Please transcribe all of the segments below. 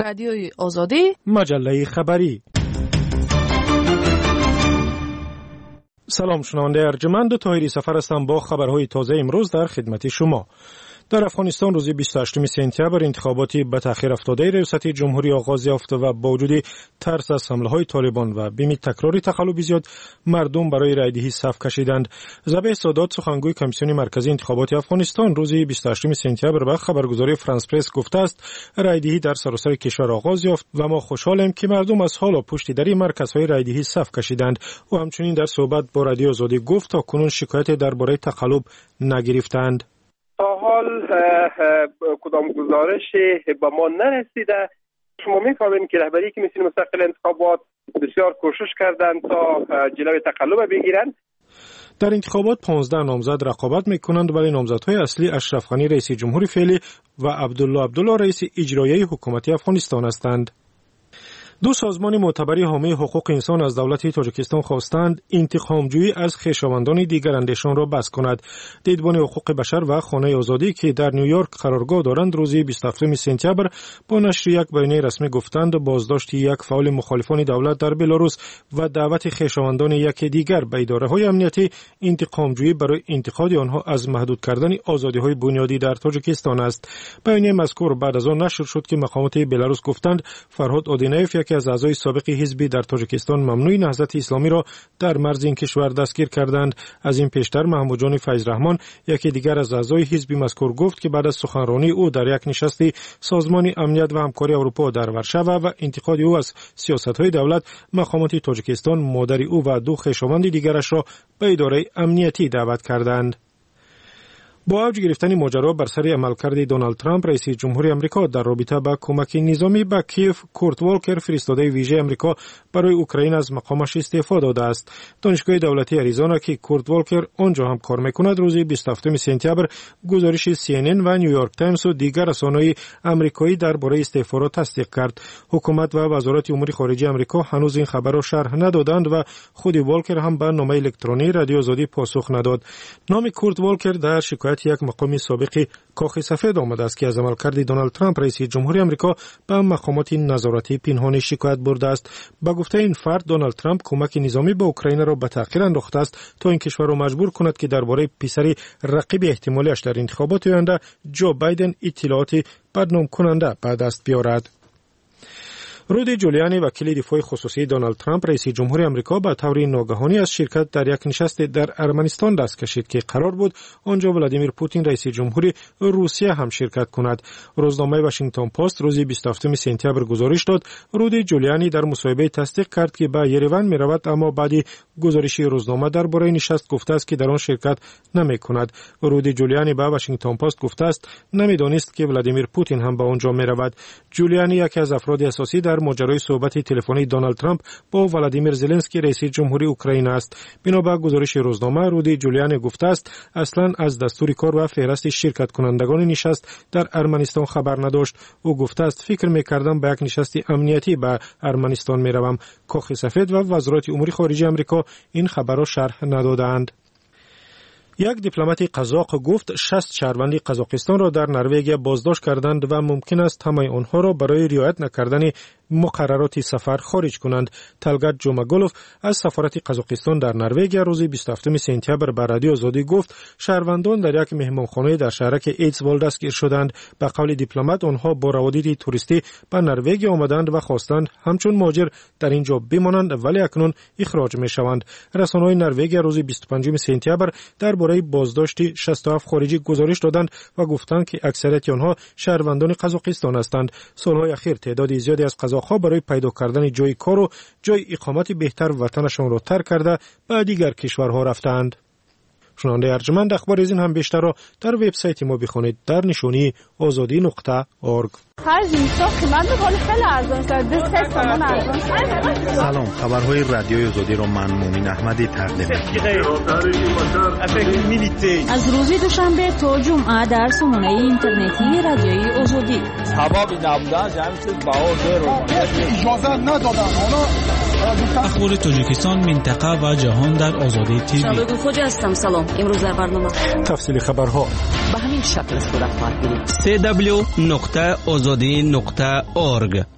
رادیوی آزادی، مجله خبری. سلام شنونده ارجمند، طاهری سفر هستم با خبرهای تازه امروز در خدمت شما. در افغانستان روز 28 سپتامبر انتخاباتی به تأخیر افتاده ریاست جمهوری آغاز یافت و با وجود ترس از حمله‌های طالبان و بیم تکرار تقلب زیاد مردم برای رایدهی صف کشیدند. ذبیح سادات سخنگوی کمیسیون مرکزی انتخابات افغانستان روز 28 سپتامبر به خبرگزاری فرانس پرس گفته است رایدهی در سراسر کشور آغاز یافت و ما خوشحالیم که مردم از حال و پشت در مرکزهای رایدهی صف کشیدند. او همچنین در صحبت با رادیو آزادی گفت تا کنون شکایت درباره تقلب نگرفتند. تا حال کدام گزارشی به ما نرسیده. شما می‌فهمید که رهبری کمیسیون مستقل انتخابات بسیار کوشش کردند تا جلوی تقلب بگیرند. در انتخابات 15 نامزد رقابت می‌کنند ولی نامزدهای اصلی اشرف غنی رئیس جمهوری فعلی و عبدالله رئیس اجرایی حکومت افغانستان هستند. دو سازمان معتبر حامی حقوق انسان از دولت تاجیکستان خواستند انتقامجویی از خویشاوندان دیگر اندیشان را بس کند. دیدبان حقوق بشر و خانه آزادی که در نیویورک قرارگاه دارند روز 27 سپتامبر با نشر یک بیانیه رسمی گفتند بازداشت یک فعال مخالفان دولت در بلاروس و دعوت خویشاوندان یک دیگر به اداره‌های امنیتی انتقامجویی برای انتقاد آنها از محدود کردن آزادی‌های بنیادی در تاجیکستان است. بیانیه مذکور بعد از آن نشر شد که مقامات بلاروس گفتند فرهاد آدینایف که از اعضای سابق حزبی در تاجیکستان ممنوع نهضت اسلامی را در مرز این کشور دستگیر کردند. از این پیشتر محمود جان فیض رحمان یکی دیگر از اعضای حزب مذکور گفت که بعد از سخنرانی او در یک نشست سازمان امنیت و همکاری اروپا در ورشو و انتقاد او از سیاست‌های دولت مقامات تاجیکستان مادر او و دو خویشاوند دیگرش را به اداره امنیتی دعوت کردند. با اوج گرفتن ماجرا بر سر عملکرد دونالد ترامپ رئیس جمهوری آمریکا در رابطه با کمک نظامی به کیف، کورت والکر فرستاده ویژه آمریکا برای اوکراین از مقامش استعفا داده است. دانشگاه دولتی اریزونا که کورت والکر آنجا هم کار میکند روز 27 سپتامبر گزارش CNN و نیویورک تایمز و دیگر رسانه‌های آمریکایی درباره استعفا را تصدیق کرد. حکومت و وزارت امور خارجه آمریکا هنوز این خبر را شرح ندادند و خود والکر هم به نامه الکترونی رادیو آزادی پاسخ نداد. نام کورت والکر در شکایت یک مقام سابق کاخ سفید آمده است که از عملکرد دونالد ترامپ رئیس جمهوری آمریکا به مقامات نظارتی پنهانی شکایت برده است. با گفته این فرد دونالد ترامپ کمک نظامی به اوکراین را به تأخیر انداخته است تا این کشور را مجبور کند که درباره پسر رقیب احتمالیش در انتخابات آینده جو بایدن اطلاعات بدنام کننده به دست بیاورد. رودی جولیانی وکیل دفاع خصوصی دونالد ترامپ رئیس جمهوری آمریکا به طور ناگهانی از شرکت در یک نشست در ارمنستان دست کشید که قرار بود آنجا ولادیمیر پوتین رئیس جمهوری روسیه هم شرکت کند. روزنامه واشنگتن پست روز 27 سپتامبر گزارش داد رودی جولیانی در مصاحبه تصدیق کرد که به یریون می‌رود اما بعدی گزارش روزنامه درباره نشست گفته است که در آن شرکت نمی‌کند. رودی جولیانی به واشنگتن پست گفته است نمی‌دانست که ولادیمیر پوتین هم به آنجا می‌رود. جولیانی یکی از افراد اساسی در ماجرای صحبت تلفنی دونالد ترامپ با ولادیمیر زلنسکی رئیس جمهوری اوکراین است. بنا به گزارش روزنامه رودی جولیانی گفته است اصلا از دستور کار و فهرست شرکت کنندگان نشست در ارمنستان خبر نداشت. او گفته است فکر می‌کردم به یک نشست امنیتی به ارمنستان می‌روم. کاخ سفید و وزارت امور خارجه آمریکا این خبر را شرح ندادند. یک دیپلمات قزاق گفت 60 شهروند قزاقستان را در نروژ بازداشت کردند و ممکن است همه آنها را برای رعایت نکردن مقررات سفر خارج کنند. تلگت جومگولوف از سفارت قزاقستان در نروژ روز 27 سپتامبر به رادیو آزادی گفت شهروندان در یک مهمانخانه در شهرک ایدزوال دستگیر شدند. به قول دیپلمات آنها با روادید توریستی به نروژ آمدند و خواستند همچون مهاجر در اینجا بمانند ولی اکنون اخراج می‌شوند. رسانه‌های نروژ روز 25 سپتامبر درباره بازداشت 67 خارجی گزارش دادند و گفتند که اکثریت آنها شهروندان قزاقستان هستند. سال‌های اخیر تعداد زیادی از قزاق‌ها برای پیدا کردن جای کار و جای اقامت بهتر وطنشان را ترک کرده به دیگر کشورها رفتند. شنونده ارجمند اخبار از این هم بیشتر را در وبسایت ما بخونید در نشانی azadi.org. سلام، خبرهای رادیوی آزادی را من مومن احمدی تقدیم می‌کنم. از روز دوشنبه تا جمعه در سامانه اینترنتی رادیوی آزادی. سبب نبودن جمعیت باور رو اجازه ندادن. اخبار تاجیکستان، منطقه و جهان در آزادی تیوی. شبگون خوجا هستم. سلام. امروز در برنامه تفصیل خبرها به همین شکل صورت خواهد بود. www.azadi.org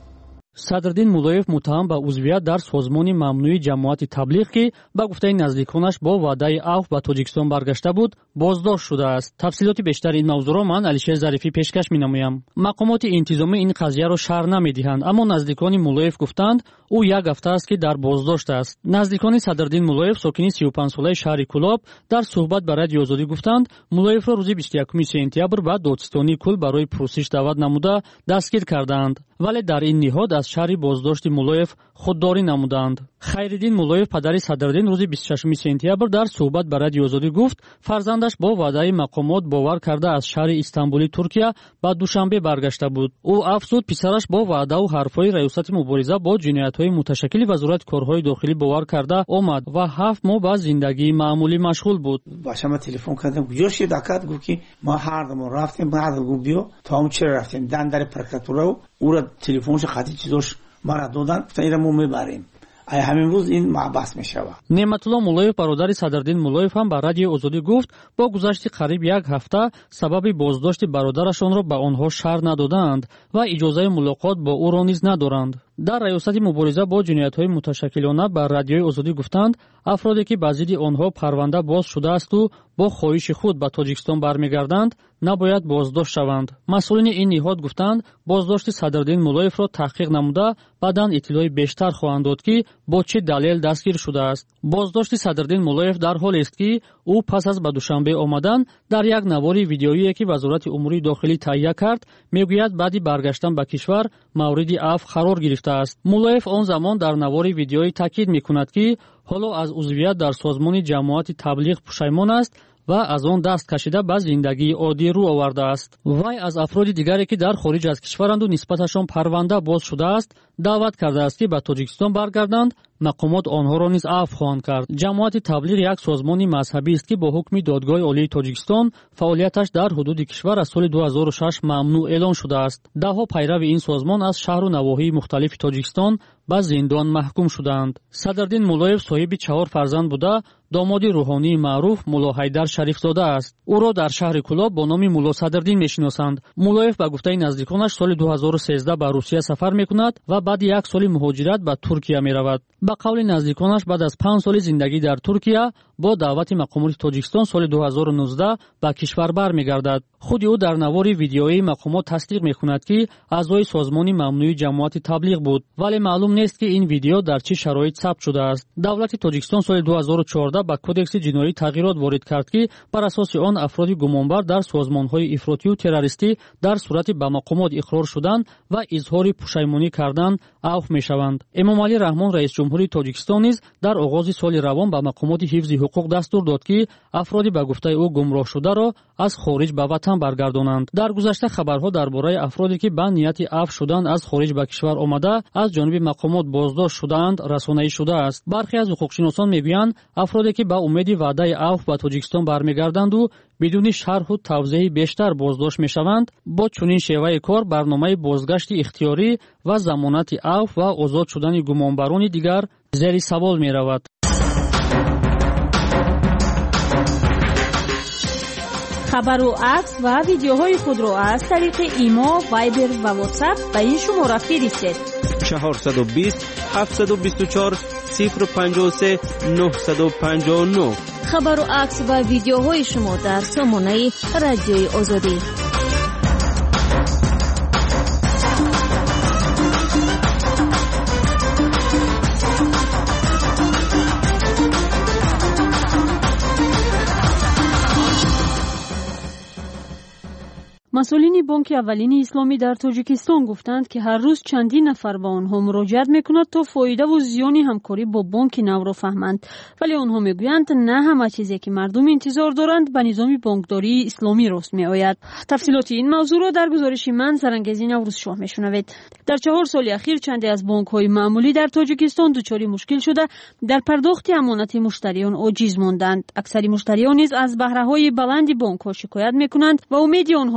садриддин муллоев муттаҳам ба узвият дар созмони мамнӯи ҷамоати таблиғ ки ба гуфтаи наздиконаш бо ваъдаи афв ба тоҷикистон баргашта буд боздошт шудааст. тафсилоти бештари ин мавзӯъро ман алишер зарифӣ пешкаш менамоям. мақомоти интизомӣ ин қазияро шарҳ намедиҳанд, аммо наздикони муллоев гуфтанд ӯ як ҳафта аст ки дар боздошт аст. наздикони садриддин муллоев сокини 35-солаи шаҳри Кӯлоб дар суҳбат ба радиои Озодӣ гуфтанд муллоевро рӯзи 21 сентябр ба додистони Кӯл барои пурсиш даъват намуда дастгир кардаанд, вале дар ин ниҳод аз шаҳри боздошти муллоев худдорӣ намуданд. хайриддин муллоев падари садриддин рӯзи 26 сентябр дар суҳбат ба радиои Озодӣ гуфт фарзандаш бо ваъдаи мақомот бовар карда аз шаҳри Истанбули Туркия ба Душанбе баргашта буд. ӯ афзуд писараш бо ваъдаву ҳарфҳои раёсати мубориза бо ҷиноятҳои муташаккили вазорати корҳои дохилӣ бовар карда омад ва 7 моҳ ба зиндагии маъмулӣ машғул буд. башама телефон кардам куҷош дакат гуфт ки мо ҳардумон рафтем баъд гуфт биё то чера рафтем дандари прокуратура ура телефонш хати чизош мара додан гуфтан ира мо мебарем ай ҳамин рӯз ин маъбас мешавад. неъматулло муллоев бародари садриддин муллоев ҳам ба радиои Озодӣ гуфт бо гузашти қариб як ҳафта сабаби боздошти бародарашонро ба онҳо шарҳ надоданд ва иҷозаи мулоқот бо ӯро низ надоранд. дар раёсати мубориза бо ҷиноятҳои муташаккилона ба радиои Озодӣ гуфтанд афроде ки ба зидди онҳо парванда боз шудаасту бо хоҳиши худ ба Тоҷикистон бармегарданд набояд боздошт шаванд. масъулини ин ниҳод гуфтанд боздошти садриддин муллоевро таҳқиқ намуда баъдан иттилои бештар хоҳанд дод ки бо чӣ далел дастгир шудааст. боздошти садриддин муллоев дар ҳолест ки ӯ пас аз ба Душанбе омадан дар як навори видеоие ки вазорати умури дохилӣ таҳия кард мегӯяд баъди баргаштан ба кишвар мавриди афв қарор гирифтааст. муллоев он замон дар навори видеоӣ таъкид мекунад ки ҳоло аз узвият дар созмони ҷамоати таблиғ пушаймон аст ва аз он даст кашида ба зиндагии оддӣ рӯ овардааст. вай аз афроди дигаре ки дар хориҷ аз кишваранду нисбаташон парванда боз шудааст даъват кардааст ки ба Тоҷикистон баргарданд, мақомот онҳоро низ афв хоҳанд кард. ҷамоати таблиғ як созмони мазҳабист ки бо ҳукми Додгоҳи олии Тоҷикистон фаъолияташ дар ҳудуди кишвар аз соли 2006 мамнӯъ эълон шудааст. даҳҳо пайрави ин созмон аз шаҳру навоҳии мухталифи Тоҷикистон ба зиндон маҳкум шуданд. садриддин муллоев соҳиби 4 фарзанд буда домоди рӯҳонии маъруф мулло Ҳайдар Шарифзода аст. ӯро дар шаҳри Кӯлоб бо номи мулло Садриддин мешиносанд. муллоев ба гуфтаи наздиконаш соли 2013 ба Русия сафар мекунад ва баъди як соли муҳоҷират ба Туркия меравад. ба қавли наздиконаш баъд аз 5 соли зиндагӣ дар Туркия бо даъвати мақомоти Тоҷикистон соли 2019 ба кишвар бармегардад. худи ӯ дар навори видеоии мақомот тасдиқ мекунад ки аъзои созмони мамнӯи ҷамоати таблиғ буд, вале маълум нест ки ин видео дар чӣ шароит сабт шудааст. давлати Тоҷикистон соли 2014 ба кодекси ҷиноӣ тағйирот ворид кард ки бар асоси он афроди гумонбар дар созмонҳои ифротию террористӣ дар сурати ба мақомот иқрор шудан ва изҳори пушаймонӣ кардан афв мешаванд. эмомалӣ раҳмон раисҷумҳури Тоҷикистон низ дар оғози соли равон ба мақомоти ҳифзи ҳуқуқ дастур дод ки афроди ба гуфтаи ӯ гумроҳшударо аз хориҷ ба ватан баргардонанд. дар гузашта хабарҳо дар бораи афроде ки ба нияти афв шудан аз хориҷ ба кишвар омада аз ҷониби мақомот боздошт шудаанд расонаӣ шудааст. бархе аз ҳуқуқшиносон мегӯянд афроде ки ба умеди ваъдаи афв ба Тоҷикистон бармегарданду бидуни шарҳу тавзеҳи бештар боздошт мешаванд, бо чунин шеваи кор барномаи бозгашти ихтиёрӣ ва замонати афв ва озод шудани гумонбарони дигар зери савол меравад. хабару акс ва видеоҳои худро аз тариқи имо, вайбер ва ватсап ба ин шумора фиристед. 420 724 053 959. хабару акс ва видеоҳои шумо дар сомонаи радиои Озодӣ. масъулини бонки аввалини исломӣ дар Тоҷикистон гуфтанд ки ҳар рӯз чандин нафар ба онҳо муроҷиат мекунад то фоидаву зиёни ҳамкорӣ бо бонки навро фаҳманд, вале онҳо мегӯянд на ҳама чизе ки мардум интизор доранд ба низоми бонкдории исломӣ рост меояд. тафсилоти ин мавзӯъро дар гузориши ман Зарангези Наврӯзшоҳ мешунавед. дар 4 соли ахир чанде аз бонкҳои маъмулӣ дар Тоҷикистон дучори мушкил шуда дар пардохти амонати муштариён оҷиз монданд. аксари муштариён низ аз баҳраҳои баланди бонкҳо шикоят мекунанд ва умеди онҳо ба низоми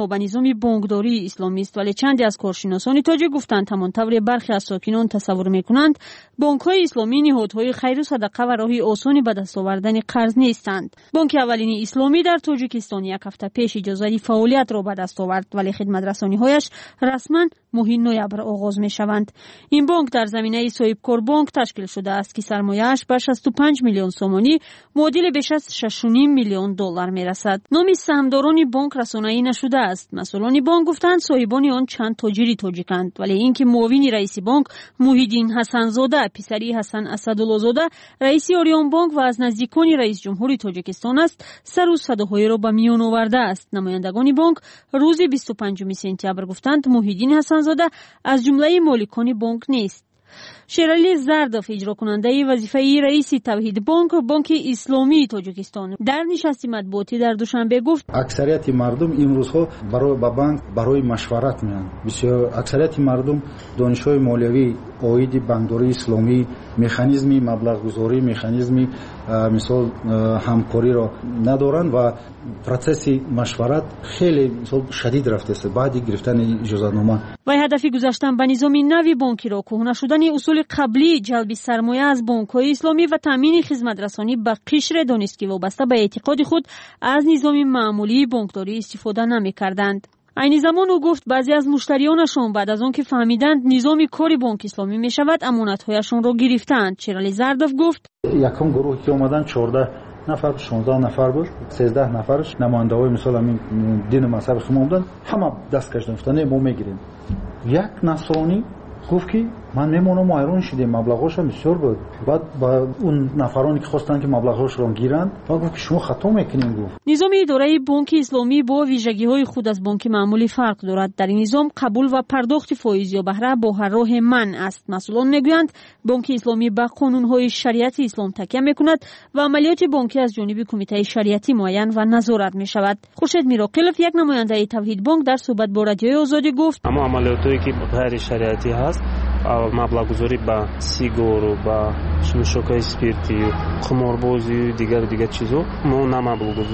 نظامی بانکداری اسلامی است، ولی چندی از کارشناسان تاجیک گفتند همانطور برخی از ساکنان تصور میکنند بانک‌های اسلامی نهادهای خیر و صدقه و راهی آسانی به دست آوردن قرض نیستند. بانک اولین اسلامی در تاجیکستان یک هفته پیش اجازه فعالیت را به دست آورد، ولی خدمت‌رسانی‌هایش رسما ماه نوامبر آغاز می‌شوند. این بانک در زمینه صاحبکار بانک تشکیل شده است که سرمایه‌اش به 65 میلیون سومانی معادل بیش از 6.5 میلیون دلار میرسد. نام سهامداران بانک رسانه‌ای نشده است. مسئولان بانک گفتند صاحبان آن چند تاجر تاجیکند، ولی اینکه معاون رئیس بانک موحیدین حسن‌زاده، پسری حسن اسدالله‌زاده رئیس آریان بانک و از نزدیکان رئیس جمهور تاجیکستان است، سر و صداهای را به میان آورده است. نمایندگان بانک روز 25 سپتامبر گفتند موحیدین حسن‌زاده از جمله مالکان بانک نیست. شیرعلی زردوف اجرا کننده وظیفه رئیس توحید بانک اسلامی تاجیکستان در نشست مطبوعاتی در دوشنبه گفت اکثریت مردم امروزها برای بانک برای مشورت میان. بسیار اکثریت مردم دانش‌های مالیوی عاید بانکداری اسلامی مکانیزمی مبلغ گذاری مکانیزمی مثال همکاری را ندارند و پروسس مشورت خیلی مثال شدید رفته است بعد گرفتن اجازه‌نامه. و هدف گذاشتن به نظام نوی بانکی را کهنه شدن اصول قبلی جلب سرمایه از بانک‌های اسلامی و تامین خدمت رسانی به قشر دانست که وابسته به اعتقاد خود از نظام معمولی بانکداری استفاده نمی‌کردند. این زمان او گفت بعضی از مشتریانشان بعد از آن که فهمیدند نظام کاری بانک اسلامی می شود امانت‌هایشان را گرفتند. شیرعلی زردوف گفت یکم گروهی که اومدن 14 نفر 16 نفر بود 13 نفرش نماینده‌های مثلا همین دین مذهب شما بودن همه دست کشیدن گفتن ما میگیریم. یک نصرانی گفت که من میمونم حیران شدم مبلغش بسیار بود. بعد با اون نفرانی که خواستن که مبلغش رو گیرند گفت شما خطا میکنین. گفت نظام اداره بانک اسلامی با ویژگی‌های خود از بانک معمولی فرق دارد. در این نظام قبول و پرداخت فایز یا بهره با هر راه منع است. مسئولان میگویند بانک اسلامی به قانون‌های شریعت اسلام تکیه میکند و عملیات بانکی از جانب کمیته شریعتی معین و نظارت میشود. خورشید میراقلوف یک نماینده توحید بانک در صحبت با رادیوی آزادی گفت اما عملیاتی که غیر شریعتی هست مبلغ گذاری به سیگار و به نوشاک‌های اسپریتی و قماربازی و دیگر چیزا ما نه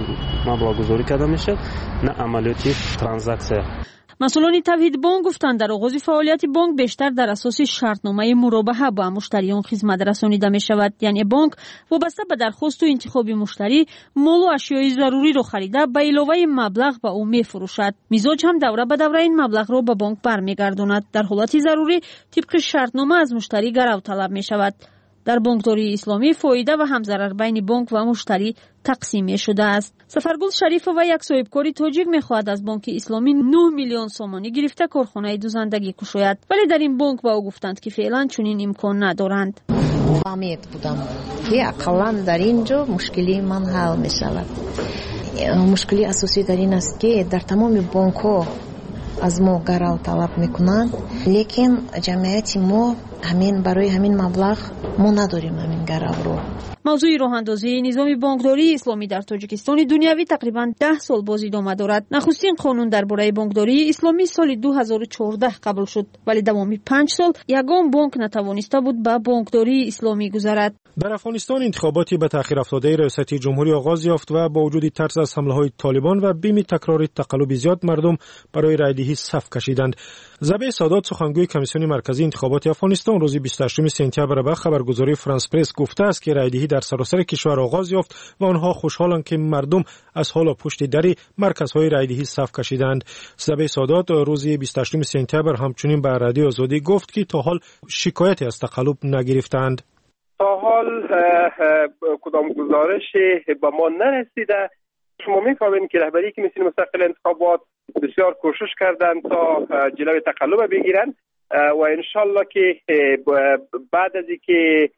مبلغ گذاری کرده میشه نه عملیاتی ترانزکسیون. مسئولان توحید بانک گفتند در آغاز فعالیت بانک بیشتر در اساس شرطنامه مرابحه با مشتریان خدمت رسانیده می شود، یعنی بانک وابسته به درخواست و انتخاب مشتری مال و اشیای ضروری را خریده به علاوه مبلغ به او می فروشد. مزاج هم دوره به دوره این مبلغ را به بانک برمیگرداند. در حالت ضروری طبق شرطنامه از مشتری گرو طلب می شود. در بانکداری اسلامی فایده و همضرر بین بانک و مشتری تقسیم شده است. سفرگل شریف و یک صاحبکاری تاجیک می‌خواهد از بانک اسلامی 9 میلیون سومانی گرفته کارخانه دوزندگی کشاید، ولی در این بانک به او گفتند که فعلا چنین امکان ندارند. فهمید بودم که اقلا در اینجا مشکلی من حل می‌شود. مشکلی اساسی در این است که در تمام بانک‌ها از ما گرو طلب میکنند، لیکن جمعیت ما همین برای همین مبلغ ما نداریم همین گرو رو. موضوع راه اندازی نظام بانکداری اسلامی در تاجیکستان دنیوی تقریبا 10 سال باز ادامه دارد. نخستین قانون درباره بانکداری اسلامی سال 2014 قبول شد، ولی دوامی 5 سال یگان بانک نتوانسته بود به بانکداری اسلامی گذرد. در افغانستان انتخاباتی به تأخیر افتاده ریاستی جمهوری آغاز یافت و با وجود ترس از حمله‌های طالبان و بیم تکرار تقلب زیاد مردم برای رایدهی صف کشیدند. زبی سادات سخنگوی کمیسیون مرکزی انتخابات افغانستان روز 28 سپتامبر به خبرگزاری فرانس پرس گفته است که رایدهی در سراسر کشور آغاز یافت و آنها خوشحالند که مردم از حالا پشت در مرکزهای رایدهی صف کشیدند. زبی سادات روز 28 سپتامبر همچنین به رادیو آزادی گفت که تا حال شکایتی از تقلب نگرفتند. تا حال کدام گزارشی به ما نرسیده. شما می‌فهمید که رهبری کمیسیون مستقل انتخابات بسیار کوشش کردند تا جلوی تقلب بگیرند و انشالله که بعد از اینکه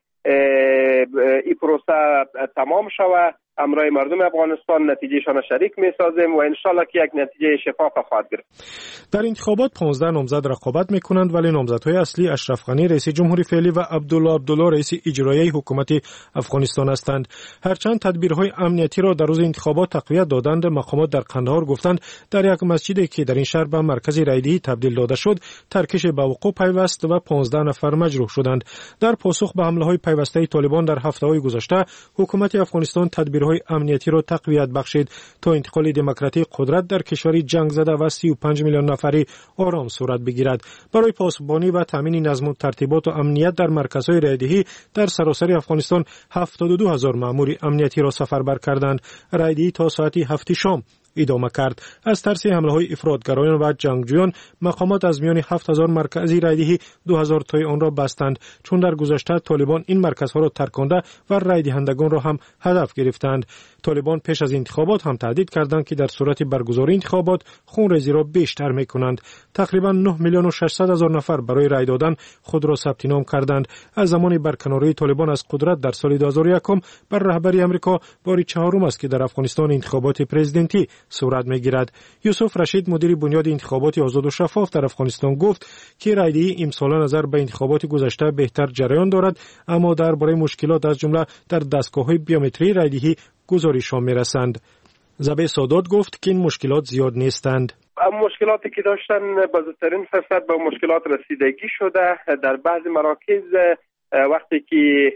این پروسه تمام شود امرای مردم افغانستان نتیجهشان شریک می‌سازیم و انشالله که یک نتیجه شفاف خواهد گرفت. در انتخابات 15 نامزد رقابت می‌کنند، ولی نامزدهای اصلی اشرف غنی رئیس جمهوری فعلی و عبدالله رئیس اجرایی حکومت افغانستان هستند. هرچند تدبیرهای امنیتی را در روز انتخابات تقویت دادند، مقامات در قندهار گفتند در یک مسجدی که در این شهر به مرکز رایدهی تبدیل داده شد ترکش به وقوع پیوست و 15 نفر مجروح شدند. در پاسخ به حمله‌های پیوسته طالبان در هفته‌های گذشته حکومت افغانستان تدبیرهای نیروهای امنیتی را تقویت بخشید تا انتقال دموکراتیک قدرت در کشوری جنگ زده و 35 میلیون نفری آرام صورت بگیرد. برای پاسبانی و تامین نظم و ترتیبات و امنیت در مرکزهای رایدهی در سراسر افغانستان 72,000 مأمور امنیتی را سفربر کردند. رایدهی تا ساعت 7 شام ادامه کرد. از ترس حمله های افراطگرایان و جنگجویان مقامات از میان 7000 مرکزی رایدهی 2000 تای آن را بستند، چون در گذشته طالبان این مرکزها را ترکانده و رایدهندگان را هم هدف گرفتند. طالبان پیش از انتخابات هم تهدید کردند که در صورت برگزاری انتخابات خونریزی را بیشتر میکنند. تقریبا 9,600,000 نفر برای رای دادن خود را ثبت نام کردند. از زمان برکناری طالبان از قدرت در سال 2001 بر رهبری آمریکا بار چهارم است که در افغانستان انتخابات پرزیدنتی صورت میگیرد. یوسف رشید مدیر بنیاد انتخابات آزاد و شفاف در افغانستان گفت که رایدهی امسال نظر به انتخابات گذشته بهتر جریان دارد، اما درباره مشکلات از جمله در دستگاه‌های بیومتری رایدهی گزارش‌ها می‌رسند. زبی سادات گفت که این مشکلات زیاد نیستند. مشکلاتی که داشتن با زودترین فرصت به مشکلات رسیدگی شده. در بعضی مراکز وقتی که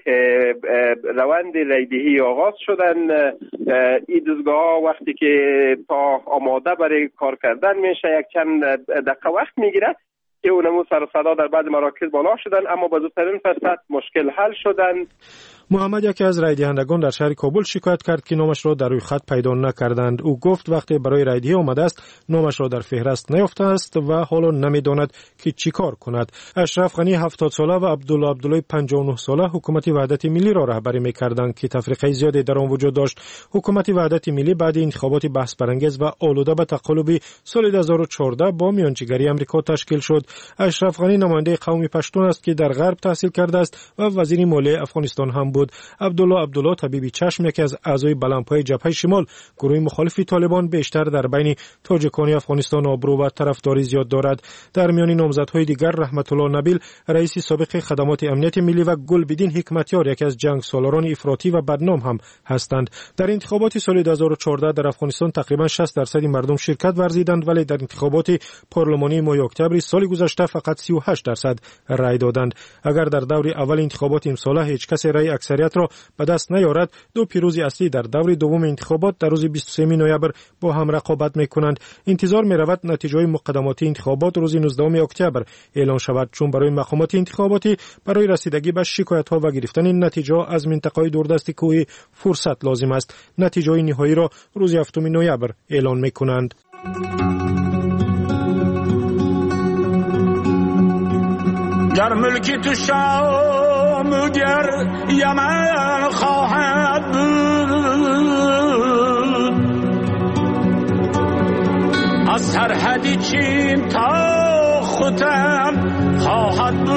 روند رایدهی آغاز شدن، این دستگاه وقتی که تا آماده برای کار کردن میشه یک چند دقیقه وقت میگیره که اونمو سر و صدا در بعض مراکز بالا شدن، اما با زودترین فرصت مشکل حل شدن. محمد یکی از رایدهندگان در شهر کابل شکایت کرد که نامش را در روی خط پیدا نکردند. او گفت وقتی برای رایدهی آمده است نامش را در فهرست نیافته است و حالا نمیداند که چی کار کند. اشرف غنی 70 ساله و عبدالله عبدالله 59 ساله حکومت وحدت ملی را رهبری می‌کردند که تفریقه زیادی در آن وجود داشت. حکومت وحدت ملی بعد انتخابات بحث برانگیز و آلوده به تقلب سال 2014 با میانجیگری آمریکا تشکیل شد. اشرف غنی نماینده قوم پشتون است که در غرب تحصیل کرده است و وزیر مالیه افغانستان هم بود. عبدالله عبدالله طبیبی چشم یکی از اعضای بلندپای جبهه شمال گروه مخالف طالبان بیشتر در بین تاجکان افغانستان آبرو و طرفداری زیاد دارد. در میان نامزدهای دیگر رحمت الله نبیل رئیس سابق خدمات امنیت ملی و گلبدین حکمتیار یکی از جنگ سالاران افراطی و بدنام هم هستند. در انتخابات سال 2014 در افغانستان تقریبا 60% مردم شرکت ورزیدند، ولی در انتخابات پارلمانی ماه اکتبر سال گذشته فقط 38% رای دادند. اگر در دور اول انتخابات امسال هیچ کس رای اکثریت را به دست نیارد، دو پیروزی اصلی در دور دوم انتخابات در روز 23 نوامبر با هم رقابت میکنند. انتظار میرود نتیجه مقدماتی انتخابات روز 19 اکتبر اعلان شود، چون برای مقامات انتخاباتی برای رسیدگی به شکایت ها و گرفتن نتیجه از منطقه دوردست کوهی فرصت لازم است. نتیجه نهایی را روز 7 نوامبر اعلان میکنند. در ملکی تو شام گر یمن خواهد بود، از سرحدی چین تا ختم خواهد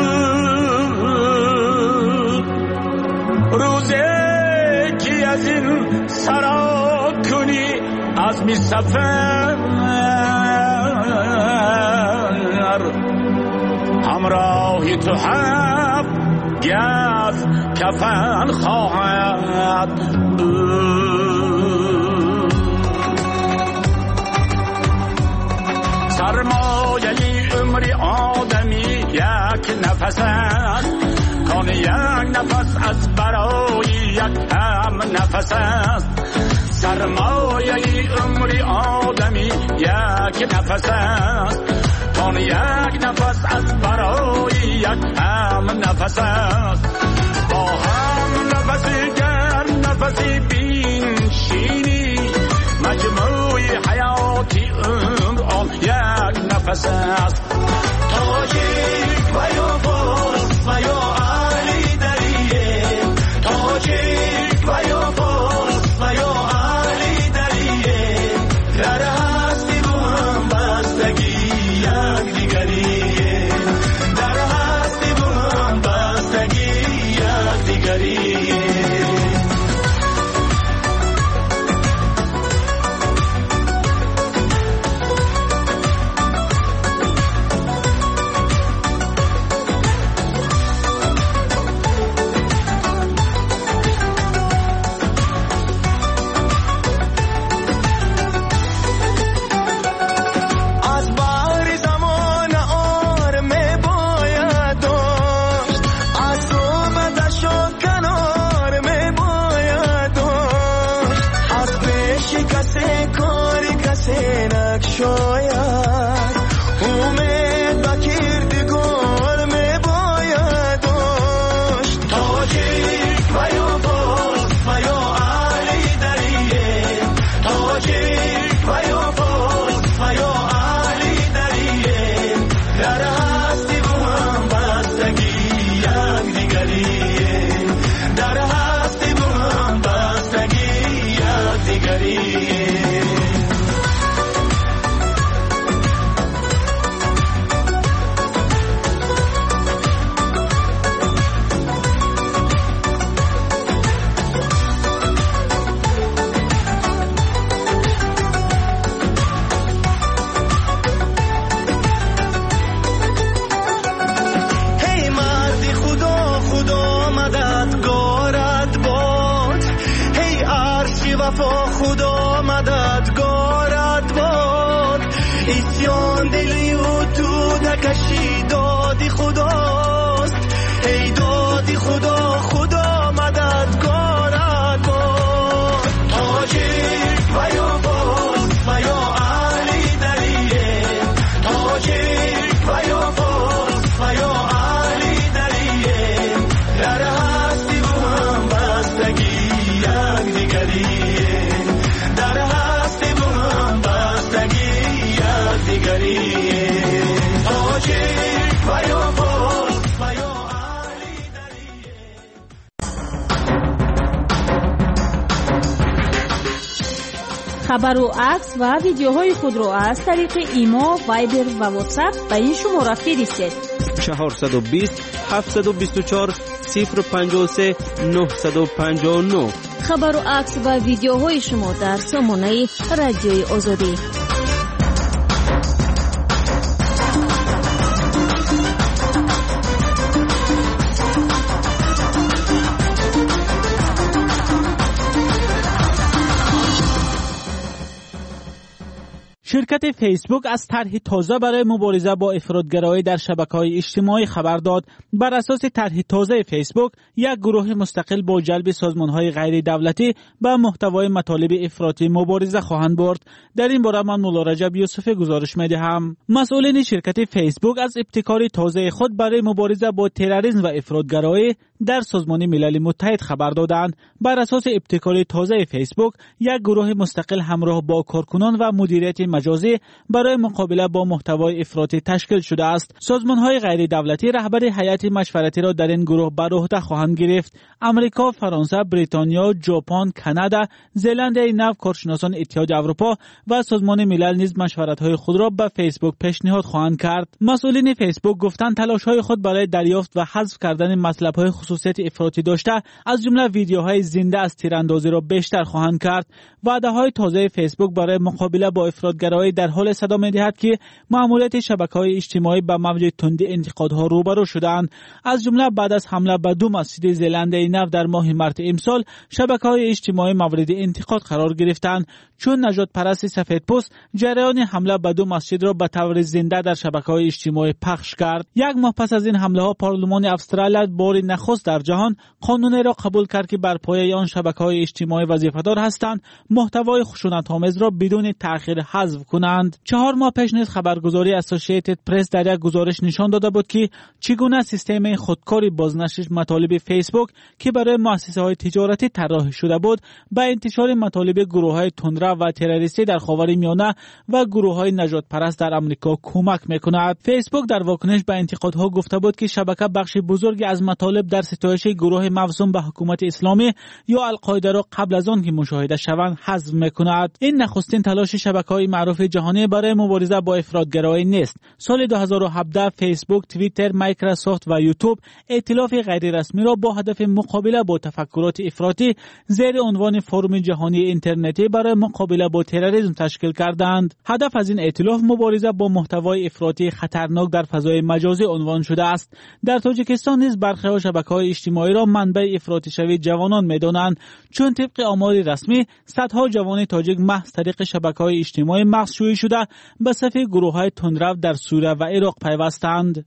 بود. روزی که از این سرا کنی از می سفر، همراهی تو هم گز کفن خواهد بود. سرمایه عمر آدمی یک نفس است، کان یک نفس از برای یک هم نفس است. سرمایه عمر آدمی یک نفس است، کان یک نفس از برای یک هم نفس است. با هم نفسی گر نفسی بین شینی، مجموع حیاتی عمر آن یک نفس است. تاجیک و یا فارس و یا علی دریه، تاجیک و یا فارس و یا علی دریه، در هستی با هم بستگی یک دیگریه، در هستی با هم بستگی یک دیگریه. در هستی با هم بستگی یکدیگریه. خدا مددگارت باد، ایسیان دلی و تو نکشی دادی خداست. ای دادی خدا خدا مددگارت باد. تاجر و یا باز و یا علی دلیه، تاجر و یا باز و یا علی دلیه، در هستی با هم بستگی یکدیگریه. خبر و عکس و ویدیوهای خود را از طریق ایما، وایبر و واتساپ به این شماره فرستید: 420 724 053 959. خبر و عکس و ویدیوهای شما در سامانه رادیوی آزادی. شرکت فیسبوک از طرح تازه برای مبارزه با افراطگرایی در شبکه‌های اجتماعی خبر داد. بر اساس طرح تازه فیسبوک، یک گروه مستقل با جلب سازمان‌های غیر دولتی به محتوای مطالب افراطی مبارزه خواهند برد. در این باره من مولا رجب یوسف گزارش می‌دهم. مسئولین شرکت فیسبوک از ابتکار تازه خود برای مبارزه با تروریسم و افراطگرایی در سازمان ملل متحد خبر دادند. بر اساس ابتکار تازه فیسبوک، یک گروه مستقل همراه با کارکنان و مدیریت مجازی برای مقابله با محتوای افراطی تشکیل شده است. سازمان‌های غیر دولتی رهبر هیئت مشورتی را در این گروه بر عهده خواهند گرفت. آمریکا، فرانسه، بریتانیا، ژاپن، کانادا، زلنده نو، کارشناسان اتحاد اروپا و سازمان ملل نیز مشورت‌های خود را به فیسبوک پیشنهاد خواهند کرد. مسئولین فیسبوک گفتند تلاش‌های خود برای دریافت و حذف کردن مطلب‌های خصوصیت افراطی داشته، از جمله ویدیوهای زنده از تیراندازی را بیشتر خواهند کرد. وعده‌های تازه فیسبوک برای مقابله با افراطگرایی در حال صدا می‌دهد که مأموریت شبکه‌های اجتماعی با موج تندی انتقادها روبرو شدند. از جمله بعد از حمله به دو مسجد زلنده نو در ماه مارس امسال، شبکه‌های اجتماعی مورد انتقاد قرار گرفتند، چون نژاد پرست سفیدپوست جریان حمله به دو مسجد را به طور زنده در شبکه‌های اجتماعی پخش کرد. یک ماه پس از این حمله‌ها، پارلمان استرالیا بار نخست در جهان قانونی را قبول کرد که بر پایه آن شبکه‌های اجتماعی وظیفه‌دار هستند محتوای خشونت‌آمیز را بدون تأخیر حذف کنند. 4 ماه پیش نیز خبرگزاری اسوسییتد پرس در یک گزارش نشان داده بود که چگونه سیستم خودکار بازنشر مطالب فیسبوک که برای مؤسسه‌های تجارتی طراحی شده بود، به انتشار مطالب گروه‌های تندرو و تروریستی در خاورمیانه و گروه‌های نژاد پرست در آمریکا کمک می‌کند. فیسبوک در واکنش به انتقادها گفته بود که شبکه بخش بزرگی از مطالب در ستایش گروه موسوم به حکومت اسلامی یا القاعده را قبل از آن که مشاهده شوند حذف می‌کند. این نخستین تلاش شبکه‌های معروف جهانی برای مبارزه با افراطگرایی نیست. سال 2017 فیسبوک، توییتر، مایکروسافت و یوتیوب ائتلاف غیر رسمی را با هدف مقابله با تفکرات افراطی زیر عنوان فورم جهانی اینترنتی برای مقابله با تروریسم تشکیل کردند. هدف از این ائتلاف مبارزه با محتوای افراطی خطرناک در فضای مجازی عنوان شده است. در تاجیکستان نیز برخی شبکه‌های اجتماعی را منبع افراطی شوی جوانان می‌دانند، چون طبق آمار رسمی صدها جوان تاجیک محض طریق شبکه‌های اجتماعی مغزشویی شده به صف گروه‌های تندرو در سوریه و عراق پیوستند.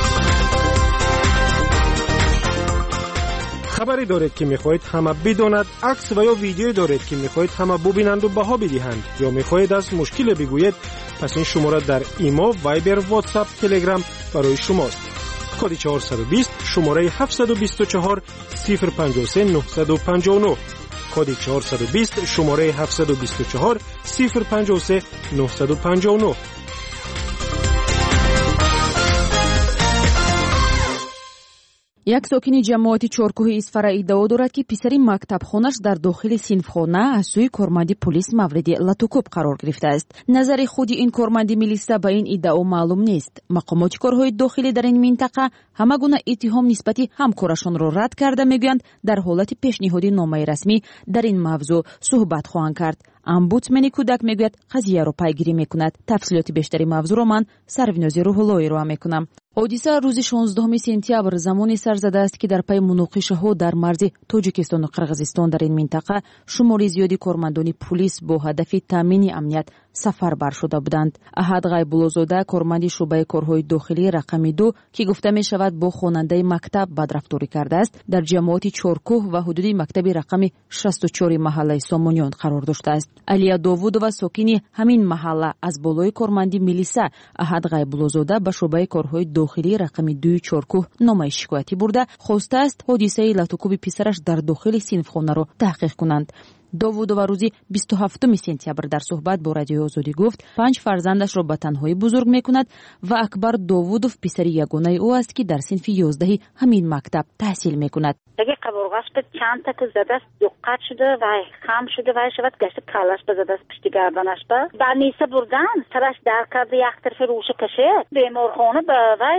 خبری دارید که می‌خواهید همه بداند، عکس و یا ویدیو دارید که می‌خواهید همه ببینند و بها بدهند، یا می‌خواهید از مشکل بگویید، پس این شماره در ایما، وایبر، واتساپ، تلگرام برای شماست. کد 420 شماره 724 053 959. کد 420 شماره 724 053 959. یک ساکن جماعت چارکوه اسفر ادعا دارد که پسر مکتبخانش در داخل صنفخانه از سوی کارمند پلیس مورد لطوکوب قرار گرفته است. نظر خود این کارمند میلیسا به این ادعا معلوم نیست. مقامات کارهای داخلی در این منطقه همه گونه اتهام نسبت همکارشان را رد کرده میگویند در حالت پیشنهادی نامه رسمی در این موضوع صحبت خواهند کرد. امبودسمن کودک میگوید قضیه را پیگیری میکند. تفصیلات بیشتری موضوع را من سرویناز روح‌اللهی را میکنم. حادثه روز 16 سپتامبر زمانی سر زده است که در پی مناقشه در مرز تاجیکستان و قرغیزستان در این منطقه شمار زیادی کارمندان پلیس با هدف تامین امنیت سفربر شده بودند. احد غیب‌الله‌زاده کارمند شعبه کارهای داخلی رقم 2 که گفته می شود با خواننده مکتب بدرفتاری کرده است در جماعت چارکوه و حدود مکتب رقم 64 محله سامونیان قرار داشته است. علیا داوودова ساکن همین محله از بالای کارمندی میلیسا احد غیب‌الله‌زاده به شعبه کارهای داخلی رقم 2 چارکوه نامه شکایتی برده خواسته است حادثه لطوکوب پسرش در داخل صنفخانه را تحقیق کنند. داوودова روزی 27 سپتامبر در صحبت با رادیوی آزادی گفت 5 فرزندش را به تنهایی بزرگ میکند و اکبر داوودов پسر یگانه او است که در صنف 11 همین مکتب تحصیل میکند. اگه قبرغش به چند تا که زده است دقت شده و خم شده و شود گشت کلش بزده است پشت گردنش به نیسه بردن سرش در کرده یک طرف روش کشید بیمارخانه به وای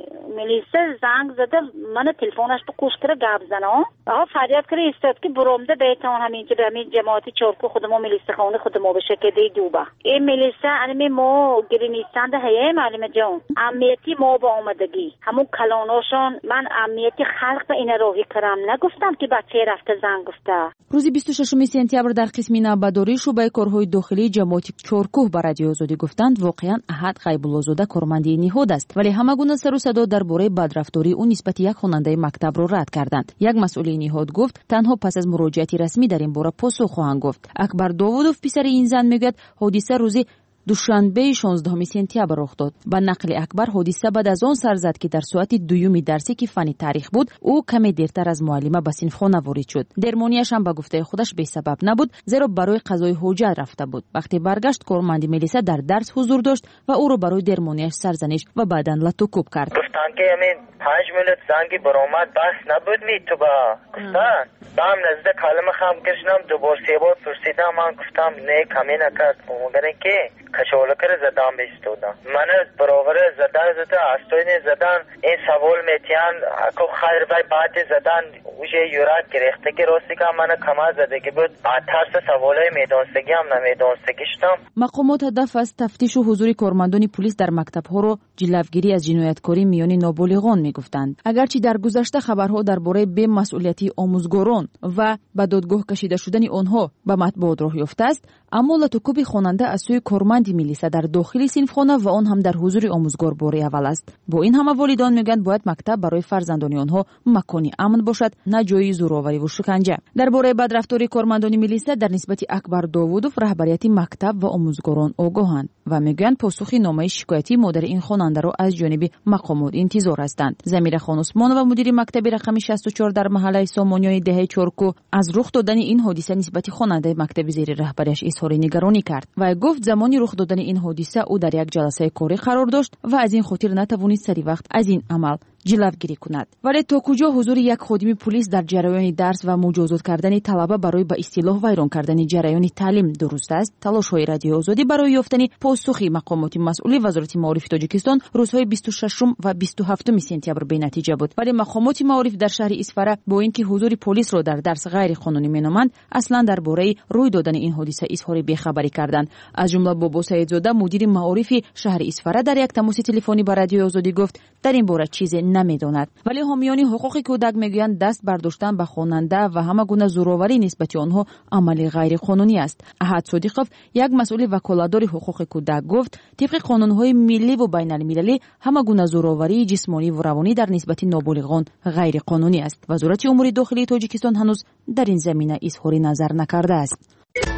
میلیسه زنگ زده من تلفنش تو کوش کرده گپ زنم آها فریاد کرده استاد که برامده بیتون همینجا به همین جماعتی چارکو خودمو میلیسه خانه خودمو بشه که دی دوبه این میلیسه انمی ما گری نیستند هیه معلم جان امنیتی ما با آمدگی همون کلاناشان من امنیتی خلق به این راهی کردم نگفتم که بچه رفته زن گفته. روز 26 سپتامبر در قسم نوبداری شعبه کارهای داخلی جماعت چارکوه به رادیو آزادی گفتند واقعا احد غیب‌الله‌زاده کارمندی نهاد است ولی همه گونه سر و صدا درباره بدرفتاری او نسبت یک خواننده مکتب را رد کردند. یک مسئول نهاد گفت تنها پس از مراجعت رسمی در این باره پاسخ خواهند گفت. اکبر داوودov پسر این زن میگوید حادثه روز دوشنبه 16 سپتامبر رخ داد. با نقل اکبر حادثه بعد از آن سر زد که در ساعت دوم درسی که فن تاریخ بود او کمی دیرتر از معلمه به صنفخانه وارد شد. درمانیش هم به گفته خودش بی سبب نبود زیرا برای قضای حاجت رفته بود. وقتی برگشت کارمند میلیسا در درس حضور داشت و او را برای درمانیش سرزنش و بعداً لطوکوب کرد. گفتن که همین 5 منت زنگی برآمد بس نبود می تو با گفتن دام نزد کلمه خام کشنم دوباره سه بار پرسیدم من گفتم نه کمی نکرد مگر که کشولکر زدم بیستودم من برابر زدن استوین زدن این سوال میتیان اکو خیر و بعد زدن اوجه یورات گرفته که راستی که من کما زده که بود ترس سوالای میدانستگی هم نمیدانستگیشتم. مقامات هدف از تفتیش و حضور کارمندان پلیس در مکتب‌ها را جلوگیری از جنایتکاری میان نابالغان میگفتند. اگرچه در گذشته خبرها درباره بی‌مسئولیتی آموزگاران و به دادگاه کشیده شدن آنها به مطبوعات راه یافته است اما لطوکوب خواننده از سوی کارمند میلیسا در داخل صنفخانه و آن هم در حضور آموزگار بار اول است. با این همه والدان میگن باید مکتب برای فرزندان آنها مکانی امن باشد نه جای زورآوری و شکنجه. درباره بدرفتاری کارمندان میلیسا در نسبت اکبر داوودov رهبریت مکتب و آموزگاران آگاهند و میگن پاسخ نامه شکایتی مادر این خواننده را از جانب مقامات انتظار هستند. زمیر خان عثمانова مدیر مکتب رقم 64 در محله سامونیای دهه چارکو از رخ دادن این حادثه نسبت خواننده مکتب زیر رهبریش اظهار نگرانی کرد و گفت زمانی رخ دادن این حادثه او در یک جلسه کاری قرار داشت و از این خاطر نتوانید سری وقت از این عمل جلوگیری کند. ولی تا کجا حضور یک خادم پلیس در جریان درس و مجازات کردن طلبه برای به اصطلاح ویران کردن جریان تعلیم درست است؟ تلاش‌های رادیو آزادی برای یافتن پاسخی مقامات مسئول وزارت معارف تاجیکستان روزهای 26 و 27 سپتامبر به نتیجه بود. ولی مقامات معارف در شهر اسفره با اینکه حضور پلیس را در درس غیر قانونی مینامند اصلا درباره روی دادن این حادثه اظهار بی‌خبری کردند. از جمله بابا سعیدزاده مدیر معارف شهر اسفره در یک تماس تلفنی با رادیو آزادی گفت در این باره چیزی نمیداند. ولی حامیان حقوق کودک میگویند دست برداشتن به خواننده و همه گونه زورآوری نسبت آنها عملی غیر قانونی است. احد صادقov یک مسئول وکالتدار حقوق کودک گفت طبق قانون‌های ملی و بین المللی همه گونه زورآوری جسمانی و روانی در نسبت نابالغان غیر قانونی است. وزارت امور داخلی تاجیکستان هنوز در این زمینه اظهار نظر نکرده است.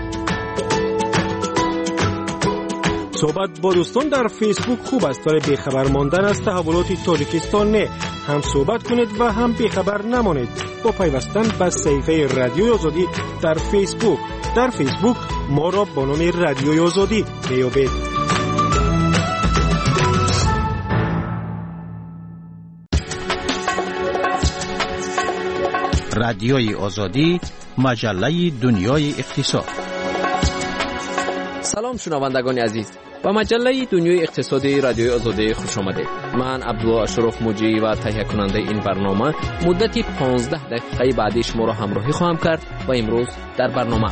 صحبت با دوستان در فیسبوک خوب است ولی بیخبر ماندن از تحولات تاجیکستان نه. هم صحبت کنید و هم بیخبر نمانید با پیوستن به صفحه رادیوی آزادی در فیسبوک. در فیسبوک ما را با نام رادیوی آزادی بیابید. رادیوی آزادی، مجله دنیای اقتصاد. سلام شنوندگان عزیز، با مجله دنیای اقتصادی رادیوی آزادی خوش آمدید. من عبدالله اشرف موجی و تهیه کننده این برنامه مدتی 15 دقیقه بعدی شما را همراهی خواهم کرد و امروز در برنامه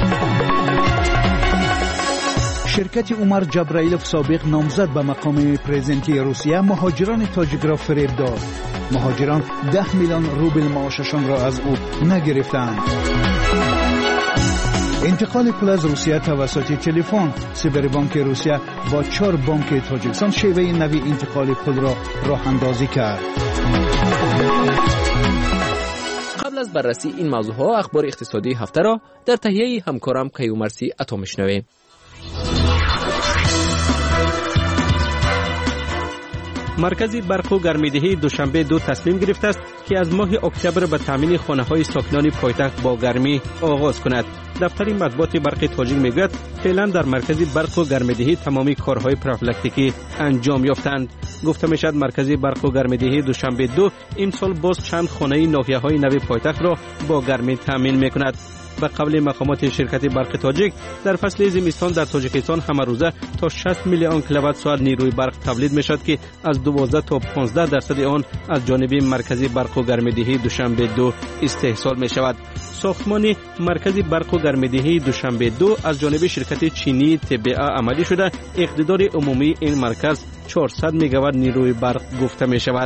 شرکت عمر جبرائیلوف سابق نامزد به مقام پرزیدنتی روسیه مهاجران تاجیک را فریب داد. مهاجران 10 میلیون روبل معاششان را از او نگرفتند. انتقال پول از روسیه توسط تلفن. سیبربانک روسیه با 4 بانک تاجیکستان شیوه نوی انتقال پول را راه اندازی کرد. قبل از بررسی این موضوعها اخبار اقتصادی هفته را در تهیه همکارم کیومرثی عطا میشنویم. مرکز برق و گرمایدهی دوشنبه 2 تصمیم گرفته است که از ماه اکتبر به تامین خانه‌های ساکنان پایتخت با گرمی آغاز کند. دفتر مطبوعات برق تاجیک میگوید فعلا در مرکز برق و گرمایدهی تمامی کارهای پروفیلاکتیکی انجام یافتند. گفته میشد مرکز برق و گرمایدهی دوشنبه 2 امسال باز چند خانه ناحیه‌های نو پایتخت را با گرمی تامین میکند. به قول مقامات شرکت برق تاجیک در فصل زمستان در تاجیکستان همه روزه تا 60 میلیون کیلووات ساعت نیروی برق تولید میشد که از 12 تا 15% آن از جانب مرکز برق و گرمایدهی دوشنبه 2 استحصال می شود. ساختمان مرکز برق و گرمایدهی دوشنبه 2 از جانب شرکت چینی TBA عملی شده. اقتدار عمومی این مرکز 400 میگاوات نیروی برق گفته می شود.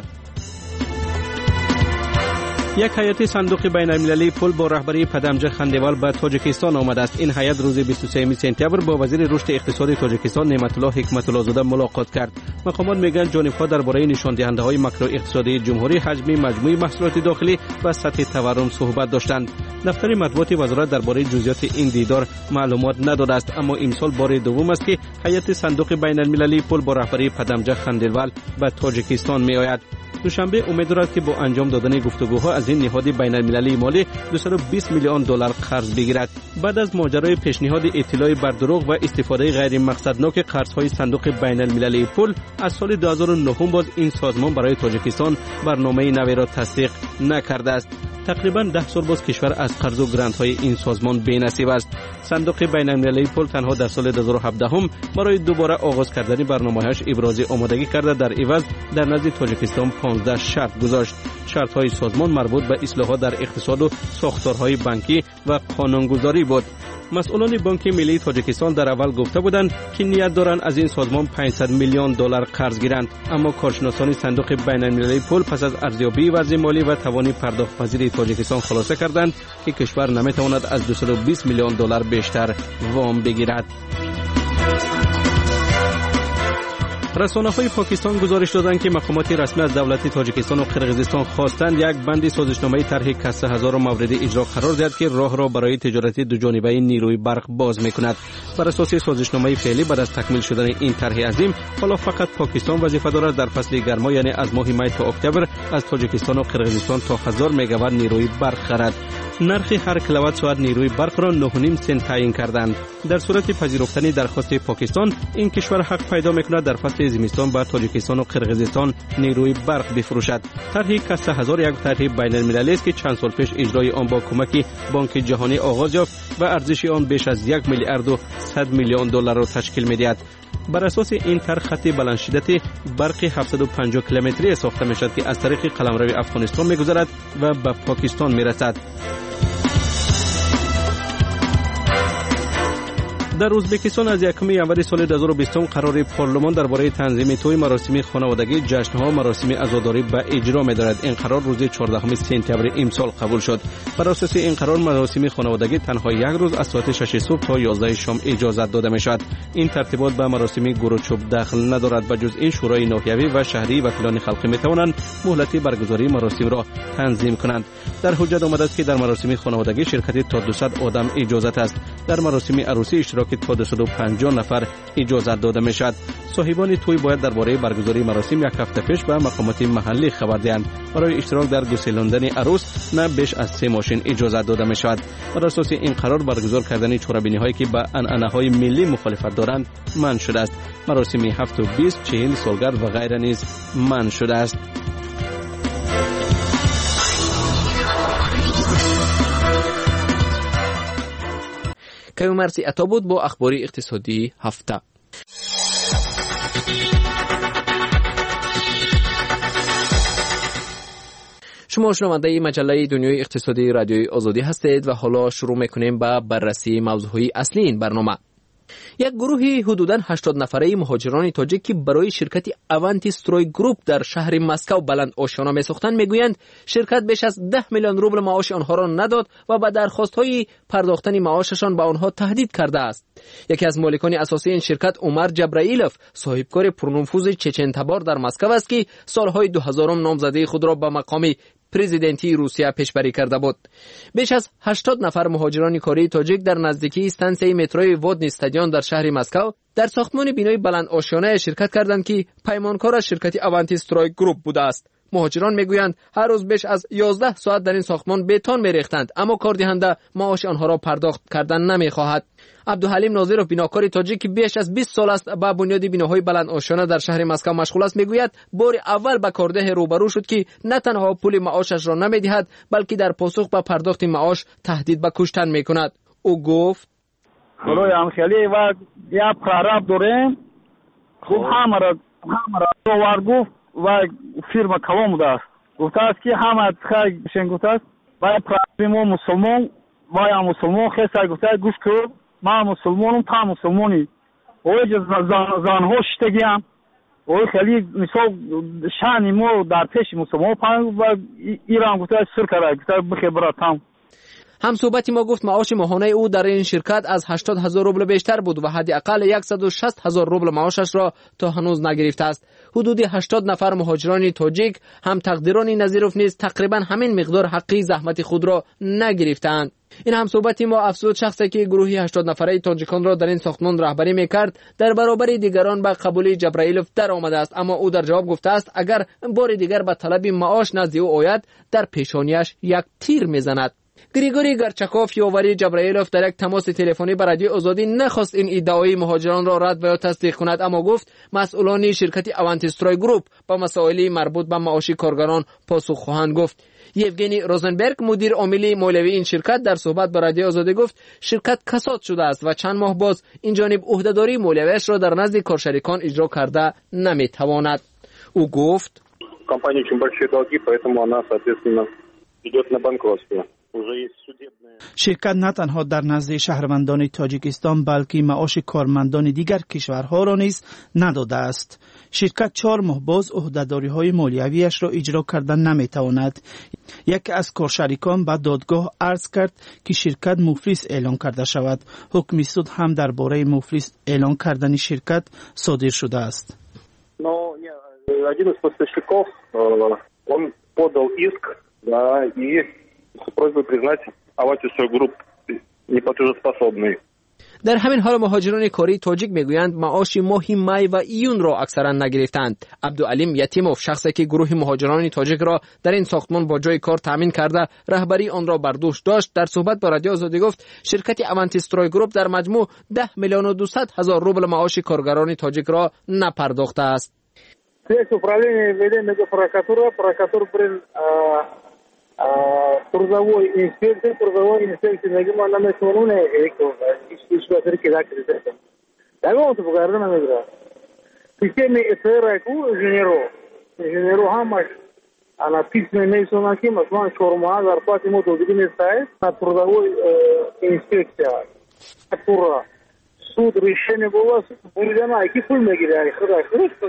یک هیئت صندوق بین المللی پول با رهبری پدامجان خندیوال به تاجیکستان آمده است. این هیئت روز 23 سپتامبر با وزیر رشد اقتصادی تاجیکستان نعمت الله حکمت الله زاده ملاقات کرد. مقامات میگن جانب‌ها درباره نشان دهنده‌های ماکرو اقتصادی جمهوری، حجم مجموعی محصولات داخلی و سطح تورم صحبت داشتند. دفتر مطبوعات وزارت درباره جزئیات این دیدار معلومات نداده است، اما امسال بار دوم است که هیئت صندوق بین المللی پول با رهبری پدامجان خندیوال به تاجیکستان میآید. دوشنبه امید دارد که با انجام دادن گفتگوها از این نهاد بین المللی مالی 220 میلیون دلار قرض بگیرد. بعد از ماجرای پیشنهاد اطلاع بر دروغ و استفاده غیر مقصدناک قرض‌های صندوق بین المللی پول، از سال 2009 باز این سازمان برای تاجیکستان برنامه نوی را تصدیق نکرده است. تقریباً 10 سال باز کشور از قرض و گرانت‌های این سازمان بی‌نصیب است. صندوق بین المللی پول تنها در سال 2017 برای دوباره آغاز کردن برنامه‌اش ابراز آمادگی کرده در عوض در نزد تاجیکستان 15 شرط گذاشت. شرط‌های سازمان مربوط به اصلاحات در اقتصاد و ساختارهای بانکی و قانونگذاری بود. مسئولان بانک ملی تاجیکستان در اول گفته بودند که نیت دارند از این سازمان 500 میلیون دلار قرض گیرند، اما کارشناسان صندوق بین المللی پول پس از ارزیابی وضع مالی و توان پرداخت پذیری تاجیکستان خلاصه کردند که کشور نمیتواند از 220 میلیون دلار بیشتر وام بگیرد. رسانه‌های پاکستان گزارش دادند که مقامات رسمی از دولت تاجیکستان و قرقیزستان خواستند یک بند سازشنامه طرح کسر هزار مورد اجرا قرار دهد که راه را برای تجارت دوجانبه نیروی برق باز می‌کند. بر اساس سازشنامه فعلی بعد از تکمیل شدن این طرح عظیم، حالا فقط پاکستان وظیفه دارد در فصل گرما یعنی از ماه می تا اکتبر از تاجیکستان و قرقیزستان تا 1000 مگاوات نیروی برق خرد. نرخ هر کیلووات ساعت نیروی برق را 9.5 سنت تعیین کردند. در صورت پذیرفتن درخواست پاکستان، این کشور حق پیدا می‌کند در فصل زمستان به تاجیکستان و قرقیزستان نیروی برق بفروشد. طرح کسر هزار یک طرح بین المللی است که چند سال پیش اجرای آن با کمک بانک جهانی آغاز یافت و ارزش آن بیش از 1 میلیارد و 100 میلیون دلار را تشکیل می‌دهد. بر اساس این طرح خط بلند شدت برق 750 کیلومتری ساخته می‌شود که از طریق قلمرو افغانستان می‌گذرد و به پاکستان می‌رسد. در ازبکستان از 1 ژانویه سال 2020 قرار پارلمان درباره تنظیم توی مراسم خانوادگی، جشن‌ها و مراسم عزاداری به اجرا می‌دارد. این قرار روز 14 سپتامبر امسال قبول شد. بر اساس این قرار مراسم خانوادگی تنها یک روز از ساعت 6 صبح تا 11 شام اجازه داده می‌شود. این ترتیبات به مراسم گروچوب داخل ندارد. به جز این شورای ناحیوی و شهری وکیلان خلقی می‌توانند مهلت برگزاری مراسم را تنظیم کنند. در حجت آمده است که در مراسم خانوادگی شرکت تا 200 آدم اجازه است. در مراسم عروسی اشتراک تا 250 نفر اجازه داده میشد. صاحبان توی باید درباره برگزاری مراسم یک هفته پیش به مقامات محلی خبر دهند. برای اشتراک در گسیلاندن عروس نه بیش از 3 ماشین اجازه داده میشود. بر اساس این قرار برگزار کردن چهاربینی هایی که به عنعنه‌های ملی مخالفت دارند منع شده است. مراسم 7 و 20 40 سالگرد و غیره نیز منع شده است. کیومرثی عطا بود با اخبار اقتصادی هفته. شما شنونده مجله دنیای اقتصادی رادیوی آزادی هستید و حالا شروع میکنیم با بررسی موضوعی اصلی این برنامه. یک گروه حدوداً 80 نفره مهاجران تاجیک که برای شرکت اونتی استروی گروپ در شهر مسکو بلند آشیانه میساختند میگویند شرکت بیش از 10 میلیون روبل معاش آنها را نداد و با درخواست‌های پرداختن معاششان به آنها تهدید کرده است. یکی از مالکان اساسی این شرکت عمر جبرائیلوف صاحبکار پرنفوذ چچن تبار در مسکو است که سالهای 2000 نامزدی خود را به مقام پرزیدنتی روسیه پیشبری کرده بود. بیش از 80 نفر مهاجران کاری تاجیک در نزدیکی استانسیه متروی ودنی استادیون در شهر مسکو در ساختمان بینای بلند آشیانه شرکت کردند که پیمانکار شرکت اونتی استروی گروپ بوده است. مهاجران میگویند هر روز بیش از 11 ساعت در این ساختمان بتون میریختند، اما کاردهنده معاش آنها را پرداخت کردن نمیخواهد. عبدالحلیم ناظرов بیناکار تاجیک که بیش از 20 سال است با بنیاد بیناهای بلند آشیانه در شهر مسکو مشغول است میگوید بار اول با کارده روبرو شد که نه تنها پول معاشش را نمیدهد بلکه در پاسخ به پرداخت معاش تهدید به کشتن میکند. او گفت برای همخیلی و یا پرارب داریم خوب همه را گفت و فیرما کلام داشت گفته است که همه خیلی بشن گفته است باید پرارب مسلمان باید مسلمان خیلی گفته گوش کرد ما مسلمانم تا مسلمانی اوی زنها شتگیم اوی خیلی مثال شانی ما در پیش مسلمان پنگ و ایران گفته سر کرده گفته بخیر براتم. هم صحبتی ما گفت معاش ماهانه او در این شرکت از 80,000 روبل بیشتر بود و حداقل 160,000 روبل معاشش را تا هنوز نگرفته است. حدود 80 نفر مهاجران تاجیک هم تقدیران نظیروف نیز تقریبا همین مقدار حقی زحمت خود را نگرفتند. این هم صحبتی ما افزود شخصی که گروهی 80 نفره تاجیکان را در این ساختمان رهبری میکرد در برابر دیگران به قبول جبرائیلوف در آمده است، اما او در جواب گفته است اگر بار دیگر به طلب معاش نزد او آید در پیشانیش یک تیر میزند. گریگوری گرچکوف یاوری جبرائیلوف در یک تماس تلفنی با رادیو آزادی نخواست این ادعای مهاجران را رد و یا تصدیق کند، اما گفت مسئولان شرکت اونتی استروی گروپ با مسائل مربوط به معاش کارگران پاسخ خواهند گفت. یوگنی روزنبرگ مدیر عامل مولوی این شرکت در صحبت با رادیو آزادی گفت شرکت کساد شده است و چند ماه باز این جانب عهدهداری مولویش را در نزد کارشریکان اجرا کرده نمیتواند. او گفت компания очень большие долги, поэтому она соответственно идет на банкротство. شرکت نه تنها در نزد شهروندان تاجیکستان بلکه معاش کارمندان دیگر کشورها را نیز نداده است. شرکت 4 ماه باز عهدهداری‌های مالیویش را اجرا کردن نمیتواند. یکی از کارشریکان به دادگاه عرض کرد که شرکت مفلس اعلان کرده شود. حکم سود هم درباره مفلس اعلان کردن شرکت صادر شده است. Один из поставщиков, он подал иск, да, и с просьбой признать Avanti Group неплатежеспособной. در همین حال مهاجران کاری تاجیک میگویند معاش ماه می و ایون را اکثرا نگرفتند. عبدالعلیم یتیموف شخصی که گروه مهاجران تاجیک را در این ساختمان با جای کار تامین کرده رهبری آن را بر دوش داشت در صحبت با رادیو آزادی گفت شرکت اونتی استروی گروپ در مجموع 10 میلیون و 200,000 روبل معاش کارگران تاجیک را نپرداخته است. Здесь управление ведем прокуратура при трудовой инспекции нагима на месоруне ишбасырки закрыты. Давай вот поговорим на мигра. Системе СРК инженеру хамаш она письменная месонаки масман шорма зарплата ему долгими ставит на трудовой инспекция. Прокуратура суд решение было бурдана и пул мегирай худа.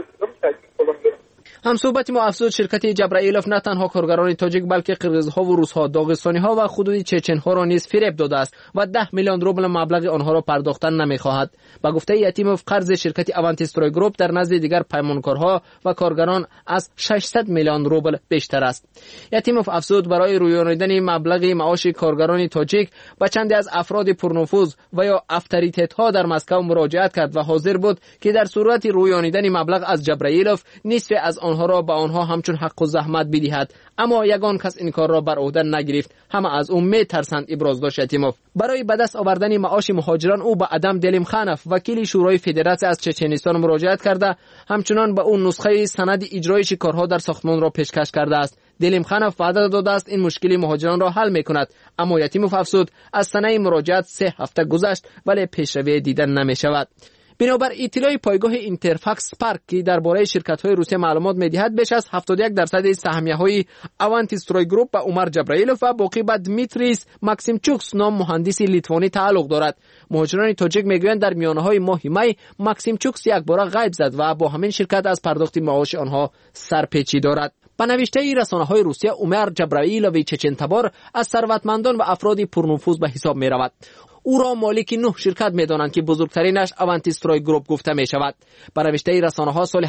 هم صحبت ما افزود شرکت جبرائیلوف نه تنها کارگران تاجیک بلکه قرقیزها و روس‌ها، داغستانی‌ها و خودی چچن‌ها را نیز فریب داده است و 10 میلیون روبل مبلغ آنها را پرداختن نمی‌خواهد. با گفته یتیموف قرض شرکت اونتی استروی گروپ در نزد دیگر پیمانکارها و کارگران از 600 میلیون روبل بیشتر است. یتیموف افزود برای رویانیدن مبلغ معاش کارگران تاجیک با چندی از افراد پرنفوذ و یا اتوریت‌ها در مسکو مراجعت کرد و حاضر بود که در صورت رویانیدن مبلغ از جبرائیلوف نصف از آنها را به آنها همچون حق و زحمت بدهد، اما یگان کس این کار را بر عهده نگرفت. همه از او میترسند، ابراز داشت یتیموف. برای به دست آوردن معاش مهاجران او به ادم دلیمخانف وکیل شورای فدراسیون از چچنستان مراجعت کرده، همچنان به اون نسخه سند اجرای کارها در ساختمان را پیشکش کرده است. دلیمخانوف وعده داده است این مشکل مهاجران را حل می‌کند، اما یتیموف افزود از سنه مراجعت 3 هفته گذشت ولی پیشروی دیدن نمی‌شود. بنابر اطلاع پایگاه اینترفاکس پارک که درباره شرکت‌های روسیه معلومات می‌دهد، بیش از 71% سهمیه‌های اونتی استروی گروپ به عمر جبرائیلوف و باقی به دمیتریس ماکسیمچوکس نام مهندس لیتوانی تعلق دارد. مهاجران تاجیک میگویند در میانه‌های ماه می ماکسیمچوکس یک بار غیب زد و با همین شرکت از پرداخت معاش آنها سرپیچی دارد. با نوشته رسانه‌های روسیه، عمر جبرائیلوویچ چچنتبار از ثروتمندان و افراد پرنفوذ به حساب می‌رود. او را مالک 9 شرکت می‌دانند که بزرگترینش اونتی استروی گروپ گفته می‌شود. با نوشته رسانه‌ها سال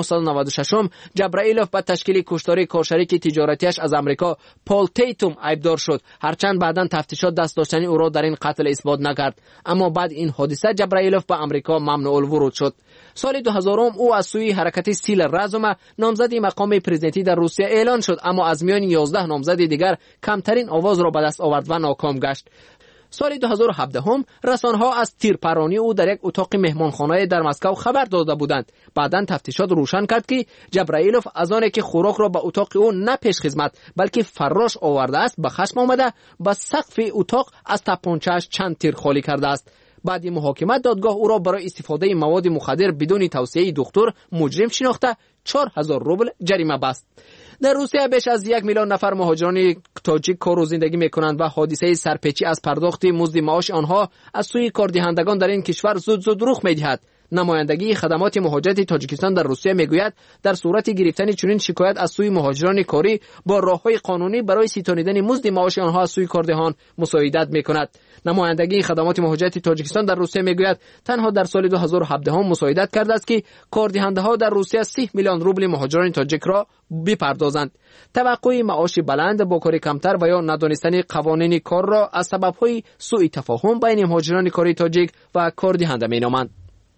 1996 جبرائیلوف به تشکیل کشتاری کارشریک تجارتیش از آمریکا پال تیتوم عیبدار شد، هرچند بعداً تفتیشات دست داشتنی او را در این قتل اثبات نکرد. اما بعد این حادثه جبرائیلوف به آمریکا ممنوع الورود شد. سال 2000 او از سوی حرکت سیل رزم نامزد مقام پرزیدنتی در روسیه اعلان شد، اما از میان 11 نامزد دیگر کمترین آواز را به دست آورد و ناکام گشت. سال 2017 رسانه‌ها از تیرپرانی او در یک اتاق مهمانخانه در مسکو خبر داده بودند. بعداً تفتیشات روشن کرد که جبرائیلوف از آنکه که خوراک را به اتاق او نه پیش خدمت بلکه فراش آورده است، به خشم آمده به سقف اتاق از تپانچه‌اش چند تیر خالی کرده است. بعد محاکمه دادگاه او را برای استفاده مواد مخدر بدون توصیه دکتر مجرم شناخته 4000 روبل جریمه بست. در روسیه بیش از 1 میلیون نفر مهاجران تاجیک کار و زندگی میکنند و حادثه سرپیچی از پرداخت مزد معاش آنها از سوی کاردهندگان در این کشور زود رخ میدهد. نمایندگی خدمات مهاجرت تاجیکستان در روسیه میگوید در صورت گرفتن چنین شکایت از سوی مهاجران کاری با راههای قانونی برای ستانیدن مزد معاش آنها از سوی کاردهان مساعدت میکند. نمایندگی خدمات مهاجرت تاجیکستان در روسیه میگوید تنها در سال 2017 مساعدت کرده است که کاردهنده‌ها در روسیه 30 میلیون روبل مهاجران تاجیک را بپردازند. توقع معاش بلند با کار کمتر و یا ندانستن قوانین کار را از سبب‌های سوء تفاهم بین مهاجران کاری تاجیک و کاردهنده مینامند.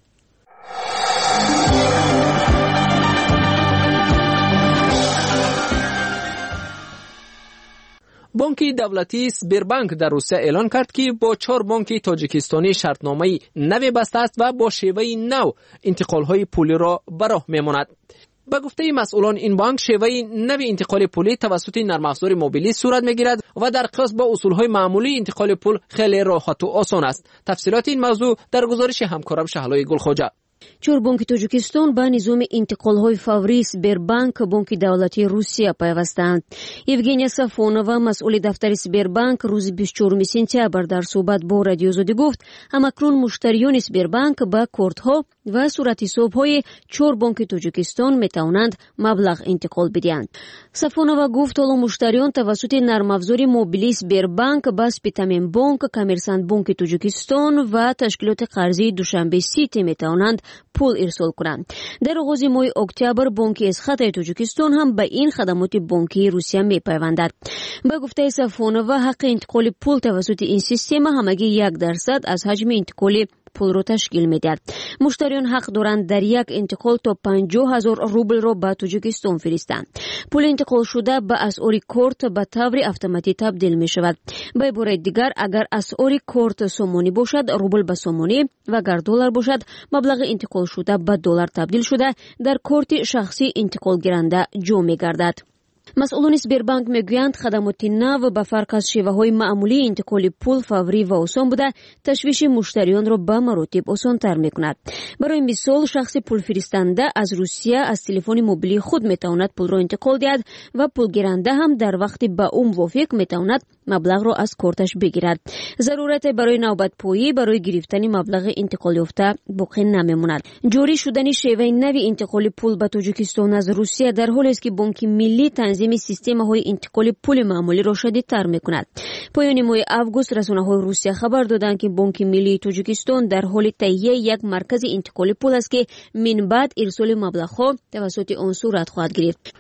بانک دولتی سبربانک در روسیه اعلان کرد که با 4 بانک تاجیکستانی شرطنامه نو بسته است و با شیوه نو انتقال‌های پولی را به راه می‌ماند. به گفته مسئولان این بانک شیوه نو انتقال پولی توسط نرم افزار موبیلی صورت می‌گیرد و در قیاس با اصول‌های معمولی انتقال پول خیلی راحت و آسان است. تفصیلات این موضوع در گزارش همکارم شهلای گلخواجه. 4 بانک تاجیکستان به نظام انتقال‌های فوری سبربانک بانک دولتی روسیه پیوستند. یوگنیا صفونова مسئول دفتر سبربانک روز 24 سپتامبر در صحبت با رادیو زودی گفت همکنون مشتریان سبربانک با کارت‌ها و صورت حساب‌های 4 بانک تاجیکستان می‌توانند مبلغ انتقال بدهند. صفونова گفت حالا مشتریان توسط نرم افزار موبیلی سبربانک با سپیتامین بانک، کامرسانت بانک تاجیکستان و تشکیلات قرضی دوشنبه سیتی می‌توانند پول ارسال کنند. در آغاز ماه اکتبر بانک اسخط تاجیکستان هم به این خدمات بانکی روسیه می‌پیوندد. به گفته صفونова حق انتقال پول توسط این سیستم همگی 1% از حجم انتقال پول را تشکیل می‌دهد. مشتریان حق دارند در یک انتقال تا 50,000 روبل را به تاجیکستان فرستند. پول انتقال شده به اسعار کارت به طور اتوماتیک تبدیل می‌شود. به عبارت دیگر اگر اسعار کارت سومونی باشد روبل به سومونی و اگر دلار باشد مبلغ انتقال شده به دلار تبدیل شده در کارت شخصی انتقال گیرنده جا می‌گردد. مسئولان سبربانک میگویند خدمات نو به فرق از شیوه‌های معمولی انتقال پول فوری و آسان بوده تشویش مشتریان را به مراتب آسان‌تر می‌کند. برای مثال شخص پول فرستنده از روسیه از تلفن موبیلی خود می‌تواند پول را انتقال دهد و پول گیرنده هم در وقتی به او موافق می‌تواند مبلغ را از کارتش بگیرد. ضرورت برای نوبت پویی برای گرفتن مبلغ انتقال یافته باقی نمی‌ماند. جاری شدن شیوه نو انتقال پول به تاجیکستان از روسیه در حالی است که بانک ملی تنظیم سیستم‌های انتقال پول معمولی را شدیدتر می‌کند. پایان ماه آگوست رسانه‌های روسیه خبر دادند که بانک ملی تاجیکستان در حال تهیه یک مرکز انتقال پول است که من بعد ارسال مبلغ‌ها توسط آن صورت خواهد گرفت.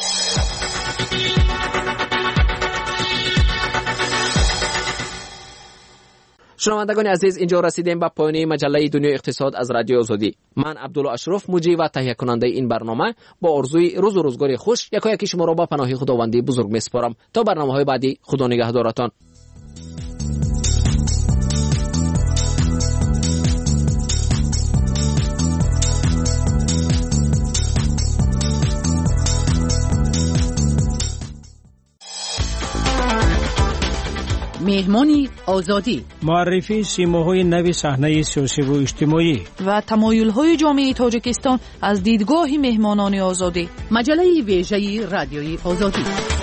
شنوندگان عزیز، اینجا رسیدیم به پایان مجله دنیای اقتصاد از رادیو آزادی. من عبدالله اشرف مجری و تهیه کننده این برنامه با آرزوی روز و روزگار خوش یکی شما را به پناه خداوندی بزرگ میسپارم. تا برنامه‌های بعدی، خدا نگهدارتان. مهمانی آزادی، معرفی سیماهای نوی صحنه سیاسی و اجتماعی و تمایل‌های جامعه تاجیکستان از دیدگاه مهمانان آزادی. مجله ویژه رادیوی آزادی.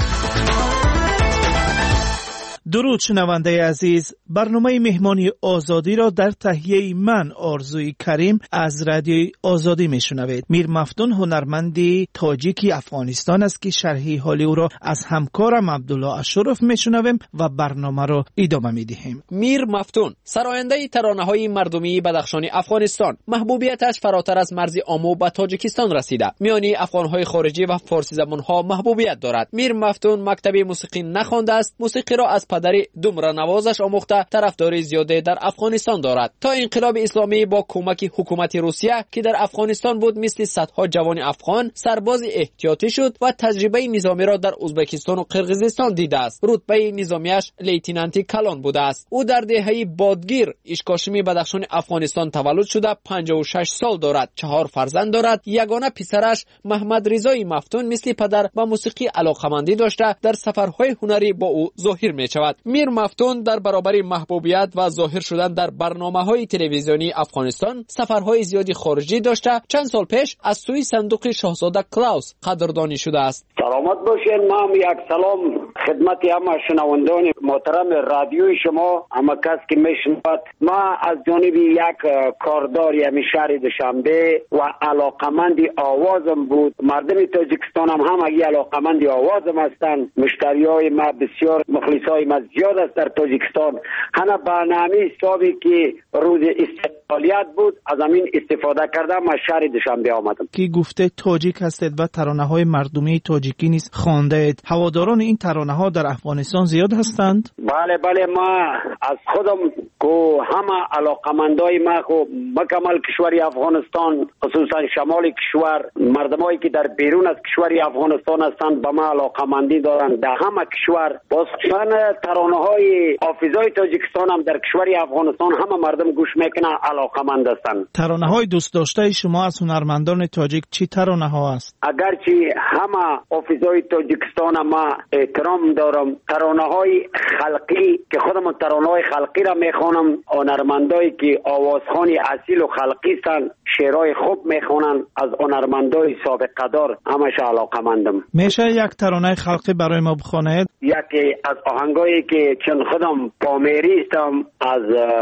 درود شنونده عزیز، برنامه مهمانی آزادی را در تهیه من آرزوی کریم از رادیوی آزادی میشنوید. میر مفتون هنرمندی تاجیکی افغانستان است که شرح حال او را از همکارم عبدالله اشرف میشنویم و برنامه را ادامه میدهیم. میر مفتون سراینده ترانه‌های مردمی بدخشان افغانستان، محبوبیتش فراتر از مرز آمو به تاجیکستان رسیده. میانی افغان‌های خارجی و فارسی زبان‌ها محبوبیت دارد. میر مفتون مکتب موسیقی نخوانده است، موسیقی را از پدر دومره نوازش آموخته طرفداری زیاده در افغانستان دارد. تا انقلاب اسلامی با کمک حکومت روسیه که در افغانستان بود، مثل صدها جوان افغان سرباز احتیاطی شد و تجربه نظامی را در ازبکستان و قرقیزستان دیده است. رتبه نظامیش لیتنانتی کلان بوده است. او در دهه بادگیر اشکاشمی بدخشان افغانستان تولد شده، 56 سال دارد، 4 فرزند دارد. یگانه پسرش محمد رضای مفتون مثل پدر به موسیقی علاقه‌مندی داشته، در سفرهای هنری با او ظاهر می‌شود. میر مفتون در برابر محبوبیت و ظاهر شدن در برنامه‌های تلویزیونی افغانستان سفرهای زیادی خارجی داشته. چند سال پیش از سوی صندوق شاهزاده کلاوس قدردانی شده است. سلامت باشین. ما یک سلام خدمت همه شنوندگان محترم رادیوی شما، همه کس که میشنود. ما از جانب یک کارداری همین شهر دوشنبه و علاقمند آوازم بود. مردم تاجیکستان هم همگی علاقمند آوازم هستند. مشتریای ما بسیار، مخلصای ما زیاد است در تاجیکستان. همه برنامه حسابی که روز استقلالیت بود از همین استفاده کردم. من شهر دوشنبه آمدم. کی گفته تاجیک هستید و ترانه‌های مردمی تاجیکی نیز خوانده اید. هواداران این ترانه‌ها در افغانستان زیاد هستند؟ بله ما از خودم کو همه علاقمندای ما کو مکمل کشوری افغانستان، خصوصا شمال کشور، مردمایی که در بیرون از کشوری افغانستان هستند به ما علاقمندی دارند. در همه کشور باستان ترانه‌های حافظای تاجیکستان هم در کشوری افغانستان همه مردم گوش میکنن، علاقمند هستند. ترانه‌های دوست داشته شما از هنرمندان تاجیک چی ترانه‌ها است؟ اگرچه همه حافظای تاجیکستان ما احترام دارم، ترانه‌های خلقی که خودم ترانه‌های خلقی را میخوانم، هنرمندایی که آوازخوانی اصیل و خلقی هستند شعرهای خوب میخوانند، از هنرمندای سابق قدر همش علاقمندم. میشه یک ترانه خلقی برای ما بخونید؟ یکی از آهنگایی که چون خودم پامیری هستم، از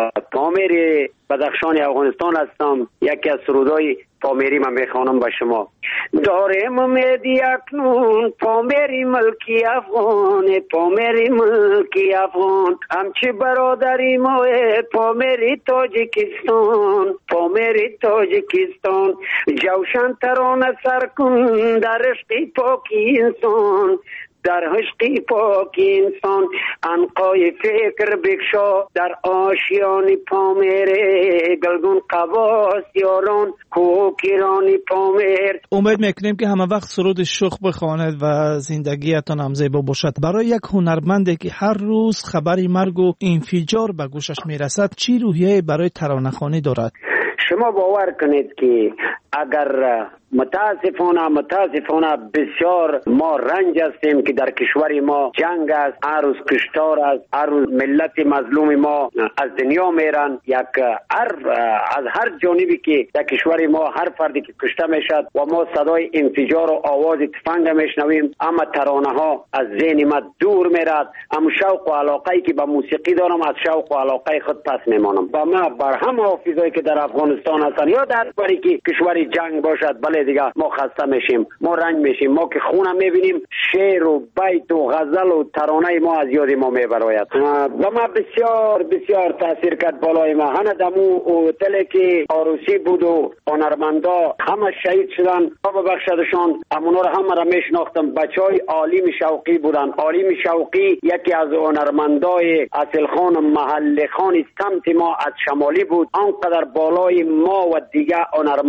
پامیر بدخشان افغانستان هستم، یکی از سرودای پامیری من میخوانم با شما. دارم امیدی اکنون پامیری ملکی افغان، پامیری ملکی افغان، همچی برادری ما پامیری تاجیکستان، پامیری تاجیکستان. جوشن ترانه سر کن در عشق پاکی انسان، در عشق پاک انسان. عنقای فکر بکشا در آشیان پامیره، گلگون قواس یاران کوکیران پامیر. امید میکنیم که همه وقت سرود شوخ بخواند و زندگیتان هم زیبا باشد. برای یک هنرمندی که هر روز خبری مرگ و انفجار به گوشش میرسد چی روحیه برای ترانه‌خوانی دارد؟ شما باور کنید که اگر متاسفانه بسیار ما رنج هستیم که در کشور ما جنگ است، هر روز کشتار است، هر روز ملت مظلوم ما از دنیا میرن. از هر جانبی که در کشور ما هر فردی که کشته میشد و ما صدای انفجار و آواز تفنگ میشنویم، اما ترانه ها از ذهن ما دور میرد. اما شوق و علاقه‌ای که به موسیقی دارم از شوق و علاقه خود پس میمانم. و ما بر همه حافظایی که در افغانستان هستن یا در بری که کشوری جنگ باشد، بله دیگه ما خسته میشیم، ما رنج میشیم. ما که خونم میبینیم شعر و بیت و غزل و ترانه ما از یاد ما میبراید. و ما بسیار تاثیر کرد بالای ما. هنه دمو هتلی که عروسی بود و هنرمندا همه شهید شدن، خدا ببخشدشان. امونا رو همه را میشناختم. بچهای عالم شوقی بودن. عالم شوقی یکی از هنرمندای اصل خان محل خان سمت ما از شمالی بود. آنقدر بالای ما و دیگه هنرمندان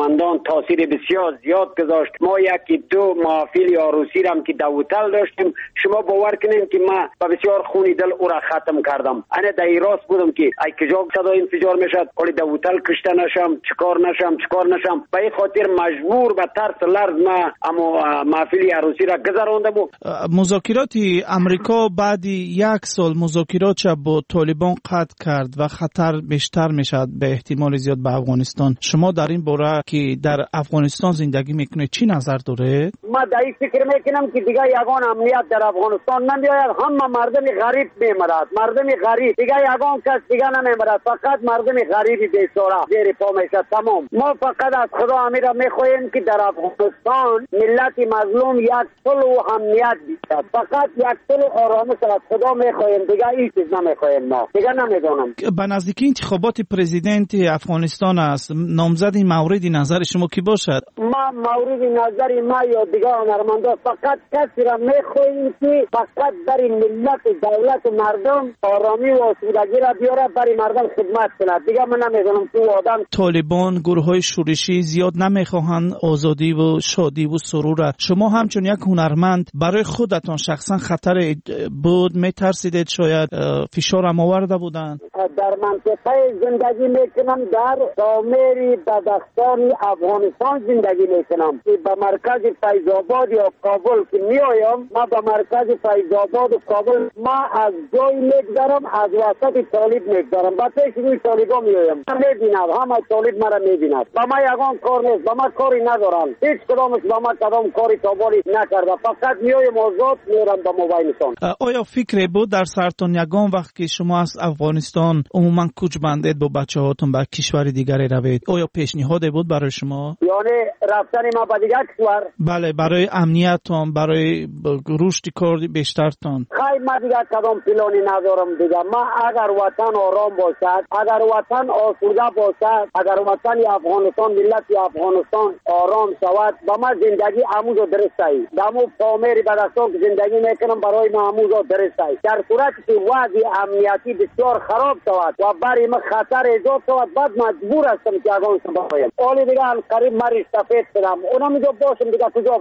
تاثیر بسیار زیاد گذاشت. ما یکی دو محافل عروسی را که در هتل داشتیم، شما باور کنین که ما با بسیار خونی دل او را ختم کردم. انا در راست بودم که ای کجا صدای انفجار میشد، ولی در هتل کشته نشم، چیکار نشم. به این خاطر مجبور به ترس لرز ما اما محفل عروسی را گذراندم. مذاکرات امریکا بعد یک سال مذاکرات با طالبان قطع کرد و خطر بیشتر میشد به احتمال زیاد به افغانستان. شما در این باره که در افغانستان زندگی میکنید چی نظر داره؟ ما در این فکر میکنم که دیگه یگان امنیت در افغانستان نمیآید. همه مردم غریب میمرد، مردم غریب دیگه یگان کس دیگه نمیمرد، فقط مردم غریبی بیچاره زیر پا میشه. تمام. ما فقط از خدا امیره میخواهیم که در افغانستان ملت مظلوم یک صلح و امنیت بیشتر، فقط یک صلح و آرامش از خدا میخواهیم، دیگه هیچ چیز نمیخواهیم. ما دیگه نمیدونم. به نزدیکی انتخابات پرزیدنت افغانستان است، نامزد مورد نظر شما کی باشد؟ ما مورد نظر ما یا دیگه هنرمندا فقط کسی را میخواهیم که فقط برای ملت دولت مردم آرامی و آسودگی را بیاره، برای مردم خدمت کنه. دیگه من نمیدونم تو آدم طالبان گروه‌های شورشی زیاد نمیخواهند آزادی و شادی و سرور. شما همچون یک هنرمند برای خودتان شخصا خطر بود میترسیدید شاید فشار هم آورده بودند؟ در منطقه زندگی میکنم، در سامری بدخشان افغانستان زندگی میکنم که به مرکز فیض آباد یا کابل که میایم، ما به مرکز فیض آباد و کابل ما از جای میگذرم، از وسط طالب میگذرم، با پیش روی طالبا میایم. من میبینم همه طالب مرا میبیند. با ما یگان کار نیست، با ما کاری ندارم، هیچ کدامش با ما کدام کاری کابلی نکرده، فقط میایم آزاد میرم به موبایلتون. آیا فکر بود در سرتون یگان وقت که شما از افغانستان عموما کوچ بندید با بچه هاتون به کشور دیگری روید، آیا پیشنهاد بود برای شما؟ یعنی رفتن ما به دیگر کشور؟ بله، برای امنیتتان، برای رشد کار بیشترتان. خیلی ما دیگر کدام پلانی ندارم دیگه. ما اگر وطن آرام باشد، اگر وطن آسوده باشد، اگر وطن افغانستان ملت افغانستان آرام شود، با ما زندگی اموز و درست است. دمو پامیر بدخشان که زندگی میکنم برای ما اموز و درست است. در صورتی که وضع امنیتی بسیار خراب شود و برای ما خطر ایجاد شود، بعد مجبور هستم که افغانستان بخوایم. حالی دیگه قریب مریض سفید شدم، اونا میگه باشم دیگه کجا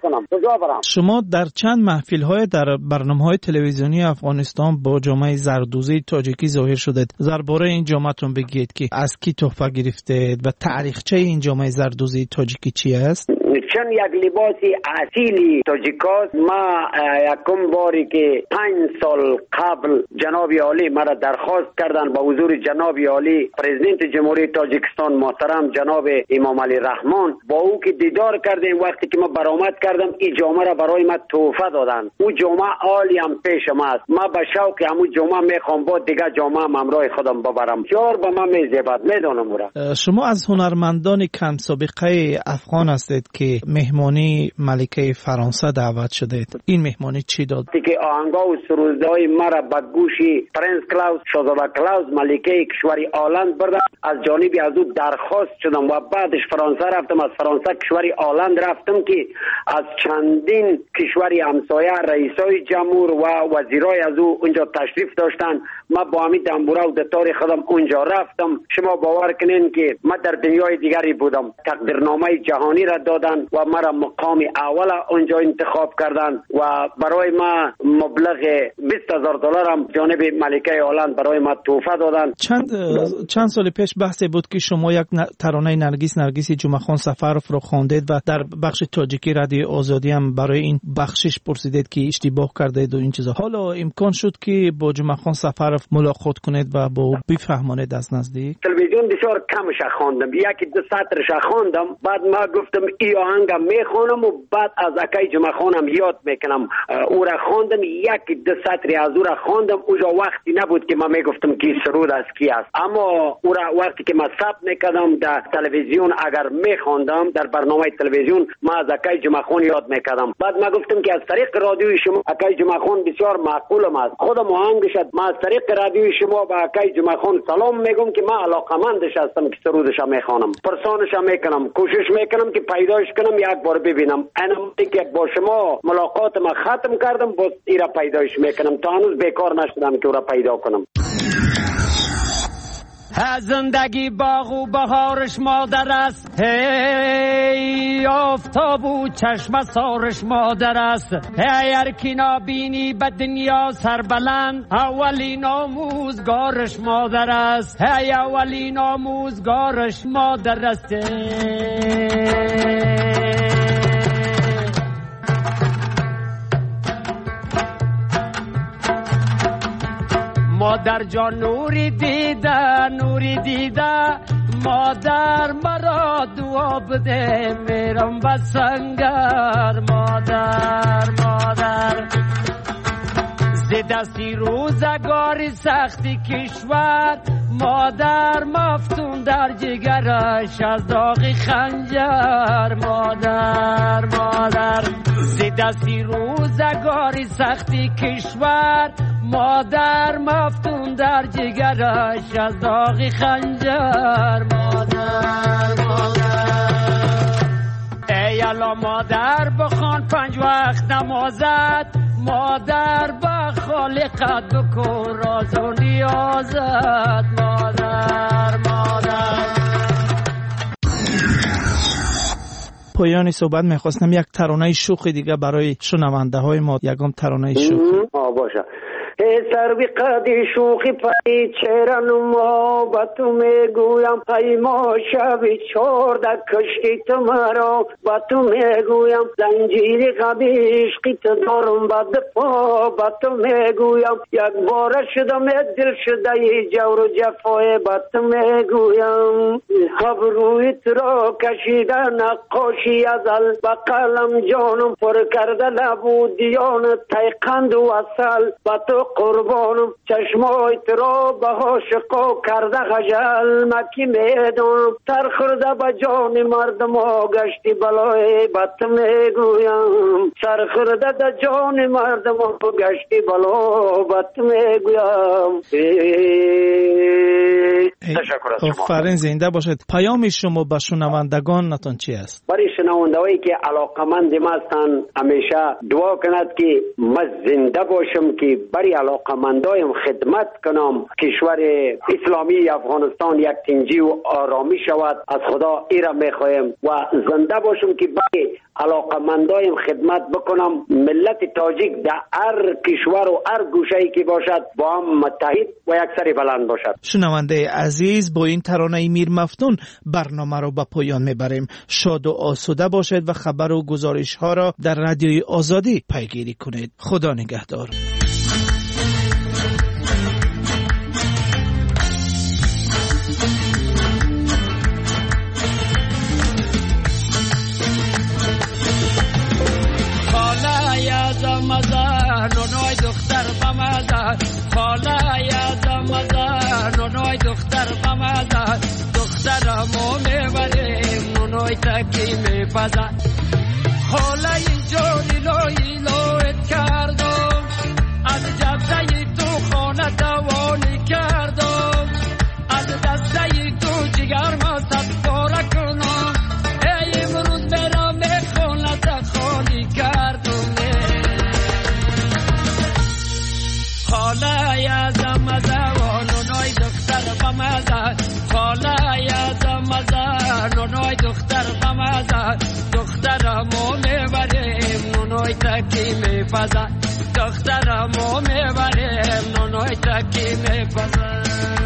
برم. شما در چند محفل در برنامه‌های تلویزیونی افغانستان با جامعه زردوزی تاجیکی ظاهر شدید. درباره این جامعه‌تون بگید که از کی تحفه گرفتید و تاریخچه این جامعه زردوزی تاجیکی چی است؟ چون یک لباسی اصیلی تاجیکاست. ما یکم باری که 5 سال قبل جناب عالی مرا درخواست کردن با حضور جناب عالی پرزیدنت جمهوری تاجیکستان محترم جناب امام علی رحمان، با او که دیدار کردیم، وقتی که ما برآمد کردم این جامعه را برای ما تحفه دادن. او جامعه عالی هم پیش ما است. ما به شوق همو جامعه میخوام با دیگه جامعه همراه خودم ببرم. جار به ما میزبد میدونم را. شما از هنرمندان کم سابقه افغان هستید که مهمانی ملکه فرانسه دعوت شدید. این مهمانی چی داد؟ که آهنگا و سرودهای مرا به گوشی پرنس کلاوس شاهزاده کلاوس ملکه کشوری آلند بردم. از جانبی از او درخواست شدم و بعدش فرانسه رفتم. از فرانسه کشوری آلند رفتم که از چندین کشوری همسایه رئیسای جمهور و وزیرای از او اونجا تشریف داشتن. ما با همین دنبوره و دتار خودم اونجا رفتم. شما باور کنین که ما در دنیای دیگری بودم. تقدیرنامه جهانی را دادن و مرا مقام اول اونجا انتخاب کردن و برای ما مبلغ $20,000 هم جانب ملکه آلند برای ما تحفه دادن. چند سال پیش بحثی بود که شما یک ترانه نرگس جمعه خان سفرف رو خواندید و در بخش تاجیکی رادیو آزادی هم برای این بخشش پرسیدید که اشتباه کردید و این چیزا. حالا امکان شد که با جمعه خان سفرف ملاقات کنید و با او بفهمانید از نزدیک؟ تلویزیون بسیار کمش خواندم، یکی دو سطرش خواندم، بعد ما گفتم ای آهنگم میخونم و بعد از اکای جمعه خانم یاد میکنم. او را خواندم، یکی دو سطری از او را خواندم. اونجا وقتی نبود که ما میگفتم کی سرود از کی است، اما او را وقتی که ما ثبت میکردم در تلویزیون اگر میخواندم در برنامه تلویزیون ما از اکای جمعه خان یاد میکردم. بعد ما گفتم که از طریق رادیوی شما اکای جمعه خان بسیار معقولم است، خودم آهنگش ما از طریق رادیوی شما با اکای جمعه خان سلام میگم که ما علاقمندش هستم که سرودش میخوانم، پرسانش میکنم، کوشش میکنم که پیداش کنم یک بار ببینم. انا که با شما ملاقات ما ختم کردم باز ایرا پیداش میکنم، تا هنوز بیکار نشدم که او را پیدا کنم. زندگی باغ و بهارش مادر است، هی آفتاب و چشم سارش مادر است. هی هر کی نابینی به دنیا سربلند، اولین آموزگارش مادر است. هی اولین آموزگارش مادر است. مادر جان نوری دیده مادر مرا دعا بده، میرم به سنگر. مادر زی دستی روزگاری سختی کشور، مادر مفتون در جگرش از داغ خنجر. مادر زی دستی روزگاری سختی کشور، مادر مفتون در جگرش از داغ خنجر. مادر ای الا مادر بخوان 5 وقت نمازت، مادر با خالقت بکن راز و نیازت. مادر پایان صحبت میخواستم یک ترانه شوخ دیگه برای شنونده های ما، یکم ترانه شوخ باشه. سروی قدی شوخی پای چرا ما با تو میگویم، ای ما شبی 14 کشتی تو مرا با تو میگویم، زنجیر قدی عشقی تو دارم با دفاع با تو میگویم، یک بار شدم دل شده ای جور و جفای با تو میگویم. ابروی تو را کشیده نقاشی ازل، با قلم جانم پر کرده لبو دیان، تیقند و اصل با تو قربانم، چشمای ترا به عاشقا کرده خجل، مکی میدونم سر خورده به جان مردم ها گشتی بلای بط میگویم، سر خورده به جان مردم ها گشتی بلا بط میگویم. تشکر از شما. آفرین، زنده باشید. پیام شما به شنوندگان نتون چی است؟ برای شنوندهایی که علاقمند ما هستند همیشه دعا کند که ما زنده باشم که برای علاقمندایم خدمت کنم، کشور اسلامی افغانستان یک تنجی و آرامی شود. از خدا ایرا میخوایم و زنده باشم که برای علاقمندایم خدمت بکنم. ملت تاجیک در هر کشور و هر گوشه‌ای که باشد با هم متحد و یک سر بلند باشد. شنونده عزیز، با این ترانه میر مفتون برنامه رو به پایان میبریم. شاد و آسوده باشید و خبر و گزارش ها را در رادیوی آزادی پیگیری کنید. خدا نگهدار. نونای دختر بمزد، خاله یادم مزد، نونای دختر بمزد، دخترمو میبریم نونای تکی میپزد. خاله اینجوری لوی لویت کردم، از جبزه تو خانه دوانی کردم، از دسته تو جگر ما صد باره کنم، ای امروز برم میخونه خالی کردم. خاله یادم مزه و نونای دختر بمزه، خاله یادم مزه نونای دختر بمزه، دخترمو میبریم نونای تکی میپزه، دخترمو میبریم نونای تکی میپزه.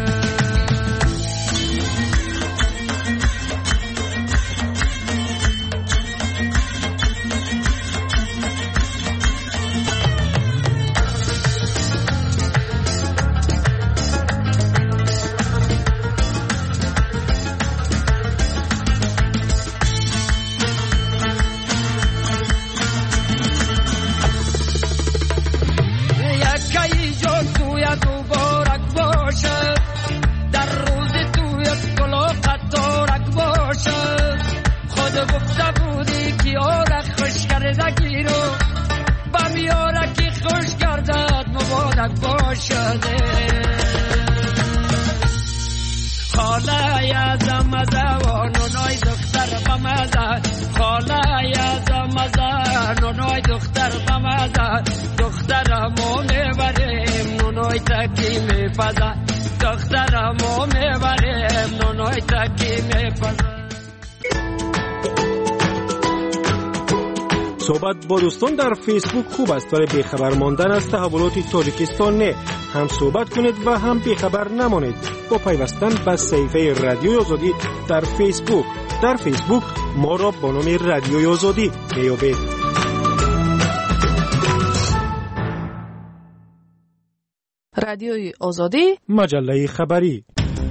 خاله یادم مزه و نونای دختر بمزه، خاله یادم مزه نونای دختر بمزه، دخترمو میبریم نونای تکی میپزه، دخترمو میبریم نونای تکی میپزن. صحبت با دوستان در فیسبوک خوب است ولی بیخبر ماندن از تحولات تاجیکستان نه. هم صحبت کنید و هم بیخبر نمانید با پیوستن به صفحه رادیوی آزادی در فیسبوک. در فیسبوک ما را با نام رادیوی آزادی میابید. رادیوی آزادی، مجله خبری.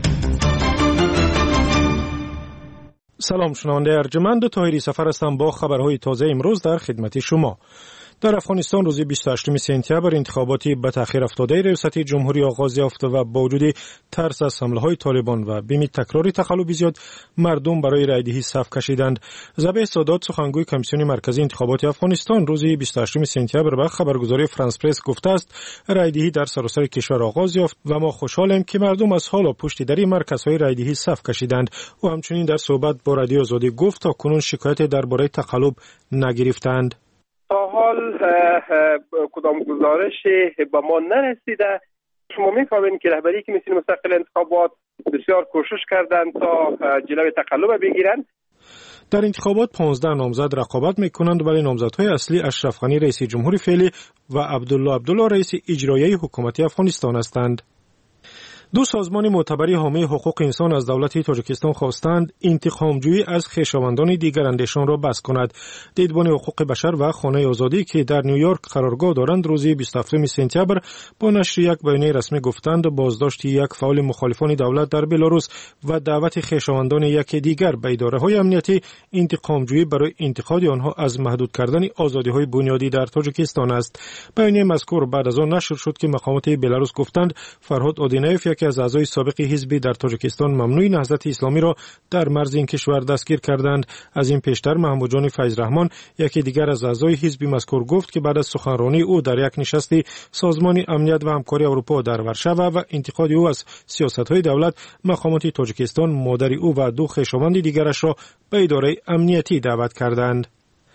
سلام شنونده ارجمند، طاهری سفر هستم با خبرهای تازه امروز در خدمت شما. در افغانستان روز 28 سپتامبر انتخاباتی به تأخیر افتاده ریاست جمهوری آغاز یافت و با وجود ترس از حمله‌های طالبان و بیم تکرار تخلف زیاد مردم برای رایدهی صف کشیدند. ذبیح سادات سخنگوی کمیسیون مرکزی انتخابات افغانستان روز 28 سپتامبر به خبرگزاری فرانس پرس گفته است رایدهی در سراسر کشور آغاز یافت و ما خوشحالیم که مردم از حالا پشت در مرکزهای رایدهی صف کشیدند. و همچنین در صحبت با رادیو آزادی گفت تا کنون شکایت درباره تخلف نگرفتند. تا حال کدام گزارشی به ما نرسیده. شما می‌فهمید که رهبری کمیسیون مستقل انتخابات بسیار کوشش کردند تا جلوی تقلب بگیرند. در انتخابات 15 نامزد رقابت می‌کنند ولی نامزدهای اصلی اشرف غنی رئیس جمهوری فعلی و عبدالله رئیس اجرایی حکومت افغانستان هستند. دو سازمان معتبر حامی حقوق انسان از دولت تاجیکستان خواستند انتقامجویی از خویشاوندان دیگر اندیشان را بس کند. دیدبان حقوق بشر و خانه آزادی که در نیویورک قرارگاه دارند روز 27 سپتامبر با نشر یک بیانیه رسمی گفتند بازداشت یک فعال مخالفان دولت در بلاروس و دعوت خویشاوندان یک دیگر به اداره‌های امنیتی انتقامجویی برای انتقاد آنها از محدود کردن آزادی‌های بنیادی در تاجیکستان است. بیانیه مذکور بعد از آن نشر شد که مقامات بلاروس گفتند فرهاد آدینایف که از اعضای سابق حزب در تاجیکستان ممنوع نهضت اسلامی را در مرز این کشور دستگیر کردند. از این پیشتر محمود جان فیض رحمان یکی دیگر از اعضای حزب مذکور گفت که بعد از سخنرانی او در یک نشست سازمان امنیت و همکاری اروپا در ورشو و انتقاد او از سیاست‌های دولت مقامات تاجیکستان مادر او و دو خویشاوند دیگرش را به اداره امنیتی دعوت کردند.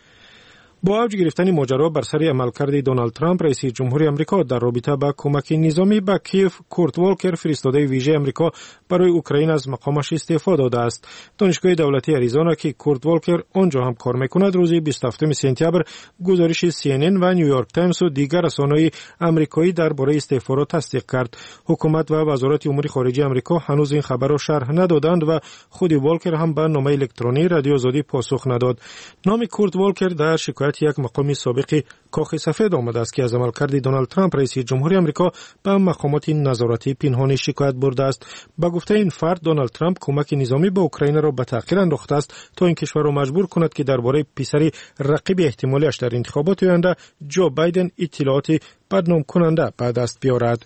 با اوج گرفتن ماجرا بر سر عملکرد دونالد ترامپ رئیس جمهوری آمریکا در رابطه با کمک نظامی به کیف، کورت والکر فرستاده ویژه آمریکا برای اوکراین از مقامش استعفا داده است. دانشگاه دولتی اریزونا که کورت والکر آنجا هم کار میکند روز 27 سپتامبر گزارش CNN و نیویورک تایمز و دیگر رسانه‌های آمریکایی درباره استعفا را تصدیق کرد. حکومت و وزارت امور خارجه آمریکا هنوز این خبر را شرح ندادند و خود والکر هم به نامه الکترونی رادیو آزادی پاسخ نداد. نام کورت والکر در شکایت یک مقامی سابق کاخ سفید آمده است که از عملکرد دونالد ترامپ رئیس جمهوری آمریکا به مقامات نظارتی پنهانی شکایت برده است. با گفته این فرد دونالد ترامپ کمک نظامی به اوکراین را به تأخیر انداخته است تا این کشور را مجبور کند که درباره پسر رقیب احتمالیش در انتخابات آینده جو بایدن اطلاعات بدنام کننده به دست بیاورد.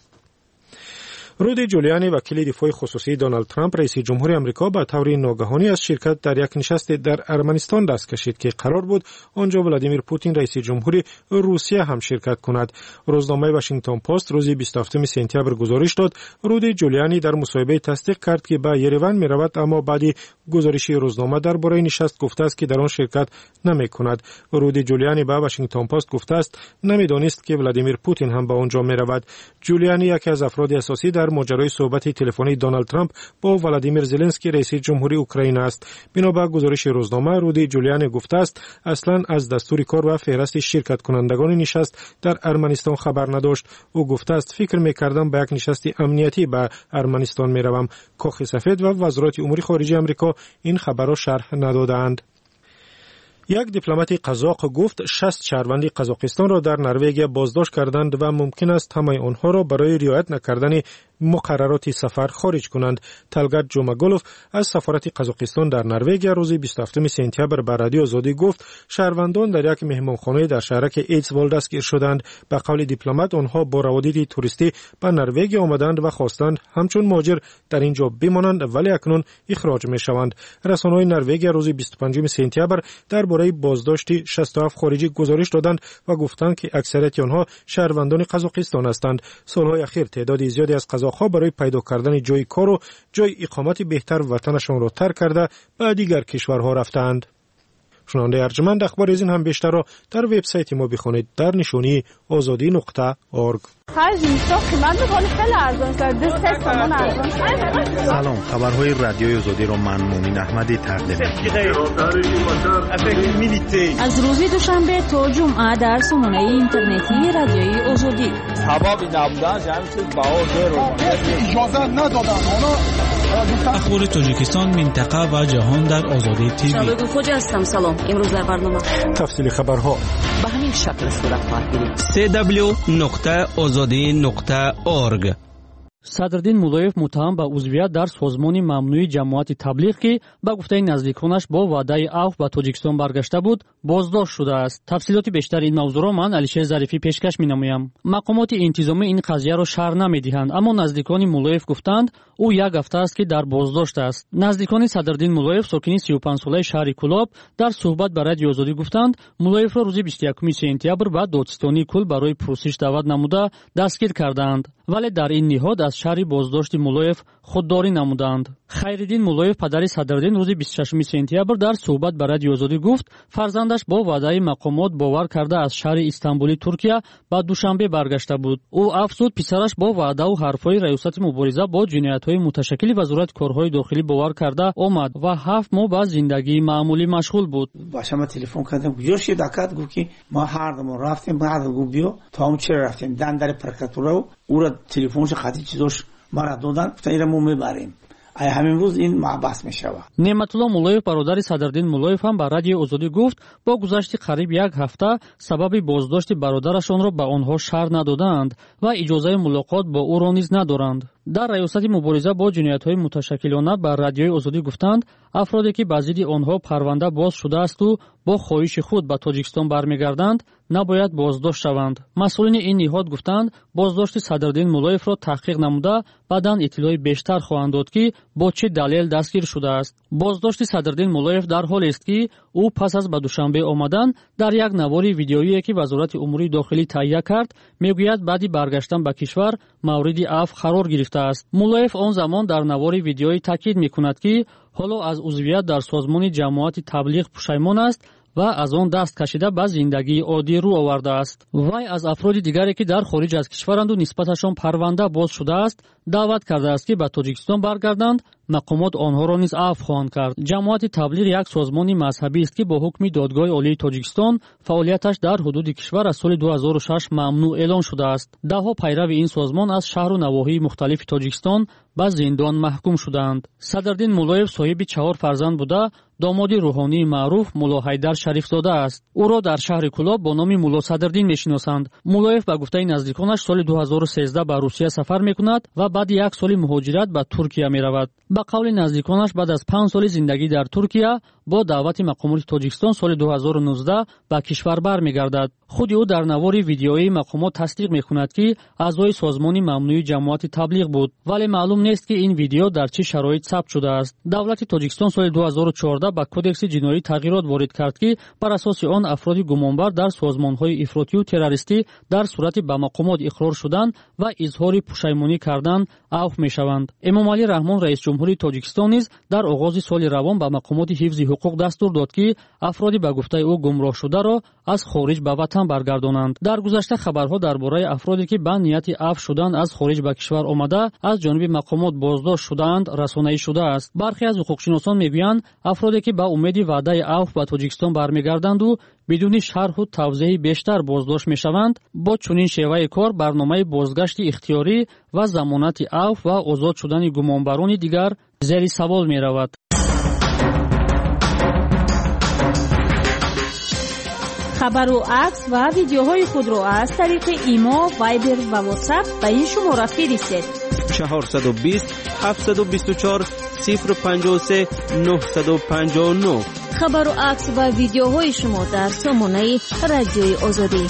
رودی جولیانی وکیل دفاع خصوصی دونالد ترامپ رئیس جمهوری آمریکا به طور ناگهانی از شرکت در یک نشست در ارمنستان دست کشید که قرار بود آنجا ولادیمیر پوتین رئیس جمهوری روسیه هم شرکت کند. روزنامه واشنگتن پست روز 27 سپتامبر گزارش داد رودی جولیانی در مصاحبه تصدیق کرد که به یریون می رود اما بعد گزارش روزنامه درباره نشست گفته است که در آن شرکت نمی کند. رودی جولیانی به واشنگتن پست گفته است نمیدانست که ولادیمیر پوتین هم به آنجا می رود. جولیانی یکی از افراد اساسی در ماجرای صحبت تلفنی دونالد ترامپ با ولادیمیر زلنسکی رئیس جمهوری اوکراین است. بنا به گزارش روزنامه رودی جولیانی گفته است اصلا از دستور کار و فهرست شرکت کنندگان نشست در ارمنستان خبر نداشت. او گفته است فکر می‌کردم به یک نشست امنیتی به ارمنستان می‌روم. کاخ سفید و وزارت امور خارجه آمریکا این خبر را شرح ندادند. یک دیپلمات قزاق گفت 60 شهروند قزاقستان را در نروژ بازداشت کردند و ممکن است همه آنها را برای رعایت نکردن مقررات سفر خارج کنند. تلگت جومگولوف از سفارت قزاقستان در نروژ روز 27 سپتامبر به رادیو آزادی گفت شهروندان در یک مهمانخانه در شهرک ایدزوال دستگیر شدند. به قول دیپلمات آنها با روادید توریستی به نروژ آمدند و خواستند همچون مهاجر در اینجا بمانند ولی اکنون اخراج می‌شوند. رسانه‌های نروژ روز 25 سپتامبر درباره بازداشت 67 خارجی گزارش دادند و گفتند که اکثریت آنها شهروندان قزاقستان هستند. سال‌های اخیر تعداد زیادی از قزاق‌ها برای پیدا کردن جای کار و جای اقامت بهتر وطنشان را ترک کرده به دیگر کشورها رفتند. شنونده ارجمند، اخبار از این هم بیشتر را در وبسایت ما بخوانید در نشانی azadi.org. سلام، خبرهای رادیوی آزادی را من مومن احمدی تقدیم می‌کنم. از روز دوشنبه تا جمعه در سامانه اینترنتی رادیوی آزادی. سبب نبودن جمعیت باور اجازه ندادن. اخبار تاجیکستان، منطقه و جهان در آزادی تیوی. شبکه خوجا هستم. سلام. امروز در برنامه تفصیل خبرها به همین شکل صورت خواهد گرفت. www.azadi.org. صدرالدین مولایف متهم به عضویت در سازمان ممنوع جماعت تبلیغ که به گفته نزدیکانش با وعده عفو به تاجیکستان برگشته بود بازداشت شده است. تفصیلات بیشتر این موضوع را من علیشه ظریفی پیشکش می‌نمایم. مقامات انتظامی این قضیه را شرح نمی‌دهند، اما نزدیکان مولایف گفتند او یک هفته است که در بازداشت است. نزدیکان صدرالدین مولایف ساکن 35 ساله شهر کلاب در صحبت با رادیو آزادی گفتند مولایف را روز 21 سپتامبر به دادستانی کل برای پرسش دعوت نموده دستگیر کردند، ولی در این نهاد از شهر بازداشت مولایف خودداری نمودند. خیرالدین مولایف پدر صدرالدین روز 26 سپتامبر در صحبت با رادیو آزادی گفت فرزندش با وعده مقامات باور کرده از شهر استانبول ترکیه به دوشنبه برگشته بود. او افزود پسرش با وعده و حرفهای ریاست مبارزه با جنایت‌های متشکل وزارت کارهای داخلی باور کرده آمد و 7 ماه به زندگی معمولی مشغول بود. باشه ما تلفن کردم کجاش دکات گفت که ما هر دم رفتیم بعد گفت بیا تا اون چرا رفتیم در پرکاتورا او را تلفنش خاطی چیزاش ما را دادن تا ایرمو میبریم. همین روز این محبس می شود. نعمت الله مولایف برادر صدرالدین مولایف هم به رادیو آزادی گفت با گذشت قریب یک هفته سبب بازداشت برادرشان را به آنها شرح ندادند و اجازه ملاقات با او را نیز ندارند. در ریاست مبارزه با جنایت‌های متشکلانه به رادیوی آزادی گفتند افرادی که به ضد آنها پرونده باز شده است و با خواهش خود به تاجیکستان برمیگردند نباید بازداشت شوند. مسئولین این نهاد گفتند بازداشت صدرالدین مولایف را تحقیق نموده بعداً اطلاع بیشتر خواهند داد که با چه دلیل دستگیر شده است. بازداشت صدرالدین مولایف در حالی است که او پس از به دوشنبه آمدن در یک نوار ویدیویی که وزارت امور داخلی تهیه کرد میگوید بعد برگشتن به کشور مورد عفو قرار گرفته است. مولایف آن زمان در نوار ویدیویی تاکید میکند که حالا از عضویت در سازمان جماعت تبلیغ پشیمان است و از آن دست کشیده به زندگی عادی رو آورده است. وی از افراد دیگری که در خارج از کشورند و نسبتشان پرونده باز شده است دعوت کرده است که به تاجیکستان برگردند. مقامات آنها را نیز عفو خواهند کرد. جماعت تبلیغ یک سازمان مذهبی است که با حکم دادگاه عالی تاجیکستان فعالیتش در حدود کشور از سال 2006 ممنوع اعلان شده است. دهها پیرو این سازمان از شهر و نواحی مختلف تاجیکستان به زندان محکوم شدند. صدرالدین مولایف صاحب 4 فرزند بوده داماد روحانی معروف مولا حیدر شریفزاده است. او را در شهر کلاب با نام مولا صدرالدین میشناسند. مولایف به گفته نزدیکانش سال 2013 به روسیه سفر میکند و بعد 1 سال مهاجرت به ترکیه میرود. به قول نزدیکانش بعد از 5 سال زندگی در ترکیه با دعوت مقامات تاجیکستان سال 2019 به کشور برمیگردد. خود او در نوار ویدیویی مقامات تصدیق میکند که اعضای سازمان ممنوع جماعت تبلیغ بود، ولی معلوم نیست که این ویدیو در چه شرایط ثبت شده است. دولت تاجیکستان سال 2014 به کدکس جنایی تغییرات وارد کرد که بر اساس آن افراد گمانبر در سازمان‌های افراطی و تروریستی در صورت به مقامات اقرار شدن و اظهار پشیمانی کردن عفو میشوند. امام علی رحمان رئیس جمهوری تاجیکستان نیز در آغاز سال روان به مقامات حفظ حقوق دستور داد که افرادی به گفته او گمراه شده را از خارج به وطن برگردانند. در گذشته خبرها درباره افرادی که به نیت عفو شدن از خارج به کشور آمده از جانب مقامات بازداشت شدند رسانه‌ای شده است. برخی از حقوقشناسان میگویند افرادی که به امید وعده عفو به تاجیکستان برمیگردند و بدون شرح و توضیح بیشتر بازداشت میشوند، با چنین شیوه کار برنامه بازگشت اختیاری و ضمانت عفو و آزاد شدن گمانبران دیگر زیر سوال میرود. خبر و عکس و ویدیوهای خود را از طریق ایما، وایبر و واتساپ به این شماره فرستید: 420 724 053 959. خبر و عکس و ویدیوهای شما در سامانه رادیوی آزادی.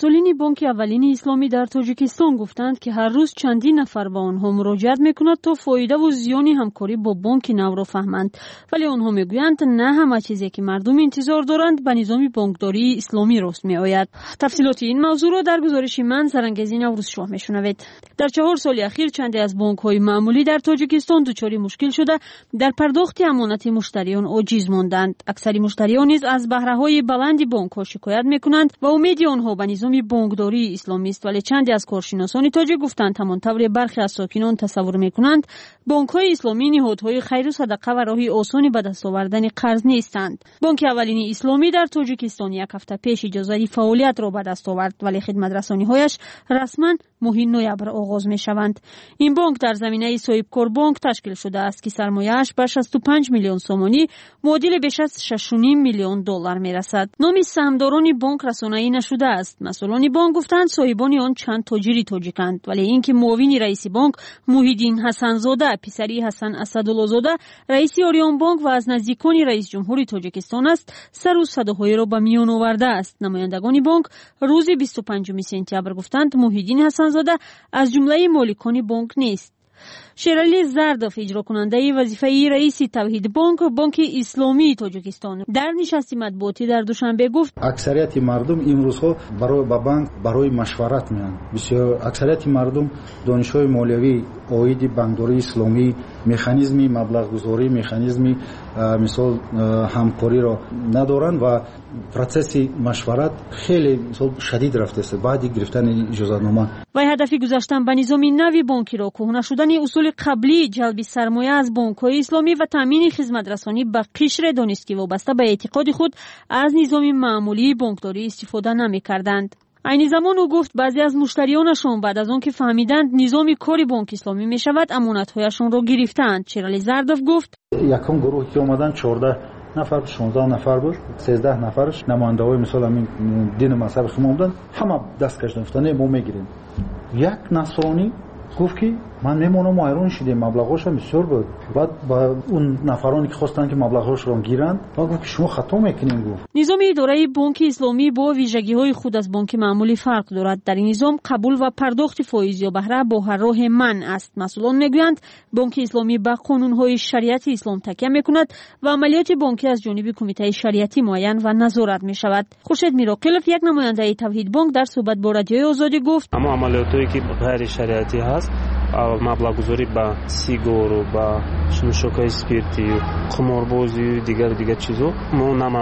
مسئولین بانک اولین اسلامی در تاجیکستان گفتند که هر روز چندین نفر به آنها مراجعت میکنند تا فایده و زیان همکاری با بانک نو را فهمند، ولی آنها میگویند نه همه چیزی که مردم انتظار دارند به نظام بانکداری اسلامی رست میآید. تفصیلات این موضوع را در گزارش من سرانگزی نوروز شاه میشنوید. در 4 سال اخیر چندی از بانک‌های معمولی در تاجیکستان دچار مشکل شده در پرداخت امانت مشتریان عاجز ماندند. اکثر مشتریان نیز از بهره‌های بلند بانک‌ها شکایت میکنند و امید آنها به نظام بانکداری اسلامی است، ولی چندی از کارشناسان تاجیک گفتند همانطور برخی از ساکنان تصور میکنند بانک‌های اسلامی نهادهای خیر و صدقه و راه آسانی به دست آوردن قرض نیستند. بانک اولین اسلامی در تاجیکستان یک هفته پیش اجازه فعالیت را به دست آورد، ولی خدمت‌رسانی‌هایش رسما ماه نوامبر آغاز می‌شوند. این بانک در زمینه صاحبکار بانک تشکیل شده است که سرمایه‌اش به 65 میلیون سومانی معادل بیش از 6.5 میلیون دلار میرسد. نام سهامداران بانک رسانه‌ای نشده است. مسئولان بانک گفتند صاحبان آن چند تاجری تاجیکند، ولی اینکه معاون رئیس بانک موحیدین حسن‌زاده، پسری حسن اسدالله‌زاده، رئیس آریان بانک و از نزدیکان رئیس جمهور تاجیکستان است، سر و صداهای را به میان آورده است. نمایندگان بانک روز 25 سپتامبر گفتند موحیدین حسن‌زاده از جمله مالکان بانک نیست. شیرالی زردوف اجرا کننده وظیفه رئیس توحید بانک اسلامی تاجیکستان در نشست مطبوعاتی در دوشنبه گفت اکثریت مردم امروزها برای بانک برای مشورت میان. بسیار اکثریت مردم دانش‌های مالیوی عاید بانکداری اسلامی مکانیزم مبلغ گذاری مکانیزم مثال همکاری را ندارند و پروسس مشورت خیلی مثال شدید رفته است بعد گرفتن اجازه نامه. و هدف گذاشتن به نظام نوی بانکی را کهنه شدن اصول قبلی جلب سرمایه از بانک‌های اسلامی و تامین خدمت رسانی به قشر دانست که وابسته به اعتقاد خود از نظام معمولی بانکداری استفاده نمی‌کردند. این زمان او گفت بعضی از مشتریانشان بعد از آن که فهمیدند نظام کاری بانک اسلامی می شود امانت‌هایشان را گرفتند. شیرالی زردوف گفت یکم گروهی که اومدن 14 نفر 16 نفر بود 13 نفرش نماینده‌های مثلا همین دین مذهب خودمون بودن همه دستکش گرفتن ما میگیریم. یک نصرانی گفت که من میمونم وایرون شده مبلغش بسیار بود. بعد با اون نفرانی که خواستن که مبلغش رو گیرند گفت که شما خطا میکنین. گفت نظام اداره بانک اسلامی با ویژگی‌های خود از بانک معمولی فرق دارد. در این نظام قبول و پرداخت فایز یا بهره با هر راه منع است. مسئولان میگویند بانک اسلامی به قانون‌های شریعت اسلام تکیه میکند و عملیات بانکی از جانب کمیته شریعتی معین و نظارت میشود. خورشید میراقلوف یک نماینده توحید بانک در صحبت با رادیوی آزادی گفت اما عملیاتی که غیر شریعتی هست مبلغ گذاری با سیگار و با نوشاک‌های اسپریتی و قماربازی و دیگر چیزا ما نه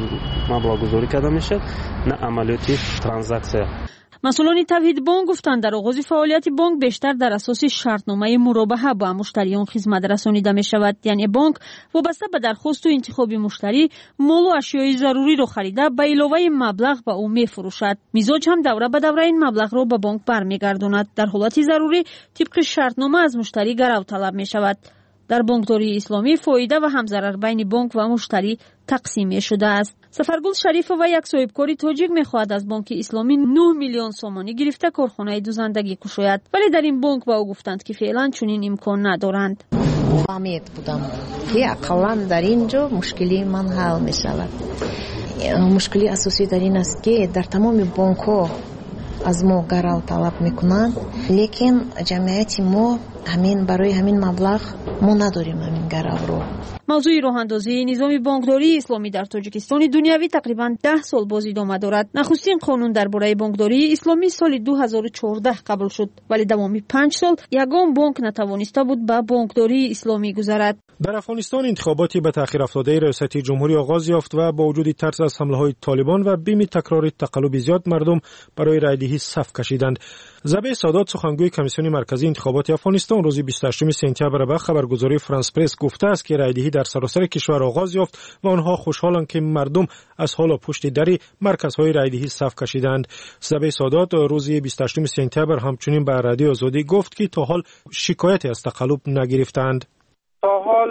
مبلغ گذاری کرده میشه نه عملیات ترانزکسیا. مسئولان توحید بانک گفتند در آغاز فعالیت بانک بیشتر در اساس شرطنامه مرابحه با مشتریان خدمت رسانیده می شود، یعنی بانک وابسته به درخواست و انتخاب مشتری مال و اشیای ضروری را خریده به علاوه مبلغ به او می فروشد. میزاج هم دوره به دوره این مبلغ را به بانک برمیگرداند. در حالت ضروری طبق شرطنامه از مشتری گرو طلب می شود. در بانکداری اسلامی فایده و همضرر بین بانک و مشتری تقسیم شده است. سفرگل شریف و یک صاحبکاری تاجیک می‌خواهد از بانک اسلامی 9 میلیون سومانی گرفته کارخانه دوزندگی کشاید، ولی در این بانک به او گفتند که فعلا چنین امکان ندارند. فهمید بودم که اقلا در اینجا مشکلی من حل می‌شود. مشکلی اساسی در این است که در تمام بانک‌ها از ما گرو طلب میکنند، لیکن جمعیت ما همین برای همین مبلغ ما نداریم همین گرو رو. موضوع راه اندازی نظام بانکداری اسلامی در تاجیکستان دنیوی تقریبا 10 سال باز ادامه دارد. نخستین قانون درباره بانکداری اسلامی سال 2014 قبول شد، ولی دوامی 5 سال یگان بانک نتوانسته بود به بانکداری اسلامی گذرد. در افغانستان انتخاباتی به تأخیر افتاده ریاست جمهوری آغاز یافت و با وجود ترس از حمله‌های طالبان و بیم تکرار تقلب زیاد مردم برای رایدهی صف کشیدند. زبی سادات سخنگوی کمیسیون مرکزی انتخابات افغانستان روز 28 سپتامبر به خبرگزاری فرانس پرس گفته است که رایدهی در سراسر کشور آغاز یافت و آنها خوشحالند که مردم از حالا پشت در مرکزهای رایدهی صف کشیدند. زبی سادات روز 28 سپتامبر همچنین به رادیو آزادی گفت که تا حال شکایتی از تقلب نگرفتند. تا حال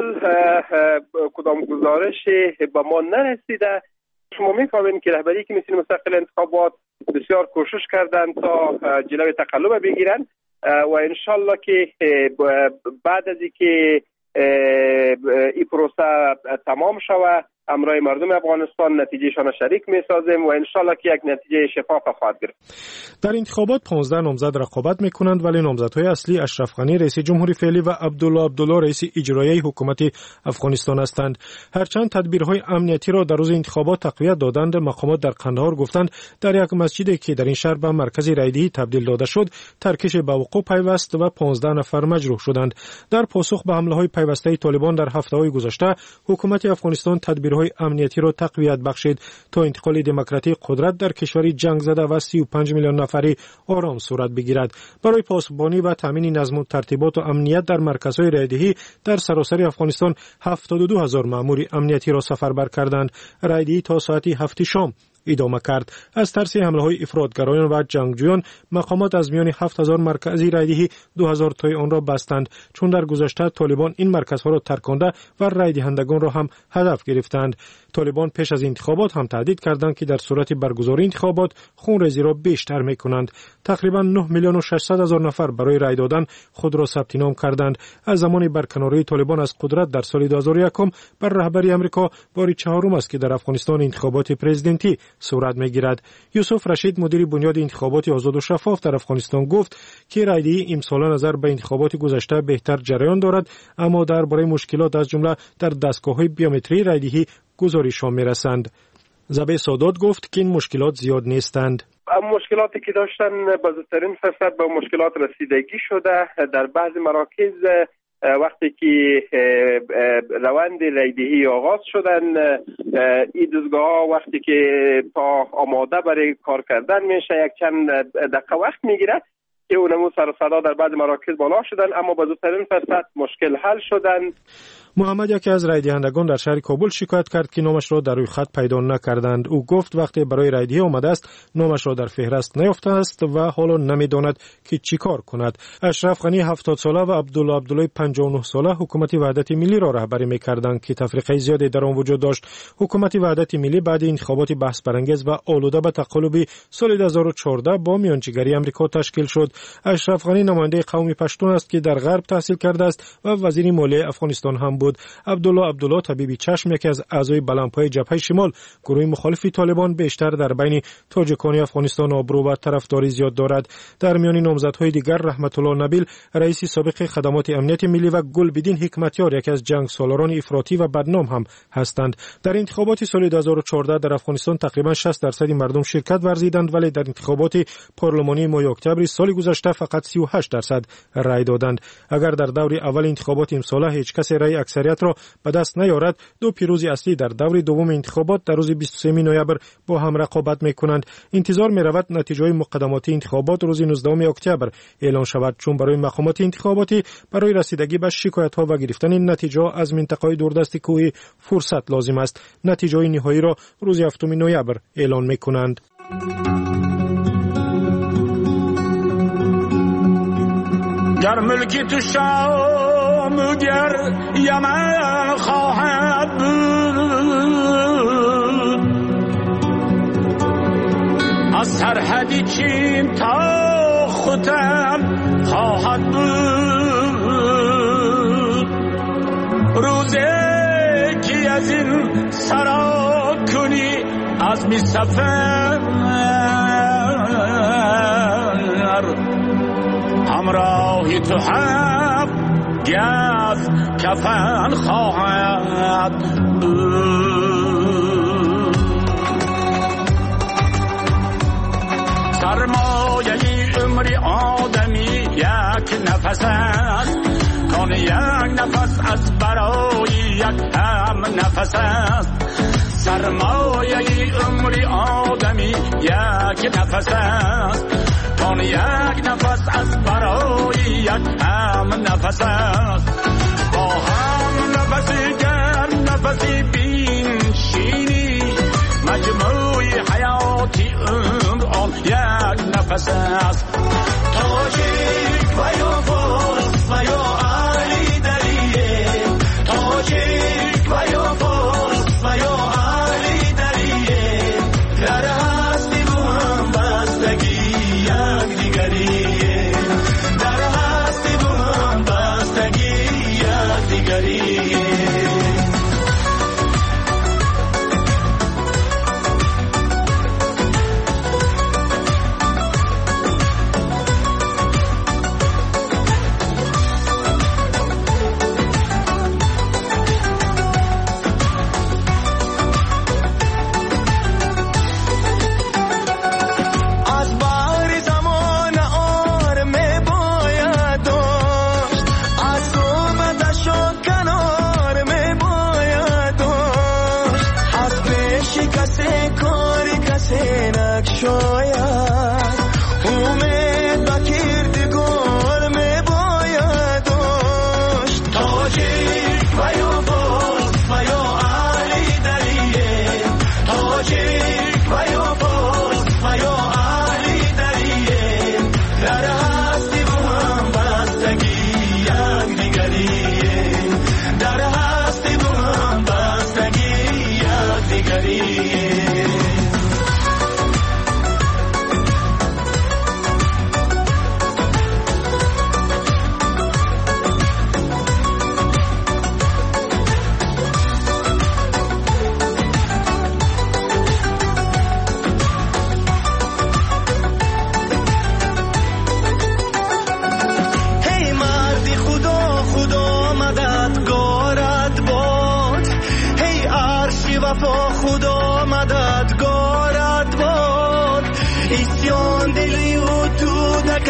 کدام گزارش به ما نرسیده. شما می‌فهمید که رهبری کمیسیون مستقل انتخابات بسیار کوشش کردند تا جلوی تقلب بگیرند و انشالله که بعد از اینکه این پروسه تمام شود امرای مردم افغانستان نتیجهشان شریک می‌سازیم و ان شاءالله که یک نتیجه شفاف خواهد گرفت. در انتخابات 15 نامزد رقابت می‌کنند، ولی نامزدهای اصلی اشرف غنی رئیس جمهوری فعلی و عبدالله رئیس اجرایی حکومت افغانستان هستند. هرچند تدبیرهای امنیتی را در روز انتخابات تقویت دادند، مقامات در قندهار گفتند در یک مسجدی که در این شهر به مرکز رایدهی تبدیل داده شد ترکش به وقوع پیوست و 15 نفر مجروح شدند. در پاسخ به حمله‌های پیوسته طالبان در هفته‌های گذشته حکومت افغانستان تدبیرهای امنیتی را تقویت بخشید تا انتقال دموکراتیک قدرت در کشوری جنگ زده و 35 میلیون نفری آرام صورت بگیرد. برای پاسبانی و تامین نظم و ترتیبات و امنیت در مرکزهای رایدهی در سراسر افغانستان 72000 مأمور امنیتی را سفربر کردند. رایدهی تا ساعت 7 شام ادامه کرد. از ترس حمله‌های افراطگرایان و جنگجویان مقامات از میان 7000 مرکزی رایدهی 2000 تای آن را بستند، چون در گذشته طالبان این مرکزها را ترکانده و رای دهندگان را هم هدف گرفتند. طالبان پیش از انتخابات هم تهدید کردند که در صورت برگزاری انتخابات خونریزی را بیشتر می‌کنند. تقریبا 9 میلیون و 600 هزار نفر برای رای دادن خود را ثبت نام کردند. از زمان برکناری طالبان از قدرت در سال 2001 بر رهبری آمریکا بار چهارم است که در افغانستان انتخابات پرزیدنتی صورت می‌گیرد. یوسف رشید مدیر بنیاد انتخابات آزاد و شفاف در افغانستان گفت که رایدهی امسال نظر به انتخابات گذشته بهتر جریان دارد، اما درباره مشکلات از جمله در دستگاه‌های بیومتری رایدهی گزارش‌ها می‌رسند. زبی سادات گفت که این مشکلات زیاد نیستند. مشکلاتی که داشتن با زودترین فرصت به مشکلات رسیدگی شده. در بعضی مراکز وقتی که روند رایدهی آغاز شدن، این دستگاه وقتی که تا آماده برای کار کردن میشه یک چند دقیقه وقت میگیره که اونمو سر و صدا در بعض مراکز بالا شدن، اما با زودترین فرصت مشکل حل شدن. محمد یکی از رای دهندگان در شهر کابل شکایت کرد که نامش را در روی خط پیدا نکردند. او گفت وقتی برای رایدهی آمده است نامش را در فهرست نیافته است و حالا نمیداند که چیکار کند. اشرف غنی 70 ساله و عبدالله 59 ساله حکومت وحدت ملی را رهبری می‌کردند که تفریقه زیادی در آن وجود داشت. حکومت وحدت ملی بعد انتخابات بحث برانگیز و آلوده به تقلب سال 2014 با میانجیگری آمریکا تشکیل شد. اشرف غنی نماینده قوم پشتون است که در غرب تحصیل کرده است و وزیر مالیه افغانستان هم بود. عبدالله طبیبی چشم یکی از اعضای بلندپای جبهه شمال گروه مخالف طالبان بیشتر در بین تاجیکان افغانستان آبرو و طرفداری زیاد دارد. در میان نامزدهای دیگر رحمت الله نبیل رئیس سابق خدمات امنیت ملی و گلبدین حکمتیار یکی از جنگ سالاران افراطی و بدنام هم هستند. در انتخابات سال 2014 در افغانستان تقریبا 60% مردم شرکت ورزیدند، ولی در انتخابات پارلمانی ماه اکتبر سال گذشته فقط 38% رای دادند. اگر در دور اول انتخابات امسال هیچ کس رای اکثریت را به دست نیارد، دو پیروزی اصلی در دور دوم انتخابات در روز 23 نوامبر با هم رقابت می‌کنند. انتظار می‌رود نتیجه مقدماتی انتخابات روز 19 اکتبر اعلان شود، چون برای مقامات انتخاباتی برای رسیدگی به شکایت‌ها و گرفتن نتیجه از منطقه‌های دوردست کوهی فرصت لازم است. نتیجه نهایی را روز 7 نوامبر اعلان می‌کنند. در ملکی تو شام گر یمن خواهد بود، از سرحدی چین تا ختم خواهد بود. روزی که از این سرا کنی از می سفر، همراهی تو هم گز کفن خواهد بود. سرمایه عمری آدمی یک نفس است، کان یک نفس از برای یک هم نفس است. سرمایه عمری آدمی یک نفس است، کان یک نفس از برای یک هم نفس است. با هم نفسی گر نفسی بینشینی، مجموعی حیاتی عمر آن یک نفس است. تاجیک و یا فارس و یا علی دریه، تاجیک و یا فارس و یا علی دریه، در هستی و هم بستگی یک دیگریه، در هستی و هم بستگی یک دیگریه.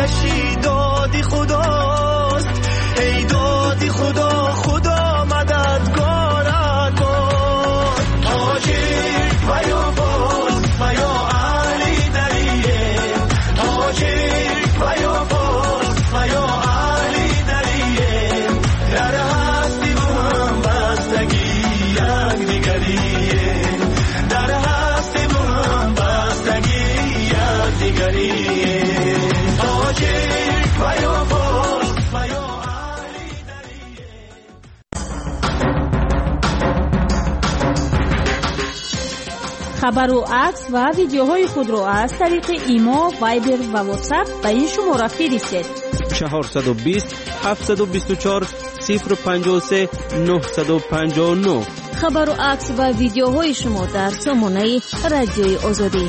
آتشی دادی خداست، ای دادی خدا، خدا مددگارت باد. تاجیک و یا فارس و یا اهلی دریه، تاجیک و یا فارس و یا اهلی دریه، در هستی و هم بستگی یک دیگریه، در هستی و هم بستگی یک دیگریه. تاجیک و یا فارس و یا اهلی دریه. خبر و عکس و ویدیوهای خود را از طریق ایمو، وایبر و واتساپ به این شماره فرستید: 420 724 053 959. خبر و عکس و ویدیوهای شما در سامانه رادیوی آزادی.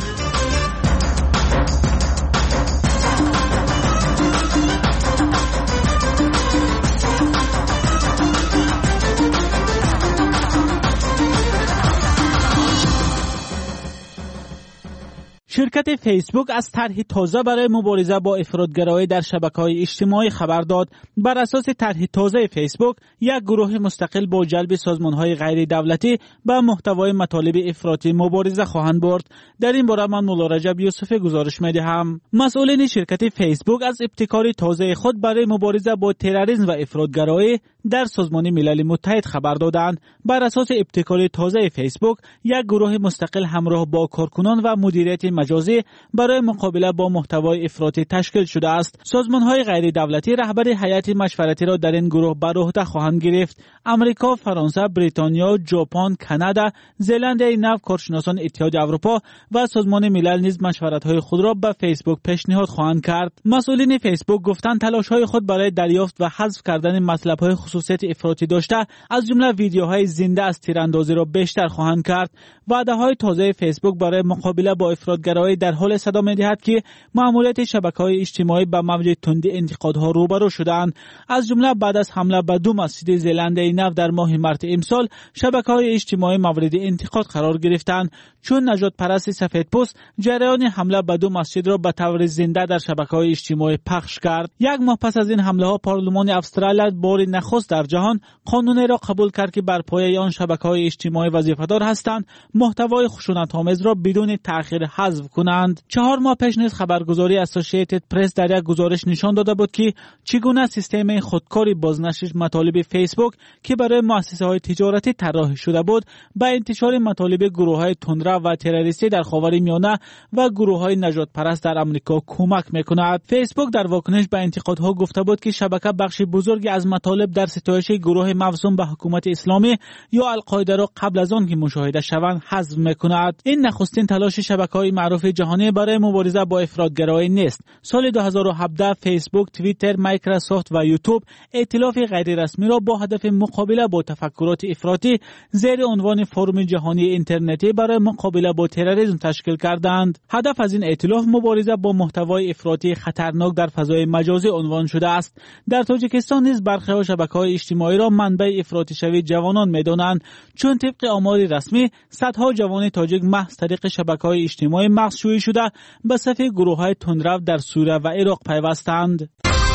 شرکت فیسبوک از طرح تازه برای مبارزه با افراطگرایی در شبکه‌های اجتماعی خبر داد. بر اساس طرح تازه فیسبوک، یک گروه مستقل با جلب سازمان‌های غیر دولتی به محتوای مطالب افراطی مبارزه خواهند برد. در این باره من مولا رجب یوسف گزارش می‌دهم. مسئولین شرکت فیسبوک از ابتکار تازه خود برای مبارزه با تروریسم و افراطگرایی در سازمان ملل متحد خبر دادند. بر اساس ابتکار تازه فیسبوک، یک گروه مستقل همراه با کارکنان و مدیریت مجازی برای مقابله با محتوای افراطی تشکیل شده است. سازمان‌های غیر دولتی رهبر هیئت مشورتی را در این گروه بر عهده خواهند گرفت. آمریکا، فرانسه، بریتانیا، ژاپن، کانادا، زلنده نو، کارشناسان اتحاد اروپا و سازمان ملل نیز مشورت‌های خود را به فیسبوک پیشنهاد خواهند کرد. مسئولین فیسبوک گفتند تلاش‌های خود برای دریافت و حذف کردن مطلب‌های خصوصیت افراطی داشته، از جمله ویدیوهای زنده از تیراندازی را بیشتر خواهند کرد. وعده‌های تازه فیسبوک برای مقابله با افراطگرایی در حال صدا می‌دهد که مأموریت شبکه‌های اجتماعی با موج تندی انتقادها روبرو شدند. از جمله بعد از حمله به دو مسجد زلنده نو در ماه مارس امسال، شبکه‌های اجتماعی مورد انتقاد قرار گرفتند، چون نجات پرست سفیدپوست جریان حمله به دو مسجد را به طور زنده در شبکه‌های اجتماعی پخش کرد. یک ماه پس از این حمله‌ها، پارلمان استرالیا بار نخست در جهان قانونی را قبول کرد که بر پایه آن شبکه‌های اجتماعی وظیفه‌دار هستند محتوای خشونت‌آمیز را بدون تأخیر حذف کنند. 4 ماه پیش نیز خبرگزاری اسوسییتد پرس در یک گزارش نشان داده بود که چگونه سیستم خودکاری بازنشر مطالب فیسبوک که برای مؤسسه‌های تجارتی طراحی شده بود، به انتشار مطالب گروه‌های تندرو و تروریستی در خاورمیانه و گروه‌های نجات پرست در آمریکا کمک می‌کند. فیسبوک در واکنش به انتقادها گفته بود که شبکه بخش بزرگی از مطالب در ستایش گروه موسوم به حکومت اسلامی یا القاعده را قبل از آن که مشاهده شوند حذف می‌کند. این نخستین تلاش شبکه‌های معروف جهانی برای مبارزه با افراطگرایی نیست. سال 2017 فیسبوک، توییتر، مایکروسافت و یوتیوب ائتلاف غیر رسمی را با هدف مقابله با تفکرات افراطی زیر عنوان فورم جهانی اینترنتی برای مقابله با تروریسم تشکیل کردند. هدف از این ائتلاف مبارزه با محتوای افراطی خطرناک در فضای مجازی عنوان شده است. در تاجیکستان نیز برخی شبکه‌های اجتماعی را منبع افراطی شوی جوانان می‌دانند، چون طبق آمار رسمی صدها جوان تاجیک محض طریق شبکه‌های اجتماعی مغزشویی شده به صف گروه‌های تندرو در سوریه و عراق پیوستند.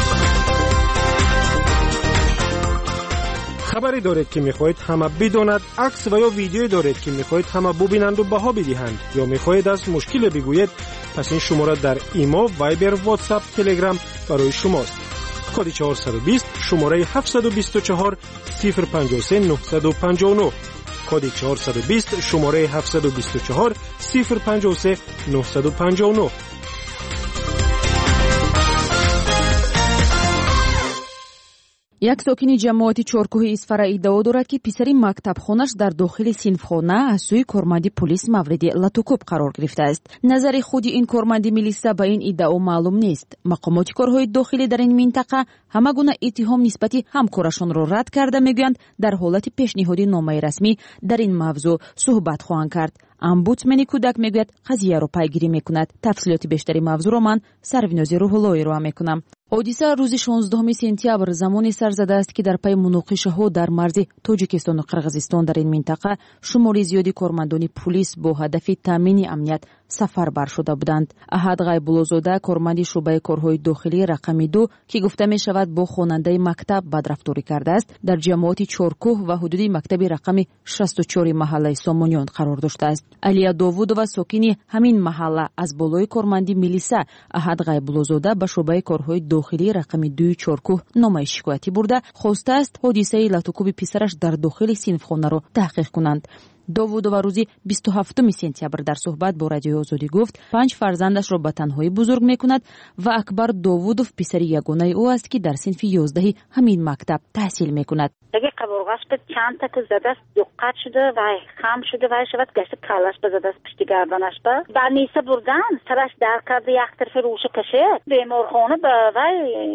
خبری دارید که می‌خواهید همه بداند، عکس و یا ویدیویی دارید که می‌خواهید همه ببینند و بها بدهند، یا می‌خواهید از مشکل بگویید، پس این شماره در ایمو، وایبر، واتساپ، تلگرام برای شماست. کد 420 شماره 724 053 959. کد 420 شماره 724 053 959. یک ساکن جماعت چارکوه اسفر ادعا دارد که پسر مکتبخانش در داخل صنفخانه از سوی کارمند پلیس مورد لطوکوب قرار گرفته است. نظر خود این کارمند میلیسا به این ادعا معلوم نیست. مقامات کارهای داخلی در این منطقه همه گونه اتهام نسبت همکارشان را رد کرده، میگویند در حالت پیشنهادی نامه رسمی در این موضوع صحبت خواهند کرد. امبودسمن کودک میگوید قضیه را پیگیری میکند. تفصیلات بیشتری موضوع را من سرویناز روح اللهی را میکنم. حادثه روز 16 سپتامبر زمانی سر زده است که در پی مناقشه‌ها در مرز تاجیکستان و قرقیزستان در این منطقه شمار زیادی کارمندان پلیس با هدف تامین امنیت سفربر شده بودند. احد غیب‌الله‌زاده کارمند شعبه کارهای داخلی رقم 2 که گفته می شود با خواننده مکتب بدرفتاری کرده است، در جماعت چارکوه و حدود مکتب رقم 64 محله سامونیان قرار داشته است. علیا داوودова ساکن همین محله از بالای کارمندی میلیسا احد غیب‌الله‌زاده به شعبه کارهای داخلی رقم 2 چارکوه نامه شکایتی برده خواسته است حادثه لاتوکوب پسرش در داخل صنفخانه را تحقیق کنند. داوودова روزی 27 سپتامبر در صحبت با رادیوی آزادی گفت 5 فرزندش را به تنهایی بزرگ میکند و اکبر داوودов پسر یگانه او است که در صنف 11 همین مکتب تحصیل میکند. اگه قبرغش به چند تا که زده است دقت شده و خم شده و شود گشت کلش بزده است پشت گردنش با نیسه بردن سرش در کرده یک طرف روش کشه بیمارخانه به وای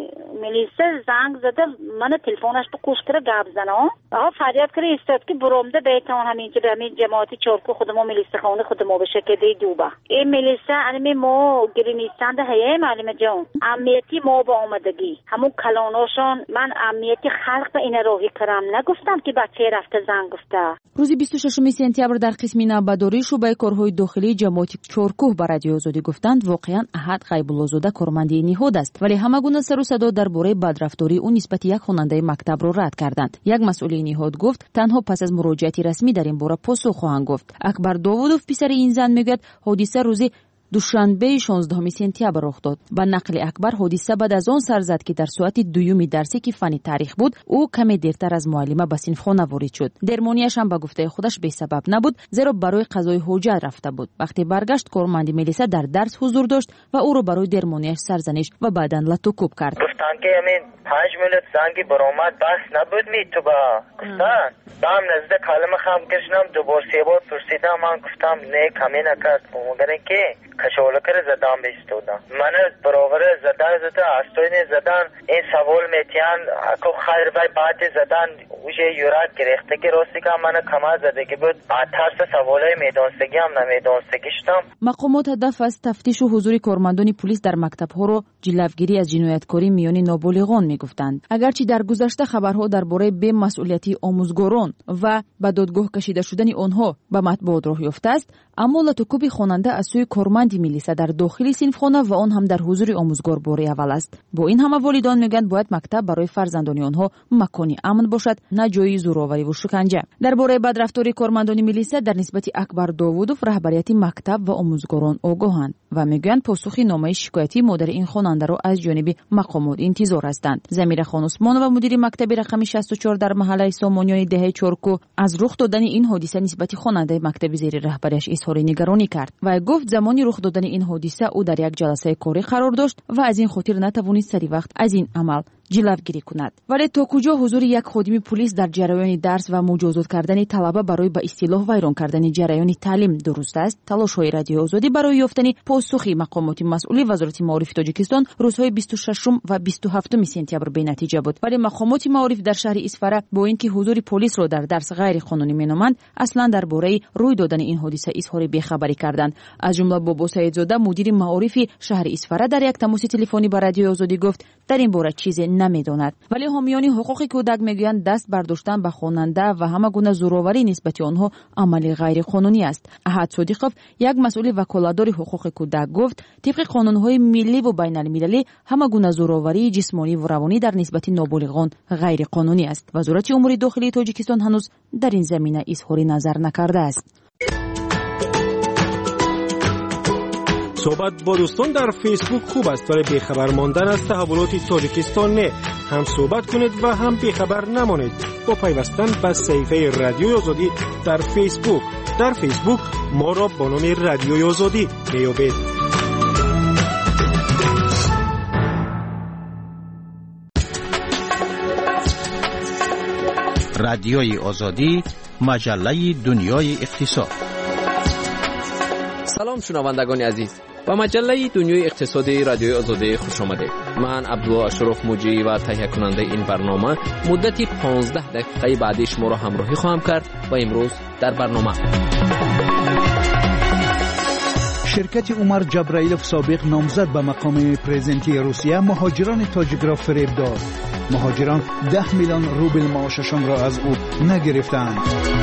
ملیسه زنگ زده من تلفنش به کوشتر گپ زنم آها فریاد کرد استاد که برامده بیتون همینجا به همین جماعتی چارکو خودمو ملیسه خانه خودمو به شکده دوبه این ملیسه انمی ما گرینیستند هیه معلم جان امنیتی ما با آمدگی همون کلاناشان من امنیتی خلق به این راهی نگفتم که بچه رفته زنگ گفته. روز 26 سپتامبر در قسم نوبداری شعبه کارهای داخلی جماعت چارکوه به رادیوی آزادی گفتند واقعا احد غیب‌الله‌زاده کارمندی نهاد است، ولی همه گونه سر و صدا درباره بدرفتاری او نسبت یک خواننده مکتب را رد کردند. یک مسئول نهاد گفت تنها پس از مراجعه رسمی در این باره پاسخ خواهند گفت. اکبر داوودov پسر این زن میگوید حادثه روز دوشنبه 16 سپتامبر رخ داد. با نقل اکبر حادثه بعد از آن سر زد که در ساعت 2 درسی که فنی تاریخ بود او کمی دیرتر از معلمه به صنفخانه وارد شد. درمانیش هم به گفته خودش بی سبب نبود، زیرا برای قضای حاجت رفته بود. وقتی برگشت کارمند ملیسا در درس حضور داشت و او را برای درمانیش سرزنش و بعداً لطوکوب کرد. گفتن که همین 5 میلیت زنگی برآمد بس نبود می تو با گفتن دام نزد کلمه خام کشنم دوبار سه بار پرسیدم من گفتم نه کمی نکرد مگر که کشولکر زدم بیستودم من برابر زده استوینی زدن این سوال میتیان اکو خیر و بعد زدن اوجه یورات گرفته که راستی که من کما زده که بود ترس سوالای میدانستگی هم نمیدانستگیشتم. مقامات هدف از تفتیش و حضور کارمندان پلیس در مکتب‌ها رو جلوگیری از جنایتکاری میان نابالغان میگفتند. اگرچه در گذشته خبرها درباره بی‌مسئولیتی آموزگاران و به دادگاه کشیده شدن آنها به مطبوعات راه یافته است، اما لاتوکوب خواننده از سوی کارمند میلیسا در داخل صنفخانه و آن هم در حضور آموزگار بار اول است. با این همه والدان میگن باید مکتب برای فرزندان آنها مکانی امن باشد، نه جای زورآوری و شکنجه. درباره بدرفتاری کارمندان میلیسا در نسبت اکبر داوودov رهبریت مکتب و آموزگاران آگاهند و میگن پاسخ نامه شکایتی مادر این خواننده را از جانب مقامات انتظار هستند. زمیر خان عثمانو و مدیر مکتب رقم 64 در محله سامونیان ده چارکو از رخ دادن این حادثه نسبت خواننده مکتب زیر رهبریش اظهار نگرانی کرد و گفت زمانی رخ دادن این حادثه او در یک جلسه کاری قرار داشت و از این خاطر نتوانست سری وقت از این عمل جلوگیری کند. ولی تا کجا حضور یک خادم پلیس در جریان درس و مجازات کردن طلبه برای به اصطلاح ویران کردن جریان تعلیم درست است؟ تلاش‌های رادیو آزادی برای یافتن پاسخ مقامات مسئول وزارت معارف تاجیکستان روزهای 26 و 27 سپتامبر به نتیجه بود. ولی مقامات معارف در شهر اسفره با اینکه حضور پلیس را در درس غیر قانونی مینامند، اصلا درباره روی دادن این حادثه اظهار بی‌خبری کردند. از جمله بابا سعیدزاده مدیر معارف شهر اسفره در یک تماس تلفنی با رادیو آزادی گفت در این باره چیزی نمیداند. ولی حامیان حقوق کودک میگویند دست برداشتن به خواننده و همه گونه زورآوری نسبت آنها عمل غیر قانونی است. احد صادقov یک مسئول وکالتدار حقوق کودک گفت طبق قانون‌های ملی و بین المللی همه گونه زورآوری جسمانی و روانی در نسبت نابالغان غیر قانونی است. وزارت امور داخلی تاجیکستان هنوز در این زمینه اظهار نظر نکرده است. صحبت با دوستان در فیسبوک خوب است، ولی بیخبر ماندن از تحولات تاجیکستان نه. هم صحبت کنید و هم بیخبر نمانید با پیوستن به صفحه رادیوی آزادی در فیسبوک. در فیسبوک ما را با نام رادیوی آزادی میابید. رادیوی آزادی، مجله دنیای اقتصاد. سلام شنوندگان عزیز، با مجله دنیای اقتصادی رادیوی آزادی خوش آمدید. من عبدالله اشرف موجی و تهیه کننده این برنامه مدتی 15 دقیقه بعدی شما را همراهی خواهم کرد و امروز در برنامه شرکت عمر جبرائیلوف سابق نامزد به مقام پرزیدنتی روسیه مهاجران تاجیک را فریب داد. مهاجران 10 میلیون روبل معاششان را از او نگرفتند.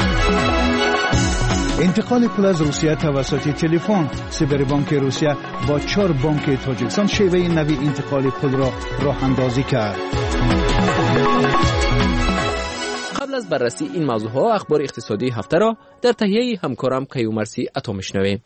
انتقال پول از روسیه توسط تلفن. سیبربانک روسیه با 4 بانک تاجیکستان شیوه نوی انتقال پول را راه اندازی کرد. قبل از بررسی این موضوعها اخبار اقتصادی هفته را در تهیه همکارم کیومرثی عطا میشنویم.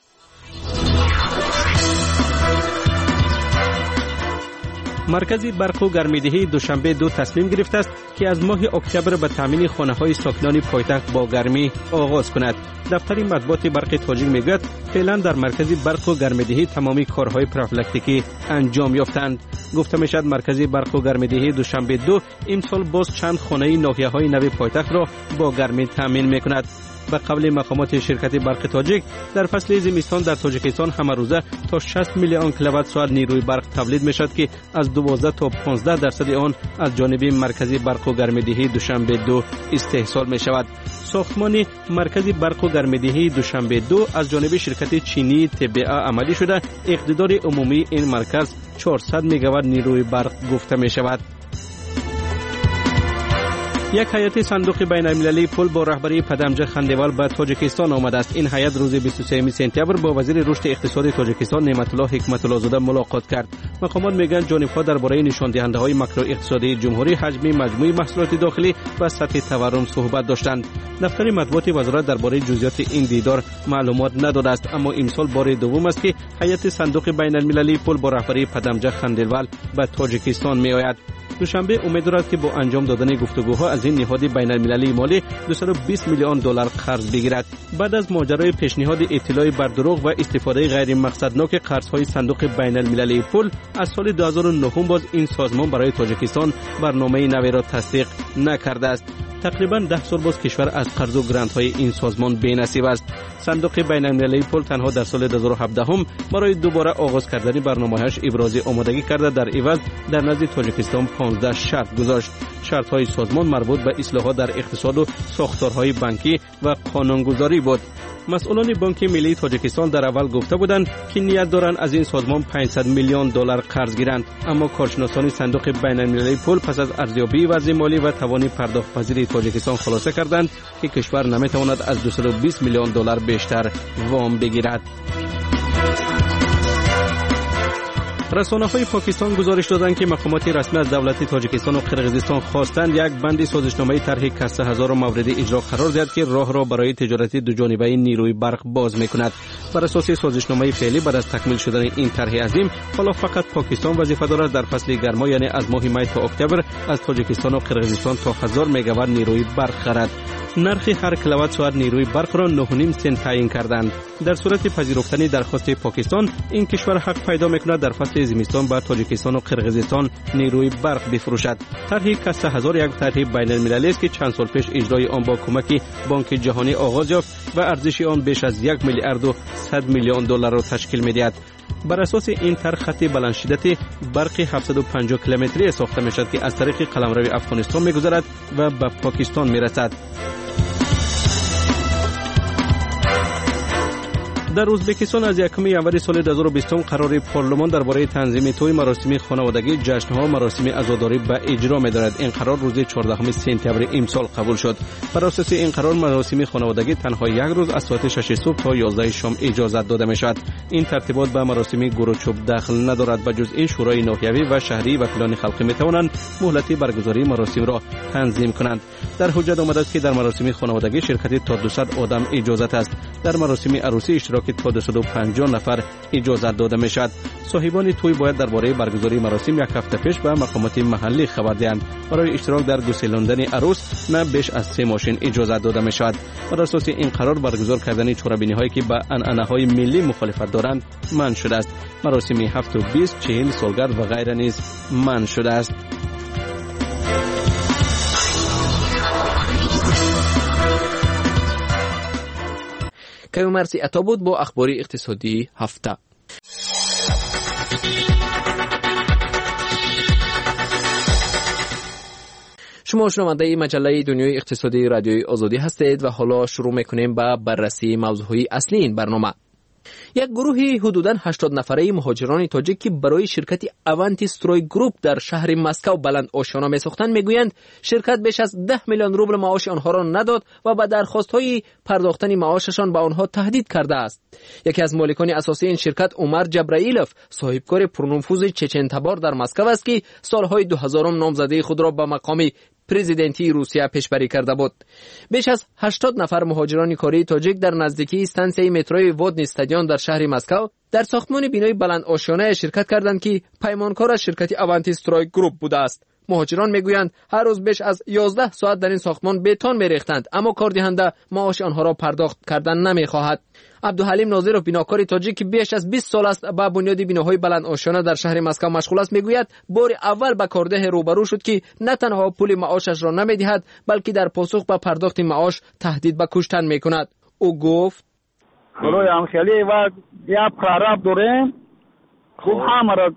مرکز برق و گرمیدهی دوشنبه 2 تصمیم گرفته است که از ماه اکتبر به تامین خانه‌های ساکنان پایتخت با گرمی آغاز کند. دفتر مطبوعات برق تاجیک میگوید فعلا در مرکز برق و گرمیدهی تمامی کارهای پروفیلاکتیکی انجام یافتند. گفته میشد مرکز برق و گرمیدهی دوشنبه 2 امسال باز چند خانه ناحیه‌های نو پایتخت را با گرمی تامین میکند. به قول مقامات شرکت برق تاجیک در فصل زمستان در تاجیکستان همه روزه تا 60 میلیون کیلووات ساعت نیروی برق تولید میشد که از 12 تا 15% آن از جانب مرکز برق و گرمیدهی دوشنبه 2 استحصال می شود. ساختمان مرکز برق و گرمیدهی دوشنبه 2 از جانب شرکت چینی تبعه عملی شده. اقتدار عمومی این مرکز 400 میگاوات نیروی برق گفته می شود. یک هیئت صندوق بین المللی پول با رهبری پدمجه خندیوال به تاجیکستان آمده است. این هیئت روز 23 سپتامبر با وزیر رشد اقتصادی تاجیکستان نعمت الله حکمت الله زاده ملاقات کرد. مقامات میگن جانب‌ها درباره نشان دهنده‌های ماکرو اقتصادی جمهوری، حجم مجموعی محصولات داخلی و سطح تورم صحبت داشتند. دفتر مطبوعات وزارت درباره جزئیات این دیدار معلومات نداده است، اما امسال بار دوم است که هیئت صندوق بین المللی پول با رهبری پدمجه خندیوال به تاجیکستان میآید. دوشنبه امید دارد که با انجام دادن گفتگوها از این نهاد بین المللی مالی 220 میلیون دلار قرض بگیرد. بعد از ماجرای پیشنهاد اطلاع بر دروغ و استفاده غیر مقصدناک قرض‌های صندوق بین المللی پول، از سال 2009 باز این سازمان برای تاجیکستان برنامه نوی را تصدیق نکرده است. تقریباً 10 سال باز کشور از قرض و گرانت‌های این سازمان بی‌نصیب است. صندوق بین المللی پول تنها در سال 2017 هم برای دوباره آغاز کردن برنامه‌اش ابراز آمادگی کرده در عوض در نزد تاجیکستان 15 شرط گذاشت. شرط‌های سازمان مربوط به اصلاحات در اقتصاد و ساختارهای بانکی و قانونگذاری بود. مسئولان بانک ملی تاجیکستان در اول گفته بودند که نیت دارند از این سازمان 500 میلیون دلار قرض گیرند، اما کارشناسان صندوق بین المللی پول پس از ارزیابی وضع مالی و توان پرداخت پذیری تاجیکستان خلاصه کردند که کشور نمیتواند از 220 میلیون دلار بیشتر وام بگیرد. رسانه‌های پاکستان گزارش دادند که مقامات رسمی از دولت تاجیکستان و قرقیزستان خواستند یک بند سازشنامه طرح کسته هزار مورد اجرا قرار دهد که راه را برای تجارت دوجانبه نیروی برق باز می‌کند. بر اساس سازشنامه فعلی بعد از تکمیل شدن این طرح عظیم، حالا فقط پاکستان وظیفه دارد در فصل گرما یعنی از ماه می تا اکتبر از تاجیکستان و قرقیزستان تا 1000 مگاوات نیروی برق خرد. نرخ هر کیلووات ساعت نیروی برق را 9.5 سنت تعیین کردند. در صورت پذیرفتن درخواست پاکستان، این کشور حق پیدا می‌کند در فصل زمستان به تاجیکستان و قرقیزستان نیروی برق بفروشد. طرح کسته هزار یک طرح بین المللی است که چند سال پیش اجرای آن با کمک بانک جهانی آغاز یافت و ارزش آن بیش از 1 میلیارد و 100 میلیون دلار را تشکیل می‌دهد. بر اساس این طرح خط بلند شدت برق 750 کیلومتری ساخته می‌شود که از طریق قلمرو افغانستان می‌گذرد و به پاکستان می‌رسد. در ازبکستان از 1 ژانویه سال 2020 قرار پارلمان درباره تنظیم توی مراسم خانوادگی، جشن‌ها، مراسم عزاداری به اجرا می‌دارد. این قرار روز 14 سپتامبر امسال قبول شد. بر اساس این قرار مراسم خانوادگی تنها یک روز از ساعت 6 صبح تا 11 شام اجازه داده می‌شود. این ترتیبات به مراسم گروچوب دخل ندارد. به جز این شورای ناحیوی و شهری وکیلان خلقی می‌توانند مهلت برگزاری مراسم را تنظیم کنند. در حجت آمده است که در مراسم خانوادگی شرکت تا 200 آدم اجازه است. در مراسم عروسی اشتراک تا 250 نفر اجازه داده می شود. صاحبان توی باید درباره برگزاری مراسم یک هفته پیش به مقامات محلی خبر دهند. برای اشتراک در گسیلاندن عروس نه بیش از 3 ماشین اجازه داده می شود. بر اساس این قرار برگزار کردن چهاربینی‌هایی که به عنعنه‌های ملی مخالفت دارند منع شده است. مراسم 7 و 20 40 سالگرد و غیره نیز منع شده است. کیومرثی عطا بود با اخبار اقتصادی هفته. شما شنونده مجله دنیای اقتصادی رادیوی آزادی هستید و حالا شروع میکنیم با بررسی موضوعی اصلی این برنامه. یک گروه حدوداً 80 نفره مهاجران تاجیک که برای شرکت اونتی استروی گروپ در شهر مسکو بلند آشنا می‌ساختند میگویند شرکت بیش از 10 میلیون روبل معاش آنها را نداد و با درخواست‌های پرداختن معاششان به آنها تهدید کرده است. یکی از مالکان اساسی این شرکت عمر جبرائیلوف صاحبکار پرنفوذ چچن تبار در مسکو است که سالهای 2000 نامزدی خود را به مقام پرزیدنتی روسیه پیشبری کرده بود. بیش از 80 نفر مهاجران کاری تاجیک در نزدیکی استانسیه متروی ودن استادیون در شهر مسکو در ساختمان بینای بلند آشیانه شرکت کردند که پیمانکار از شرکت اونتی استروی گروپ بوده است. مهاجران میگویند هر روز بیش از 11 ساعت در این ساختمان بتون میریختند، اما کاردهنده معاش آنها را پرداخت کردن نمیخواهد. عبدالحلیم ناظرов بیناکار تاجیک که بیش از 20 سال است با بنیاد بیناهای بلند آشیانه در شهر مسکو مشغول است میگوید بار اول با کارده روبرو شد که نه تنها پول معاشش را نمیدهد بلکه در پاسخ به پرداخت معاش تهدید به کشتن میکند. او گفت برای همخیلی و یک پرارب داریم خوب همه را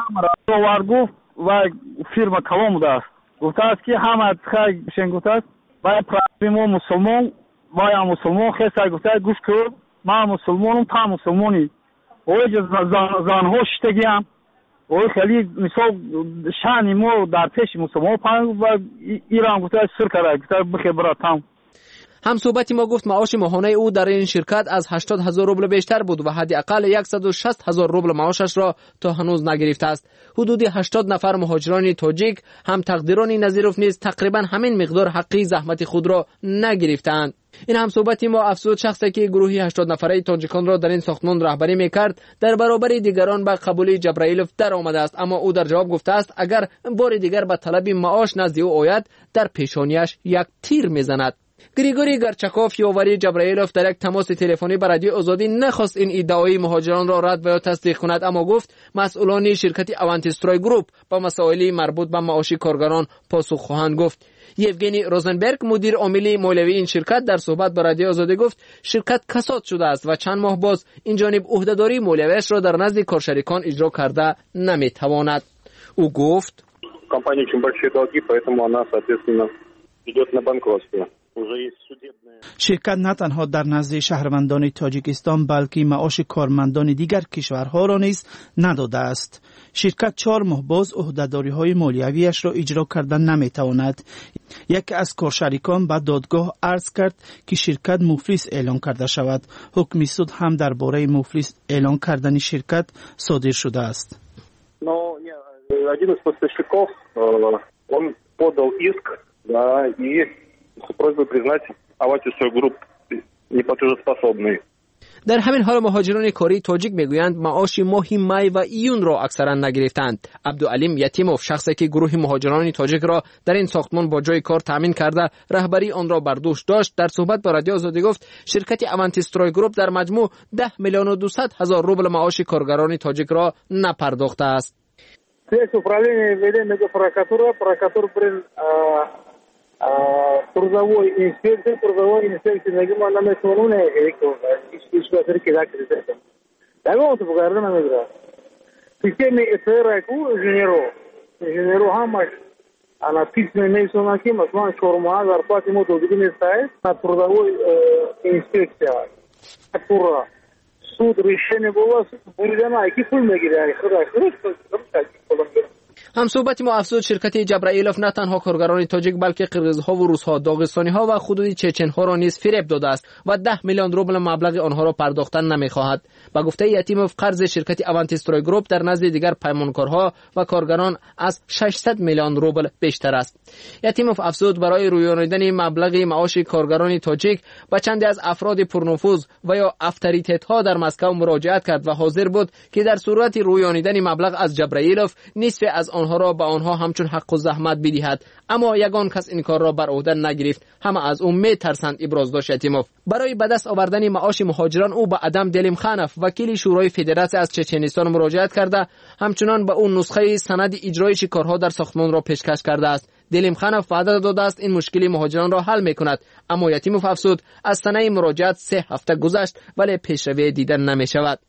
گفت و فیرما کلام داشت گفته است که همه خیلی بشین گفته است باید پراربی ما مسلمان باید مسلمان خیلی گفته گوش کرد ما مسلمانم تا مسلمانی اوی زنها شتگی هم اوی خیلی مثال شانی ما در پیش مسلمان پنگ و ایران گفته سر کرده گفته بخیر براتم. هم صحبتی ما گفت معاش ماهانه او در این شرکت از 80,000 روبل بیشتر بود و حداقل 160,000 روبل معاشش را تا هنوز نگرفته است. حدود 80 نفر مهاجران تاجیک هم تقدیران نظیروف نیز تقریبا همین مقدار حقی زحمت خود را نگرفتند. این هم صحبتی ما افسود شخصی که گروهی 80 نفره تاجیکان را در این ساختمان رهبری میکرد در برابر دیگران به قبول جبرائیلوف در آمده است، اما او در جواب گفته است اگر بار دیگر به طلب معاش نزد او آید در پیشانیش یک تیر میزند. گریگوری گرچکوف یاوری جبرائیلوف در یک تماس تلفنی با رادیو آزادی نخواست این ادعای مهاجران را رد و یا تصدیق کند، اما گفت مسئولان شرکت اونتی استروی گروپ با مسائل مربوط به معاش کارگران پاسخ خواهند گفت. یوگنی روزنبرگ مدیر عامل مالیوی این شرکت در صحبت با رادیو آزادی گفت شرکت کساد شده است و چند ماه باز این جانب عهدهداری مالیویش را در نزد کارشریکان اجرا کرده نمیتواند. او گفت компания очень большие долги, поэтому она соответственно идет на банкротство. شرکت نه تنها در نزد شهروندان تاجیکستان بلکه معاش کارمندان دیگر کشورها را نیز نداده است. شرکت 4 ماه باز عهده‌داری‌های مالیویش را اجرا کردن نمیتواند. یکی از کارشریکان به دادگاه عرض کرد که شرکت مفلس اعلان کرده شود. حکم سود هم درباره مفلس اعلان کردن شرکت صادر شده است. Один из поставщиков, он подал иск, да, и с просьбой признать Авантистрой Групп неплатежеспособной. در همین حال مهاجران کاری تاجیک میگویند معاش ماه می و ایون را اکثرا نگرفتند. عبدالعلیم یتیموف شخصی که گروه مهاجران تاجیک را در این ساختمان با جای کار تامین کرده رهبری آن را بر دوش داشت در صحبت با رادیو آزادی گفت شرکت اونتی استروی گروپ در مجموع 10 میلیون و 200 هزار روبل معاش کارگران تاجیک را نپرداخته است. Здесь управление ведем прокуратура при трудовой инспекции нагимана метонуле ишбасыр кидакризет. Давно то погарна мегра. Системе эсераку инженеру хамаш она письме мейсонаки маслан шорма зарплаты мо додигин стает на трудовой инспекция. Тура суд решение было бурдана ки пул мегира هم صحبت ما افزود شرکت جبرائیلوف نه تنها کارگران تاجیک بلکه قرقیزها و روسها، داغستانیها و حدود چچنها را نیز فریب داده است و 10 میلیون روبل مبلغ آنها را پرداختن نمیخواهد. با گفته یتیموف قرض شرکت اونتی استروی گروپ در نزد دیگر پیمانکارها و کارگران از 600 میلیون روبل بیشتر است. یتیموف افزود برای رویانیدن مبلغ معاش کارگران تاجیک با چندی از افراد پرنفوذ و یا اتوریت‌ها در مسکو مراجعت کرد و حاضر بود که در صورت رویانیدن مبلغ از جبرائیلوف نصف از آنها را به آنها همچون حق و زحمت بدهد، اما یگان کس این کار را بر عهده نگرفت. همه از او میترسند. ابراز داشت یتیموف. برای به دست آوردن معاش مهاجران او به ادم دلیمخانف وکیل شورای فدراسیون از چچنستان مراجعت کرده، همچنان به اون نسخه سند اجرای کارها در ساختمان را پیشکش کرده است. دلیمخانف وعده داده است این مشکل مهاجران را حل میکند، اما یتیموف افزود از سنه مراجعت 3 هفته گذشت ولی پیشروی دیدن نمیشود.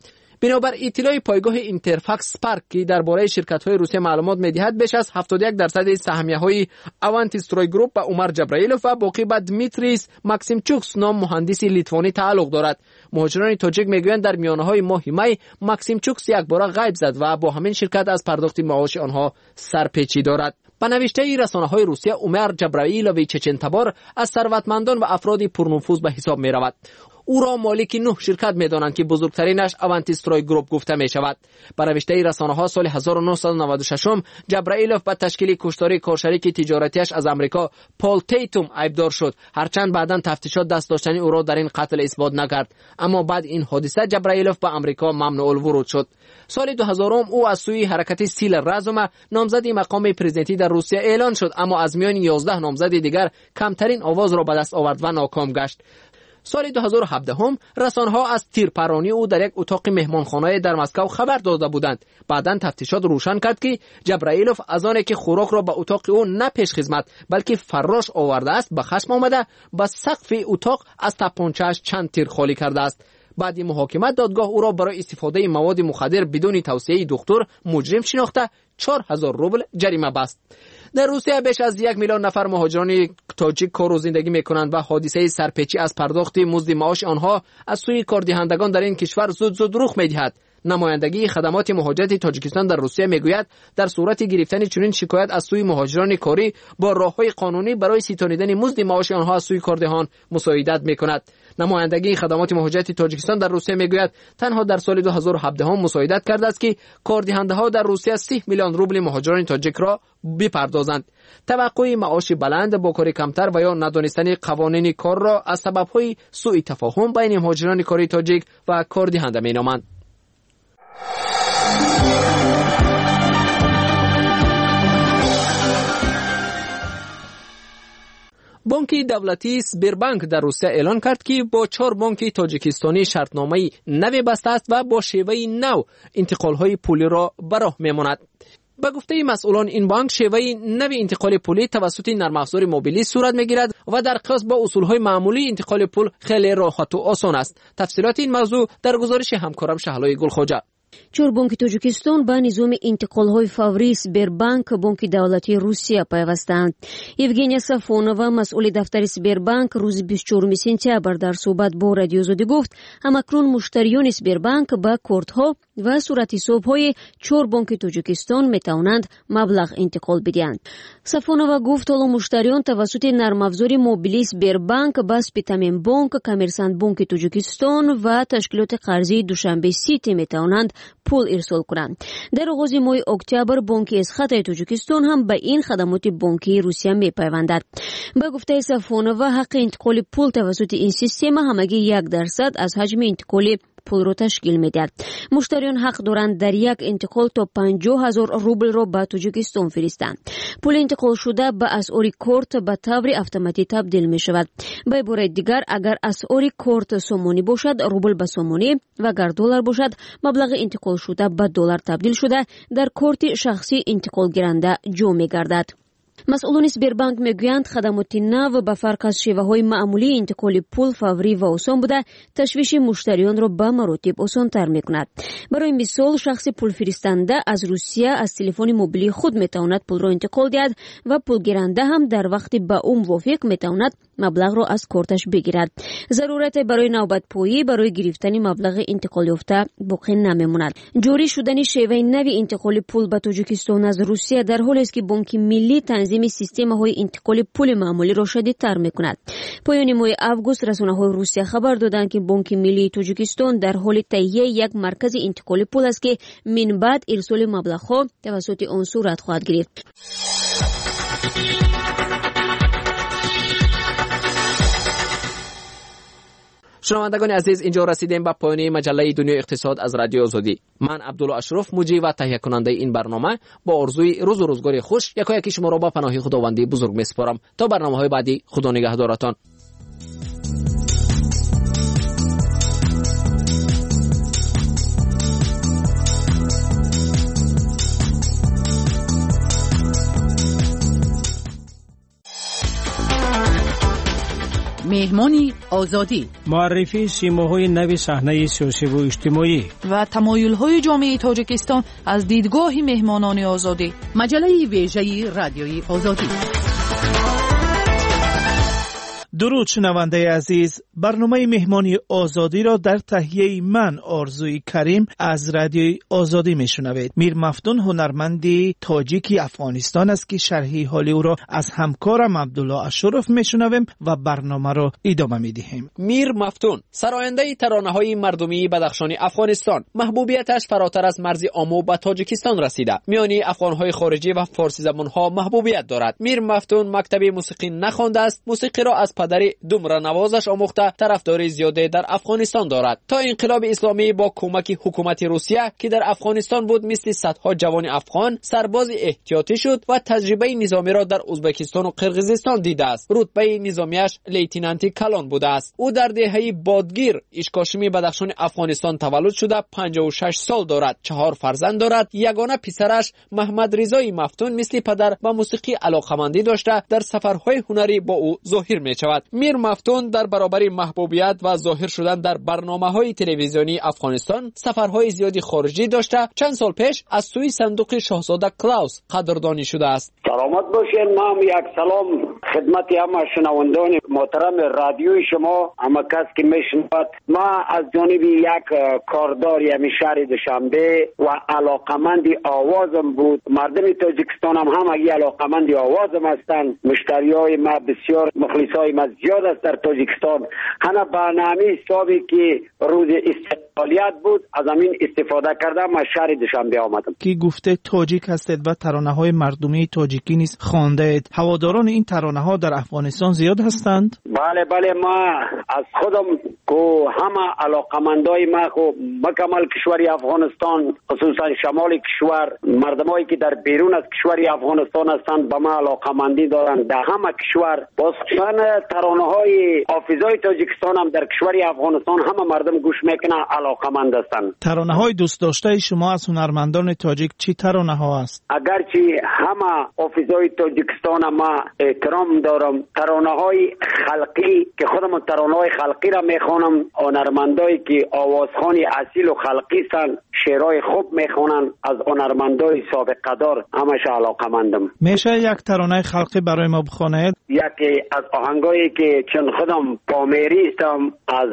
بنابر اطلاع پایگاه اینترفاکس سپارک که درباره شرکت‌های روسیه معلومات می‌دهد، بیش از 71% سهمیه‌های اونتیستروی گروپ به عمر جبرائیلوف و باقی به دمیتریس ماکسیمچوکس نام مهندس لیتوانی تعلق دارد. مهاجران تاجیک میگویند در میانه‌های ماه می ماکسیمچوکس یک بار غیب زد و با همین شرکت از پرداخت معاش آنها سرپیچی دارد. به نوشته رسانه‌های روسیه، عمر جبرائیلوف چچن‌تبار از ثروتمندان و افراد پرنفوذ به حساب می‌رود. او را مالک 9 شرکت می‌دانند که بزرگترینش اونتیستروی گروپ گفته می‌شود. به نوشته رسانه‌ها سال 1996 جبرائیلوف به تشکیل کشتاری کارشریک تجارتیش از آمریکا پال تیتوم ایبدار شد، هرچند بعداً تفتیشات دست داشتنی او را در این قتل اثبات نکرد. اما بعد این حادثه جبرائیلوف به آمریکا ممنوع الورود شد. سال 2000 او از سوی حرکت سیل رزم نامزد مقام پرزیدنتی در روسیه اعلان شد، اما از میان 11 نامزد دیگر کمترین آواز را به دست آورد و ناکام گشت. سال 2017 رسانه‌ها از تیرپرانی او در یک اتاق مهمانخانه در مسکو خبر داده بودند. بعداً تفتیشات روشن کرد که جبرائیلوف از آنکه که خوراک را به اتاق او نه پیش خدمت بلکه فراش آورده است، به خشم آمده به سقف اتاق از تپانچه‌اش چند تیر خالی کرده است. بعد محاکمه دادگاه او را برای استفاده مواد مخدر بدون توصیه دکتر مجرم شناخته 4000 روبل جریمه بست. در روسیه بیش از 1 میلیون نفر مهاجران تاجیک کار و زندگی میکنند و حادثه سرپیچی از پرداخت مزد معاش آنها از سوی کاردهندگان در این کشور زود رخ میدهد. نمایندگی خدمات مهاجرت تاجیکستان در روسیه میگوید در صورت گرفتن چنین شکایت از سوی مهاجران کاری با راههای قانونی برای ستانیدن مزد معاش آنها از سوی کاردهان مساعدت میکند. نمایندگی خدمات مهاجرت تاجیکستان در روسیه میگوید تنها در سال 2017 مساعدت کرده است که کاردهنده‌ها در روسیه 30 میلیون روبل مهاجران تاجیک را بپردازند. توقع معاش بلند با کار کمتر و یا ندانستن قوانین کار را از سبب‌های سوء تفاهم بین مهاجران کاری تاجیک و کاردهنده مینامند. بانک دولتی سبربانک در روسیه اعلان کرد که با 4 بانک تاجیکستانی شرطنامه نو بسته است و با شیوه نو انتقال‌های پولی را به راه می‌ماند. به گفته مسئولان این بانک شیوه نو انتقال پولی توسط نرم افزار موبیلی صورت می‌گیرد و در قیاس با اصول‌های معمولی انتقال پول خیلی راحت و آسان است. تفصیلات این موضوع در گزارش همکارم شهلای گلخوجه. 4 بانک تاجیکستان با نظام انتقال‌های فوری سبربانک بانک دولتی روسیه پیوستند. یوگنیا سافونова مسئول دفتر سبربانک روز 24 سپتامبر در صحبت با رادیو آزادی گفت همکنون مشتریان سبربانک با کارت‌ها و صورت حساب‌های 4 بانک تاجیکستان می‌توانند مبلغ انتقال بدهند. سافونова گفت حالا مشتریان توسط نرم افزار موبیلی سبربانک با سپیتامین بانک، کامرسانت بانک تاجیکستان و تشکیلات قرضی دوشنبه سیتی می‌توانند پول ارسال کنند. در آغاز ماه اکتبر بانک اسخط تاجیکستان هم به این خدمات بانکی روسیه می‌پیوندد. با گفته سافونova حق انتقال پول توسط این سیستم همگی 1% از حجم انتقال پول را تشکیل می‌دهد. مشتریان حق دارند در یک انتقال تا 50,000 روبل را به تاجیکستان فرستند. پول انتقال شده به اسعار کارت به طور اتوماتیک تبدیل می‌شود. به عبارت دیگر اگر اسعار کارت سومانی باشد روبل به سومانی و اگر دلار باشد مبلغ انتقال شده به دلار تبدیل شده در کارت شخصی انتقال گیرنده جا می‌گردد. مسئولان سبربانک میگویند خدمات نو به فرق از شیوه‌های معمولی انتقال پول فوری و آسان بوده تشویش مشتریان را به مراتب آسان‌تر می‌کند. برای مثال شخص پول فرستنده از روسیه از تلفن موبیلی خود می‌تواند پول را انتقال دهد و پول گیرنده هم در وقت به او موافق می‌تواند مبلغ را از کارتش بگیرد. ضرورت برای نوبت پویی برای گرفتن مبلغ انتقال یافته باقی نمی‌ماند. جاری شدن شیوه نو انتقال پول به تاجیکستان از روسیه در حالی است که بانک ملی تنظیم سیستم‌های انتقال پول معمولی را شدیدتر می‌کند. پایان ماه آگوست رسانه‌های روسیه خبر دادند که بانک ملی تاجیکستان در حال تهیه یک مرکز انتقال پول است که من بعد ارسال مبلغ‌ها توسط آن صورت خواهد گرفت. شنوندگان عزیز، اینجا رسیدیم به پایان مجله دنیای اقتصاد از رادیو آزادی. من عبدالله اشرف مجری و تهیه کننده این برنامه با آرزوی روز و روزگار خوش یکی شما را به پناه خداوندی بزرگ میسپارم. تا برنامه‌های بعدی، خدا نگهدارتان. مهمانی آزادی، معرفی سیماهای نو صحنه سیاسی و اجتماعی و تمایل‌های جامعه تاجیکستان از دیدگاه مهمانان آزادی. مجله ویژه رادیوی آزادی. درود شنونده عزیز، برنامه مهمانی آزادی را در تهیه من آرزوی کریم از رادیوی آزادی میشنوید. میر مفتون هنرمندی تاجیکی افغانستان است که شرحی حالی او را از همکارم عبدالله اشرف میشنویم و برنامه را ادامه میدهیم. میر مفتون سراینده ترانه‌های مردمی بدخشان افغانستان، محبوبیتش فراتر از مرز آمو به تاجیکستان رسیده. میانی افغان‌های خارجی و فارسی زبان‌ها محبوبیت دارد. میر مفتون مکتب موسیقی نخوانده است، موسیقی را از پدر دومره نوازش آموخته طرفداری زیاده در افغانستان دارد. تا انقلاب اسلامی با کمک حکومت روسیه که در افغانستان بود، مثل صدها جوان افغان سرباز احتیاطی شد و تجربه نظامی را در ازبکستان و قرقیزستان دیده است. رتبه نظامیش لیتنانتی کلان بوده است. او در دهه بادگیر اشکاشمی بدخشان افغانستان تولد شده، 56 سال دارد، 4 فرزند دارد. یگانه پسرش محمد رضای مفتون مثل پدر به موسیقی علاقه‌مندی داشته در سفرهای هنری با او ظاهر می‌شود. میر مفتون در برابر محبوبیت و ظاهر شدن در برنامه‌های تلویزیونی افغانستان سفرهای زیادی خارجی داشته. چند سال پیش از سوی صندوق شاهزاده کلاوس قدردانی شده است. سلامت باشین. ما یک سلام خدمت همه شنوندگان محترم رادیوی شما، همه کس که میشنود. ما از جانب یک کاردار یعنی شهر دوشنبه و علاقمندی آوازم بود، مردم تاجیکستان هم همگی علاقمندی آوازم هستند. مشتریای ما بسیار، مخلصای ما زیاد است در تاجیکستان. هنه برنامه حسابی که روز استقلالیت بود از همین استفاده کردم ما شهر دوشنبه آمدم. کی گفته تاجیک هستید و ترانه‌های مردمی تاجیکی نیز خوانده اید. هواداران این ترانه‌ها در افغانستان زیاد هستند؟ بله ما از خودم که همه علاقمندای ما خو مکمل کشوری افغانستان، خصوصا شمال کشور، مردمایی که در بیرون از کشوری افغانستان هستند به ما علاقمندی دارند. در همه کشور بازخوان ترانه‌های حافظای تاجیکستان هم در کشوری افغانستان همه مردم گوش میکنن، علاقمند هستند. ترانه‌های دوست داشته شما از هنرمندان تاجیک چی ترانه‌ها است؟ اگرچه همه حافظای تاجیکستان ما احترام دارم، ترانه‌های خلقی که خودم ترانه‌های خلقی را میخوانم، هنرمندایی که آوازخوانی اصیل و خلقی هستند، شعرهای خوب میخوانند، از هنرمندای سابقه دار همش علاقمندم. میشه یک ترانه خلقی برای ما بخونید؟ یکی از آهنگایی که چون خودم پامیری هستم، از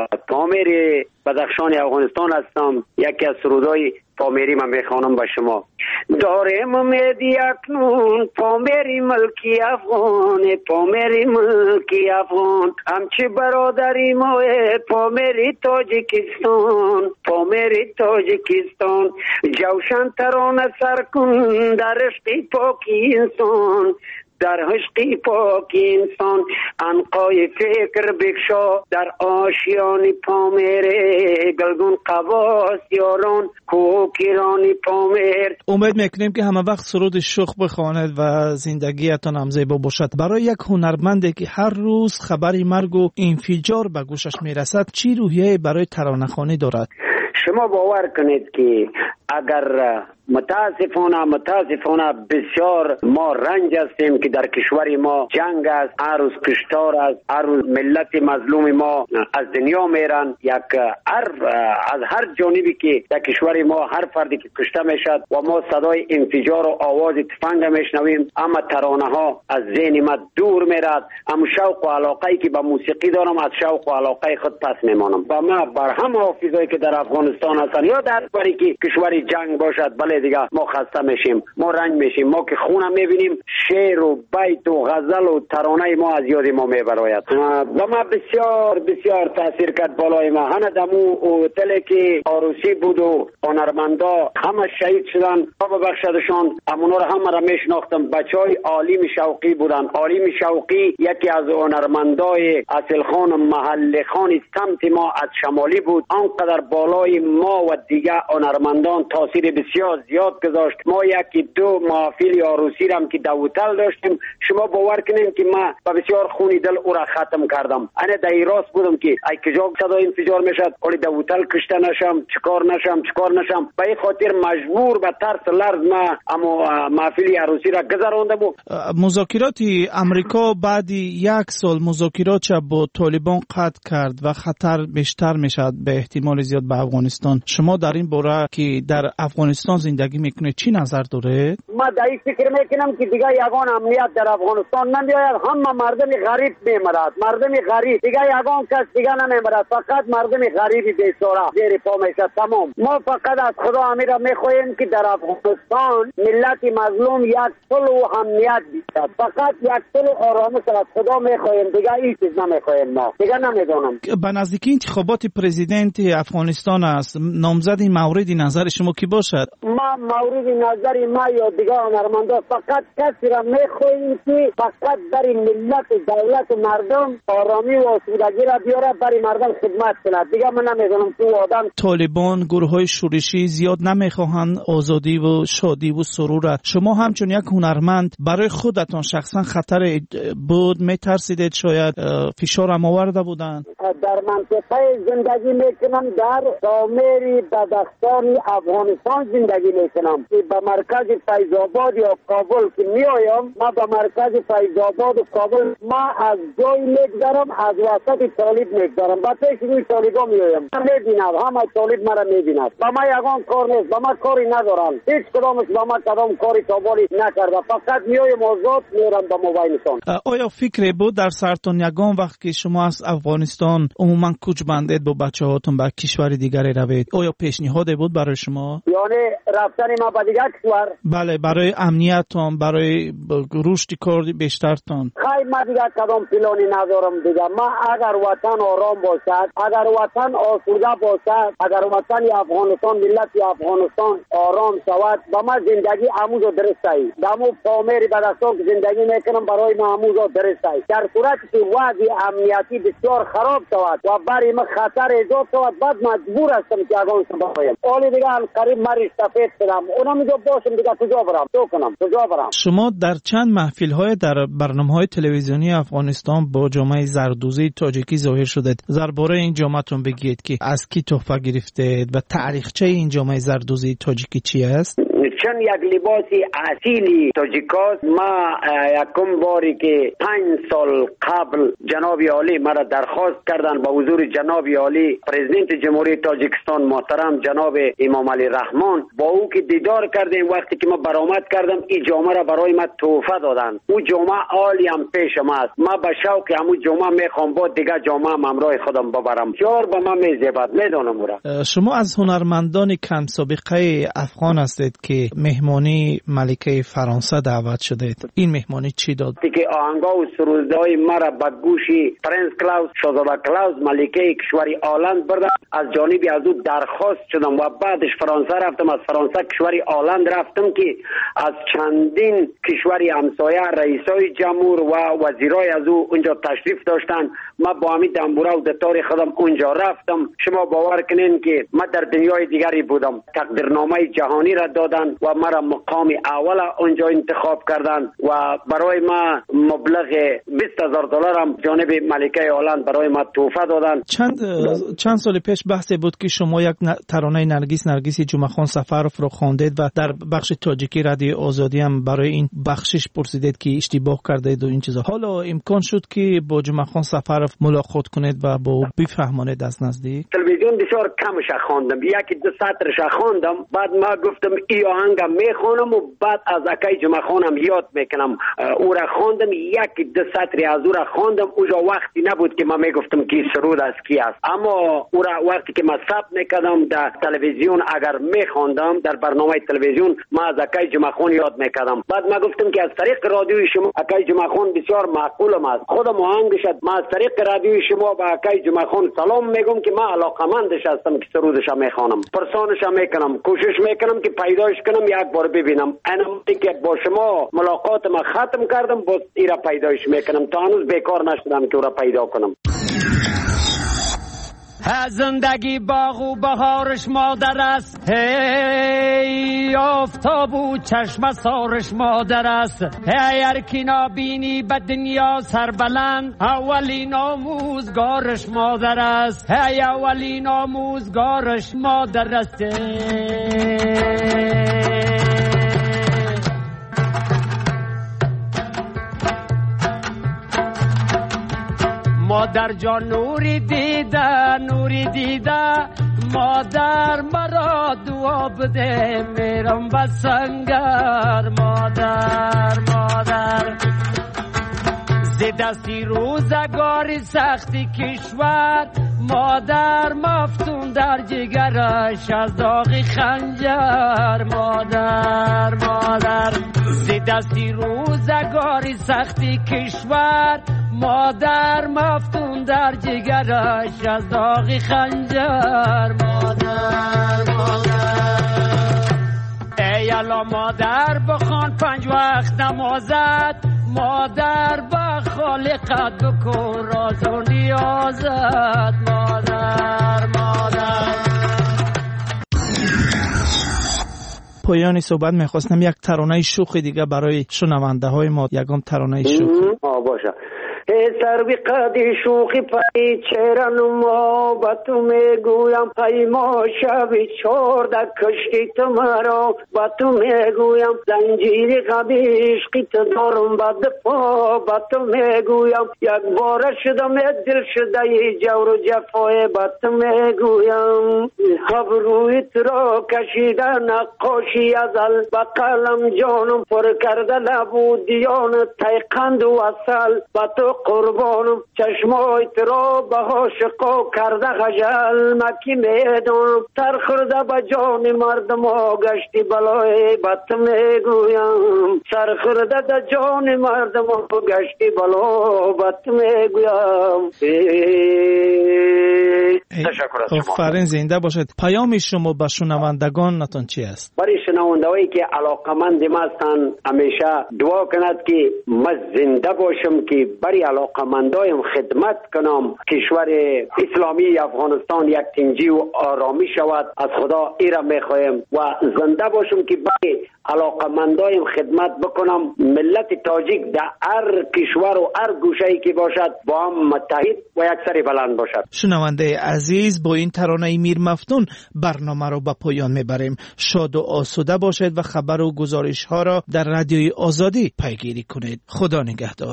پامیر بدخشان افغانستان هستم، یکی از سرودای پامیری من میخوانم با شما. دارم امیدی اکنون پامیری ملکی افغان، پامیری ملکی افغان، همچی برادری ما پامیری تاجیکستان، پامیری تاجیکستان، جوشن ترانه سر کن در عشق پاکی انسان، در عشق پاک انسان، عنقای فکر بکشا در آشیان پامیره، گلگون قواس یاران کوکیرانی پامیر. امید میکنیم که همه وقت سرود شوق بخواند و زندگیتان هم زیبا باشد. برای یک هنرمندی که هر روز خبری مرگ و انفجار به گوشش میرسد چی روحیه برای ترانه‌خوانی دارد؟ شما باور کنید که اگر متاسفانه بسیار ما رنج هستیم که در کشور ما جنگ است، هر روز کشتار است، هر روز ملت مظلوم ما از دنیا میرن، از هر جانبی که در کشور ما هر فردی که کشته میشد و ما صدای انفجار و آواز تفنگ میشنویم، اما ترانه ها از ذهن ما دور میرد. اما شوق و علاقه‌ای که به موسیقی دارم از شوق و علاقه خود پس میمانم. و ما بر همه حافظایی که در افغانستان هستن یا در بری که کشور جنگ باشد، بله دیگه ما خسته میشیم، ما رنج میشیم. ما که خونم میبینیم شعر و بیت و غزل و ترانه ما از یاد ما میبراید و ما بسیار تاثیر کرد بالای ما. هنه دمو هتلی که عروسی بود و هنرمندا همه شهید شدن، خدا ببخشدشان. امونا رو همه را میشناختم. بچهای عالم شوقی بودن. عالم شوقی یکی از هنرمندای اصل خان محل خان سمت ما از شمالی بود. آنقدر بالای ما و دیگه هنرمندان تاثیر بسیار زیاد گذاشت. ما یکی دو محافل عروسی را که در هتل داشتیم، شما باور کنین که ما با بسیار خونی دل او را ختم کردم. انا در راست بودم که ای کجا صدای انفجار میشد، ولی در هتل کشته نشم، چیکار نشم. به این خاطر مجبور به ترس لرز ما اما محفل عروسی را گذرانده بود. مذاکرات امریکا بعد یک سال مذاکرات با طالبان قطع کرد و خطر بیشتر میشد به احتمال زیاد به افغانستان. شما در این باره که در افغانستان زندگی میکنید چی نظر داره؟ ما در این فکر میکنم که دیگه یگان امنیت در افغانستان نمیآید. همه مردم غریب میمرد، مردم غریب دیگه یگان کس دیگه نمیمرد، فقط مردم غریبی بیچاره زیر پا میشه. تمام. ما فقط از خدا امیر میخواهیم که در افغانستان ملت مظلوم یک صلح و امنیت بیشتر، فقط یک صلح و آرامش از خدا میخواهیم، دیگه هیچ چیز نمیخواهیم. ما دیگه نمیدونم. به نزدیکی انتخابات پرزیدنت افغانستان است، نامزد مورد نظر شما کی باشد؟ ما مورد نظر ما یا دیگه هنرمندا فقط کسی را میخواهیم که فقط برای ملت دولت و مردم آرامی و آسودگی را بیاره، برای مردم خدمت کنه. دیگه من نمیدونم تو آدم طالبان گروه‌های شورشی زیاد نمیخواهند آزادی و شادی و سرور. شما همچون یک هنرمند برای خودتان شخصا خطر بود میترسیدید؟ شاید فشار هم آورده بودند؟ در منطقه زندگی میکنم، در شامل بدخشان افغانستان زندگی میکنم که به مرکز فیض آباد یا کابل که میایم، ما به مرکز فیض آباد و کابل ما از جای میگذرم، از وسط طالب میگذرم، با پیش روی طالبا میایم. میبینم همه طالب مرا میبیند. با ما یگان کار نیست، با ما کاری ندارن، هیچ کدامش با ما کدام کاری تابالی نکرده، فقط میایم آزاد میرم به موبایلشان. آیا فکری بود در سرتون یگان وقت که شما از افغانستان عموما کوچ بندید با بچه هاتون به کشور دیگری روید، آیا پیشنهادی بود برای شما؟ یعنی رفتن ما به دیگر کشور؟ بله، برای امنیتتان، برای رشد کار بیشترتان. خیلی ما دیگر کدام پلانی ندارم دیگه. ما اگر وطن آرام باشد، اگر وطن آسوده باشد، اگر وطن افغانستان، ملت افغانستان آرام شود، با ما زندگی عمود و درست است. دمو پامری بدستان که زندگی میکنم برای ما عمود و درست است. در صورتی که وضع امنیتی بسیار خراب شود و برای ما خطر ایجاد شود، بعد مجبور هستم که افغانستان باید. اولی دیگه قریب مریض سفید شدم، اونا میگه باشم دیگه کجا برم. شما در چند محفل در برنامه‌های تلویزیونی افغانستان با جامعه زردوزی تاجیکی ظاهر شدید. درباره این جامعه‌تون بگید که از کی تحفه گرفتید و تاریخچه این جامعه زردوزی تاجیکی چی است؟ چون یک لباسی اصیلی تاجیکاست. ما یکم باری که 5 سال قبل جناب عالی مرا درخواست کردن با حضور جناب عالی پرزیدنت جمهوری تاجیکستان محترم جناب امام علی رحمان، با او که دیدار کردیم، وقتی که ما برآمد کردم این جامعه را برای ما تحفه دادن. او جامعه عالی هم پیش ما است. ما به شوق همو جامعه میخوام با دیگه جامعه همراه خودم ببرم. چهار به ما میزیبد میدونم را. شما از هنرمندان کم سابقه افغان هستید که مهمانی ملکه فرانسه دعوت شدید. این مهمانی چی داد؟ که آهنگا و سرودهای مرا به گوشی پرنس کلاوس، شاهزاده کلاوس ملکه کشوری آلند بردم. از جانبی از او درخواست شدم و بعدش فرانسه رفتم. از فرانسه کشوری آلند رفتم که از چندین کشوری همسایه رئیسای جمهور و وزیرای از او اونجا تشریف داشتن. ما با همین دنبوره و دتار خودم اونجا رفتم. شما باور کنین که ما در دنیای دیگری بودم. تقدیرنامه جهانی را دادن و مرا مقام اول اونجا انتخاب کردن و برای ما مبلغ $20,000 هم جانب ملکه هلند برای ما تحفه دادن. چند سال پیش بحث بود که شما یک ترانه نرگس جمعه خان سفرف رو خواندید و در بخش تاجیکی رادیو آزادی هم برای این بخشش پرسیدید که اشتباه کردید و این چیزا. حالا امکان شد که با جمعه خان سفرف ملاقات کنید و با او بفهمانید از نزدیک؟ تلویزیون بسیار کمش خواندم، یکی دو سطرش خواندم، بعد ما گفتم ای آهنگم میخونم و بعد از اکای جمعه خانم یاد میکنم. او را خواندم، یکی دو سطری از او را خواندم. اونجا وقتی نبود که ما میگفتم کی سرود از کی است، اما او را وقتی که ما ثبت میکردم در تلویزیون اگر میخواندم در برنامه تلویزیون ما از اکای جمعه خان یاد میکردم. بعد ما گفتم که از طریق رادیوی شما اکای جمعه خان بسیار معقولم است، خودم آهنگ شد. ما از طریق رادیوی شما با اکای جمعه خان سلام میگم که ما علاقمندش هستم که سرودش میخوانم، پرسانش میکنم، کوشش میکنم که پیداش کنم یک بار ببینم. انا که با شما ملاقات ما ختم کردم باز ایرا پیداش میکنم، تا هنوز بیکار نشدم که او را پیدا کنم. زندگی باغ و بهارش مادر است، هی آفتاب و چشم سارش مادر است. هی هرکی نابینی به دنیا سربلند، اولین آموزگارش مادر است. هی اولین آموزگارش مادر است. مادر جان نوری دیده مادر مرا دعا بده، میرم به سنگر. مادر ز دستی روزگاری سختی کشور، مادر مفتون در جگرش از داغ خنجر. مادر ز دستی روزگاری سختی کشور، مادر مفتون در جگرش از داغ خنجر. مادر ای الا مادر بخوان 5 وقت نمازت، مادر با خالقت بکن راز و نیازت. مادر پایان صحبت میخواستم یک ترانه شوخ دیگه برای شنونده های ما، یکم ترانه شوخ باشه. سروی قدی شوخی پای چرا نما با تو میگویم، ای ما شبی 14 کشتی تو مرا با تو میگویم، زنجیری قدی عشقی تو دارم بد پا با تو میگویم، یک بار شدم دل شده ای جور و جفای با تو میگویم. ابروی تو را کشیده نقاشی ازل، با قلم جانم پر کرده لبو دیان، تیقند و اصل با تو قربانم، چشمای ترا به عاشقا کرده خجل، مکی میدونم تر خورده به جان مردم ها گشتی بلای بط میگویم، سر خورده به جان مردم ها گشتی بلا بط میگویم. تشکر از شما. آفرین، زنده باشد. پیام شما به شنوندگان نتون چی است؟ برای شنوندهایی که علاقمند ما هستند همیشه دعا کند که من زنده باشم که برای علاقمندایم خدمت کنم، کشور اسلامی افغانستان یک تنجی و آرامی شود. از خدا ایره میخوایم و زنده باشم که برای علاقمندایم خدمت بکنم. ملت تاجیک در هر کشور و هر گوشه‌ای که باشد با هم متحد و یک سر بلند باشد. شنونده عزیز، با این ترانه میر مفتون برنامه رو به پایان میبریم. شاد و آسوده باشید و خبر و گزارش ها را در رادیوی آزادی پیگیری کنید. خدا نگهدار.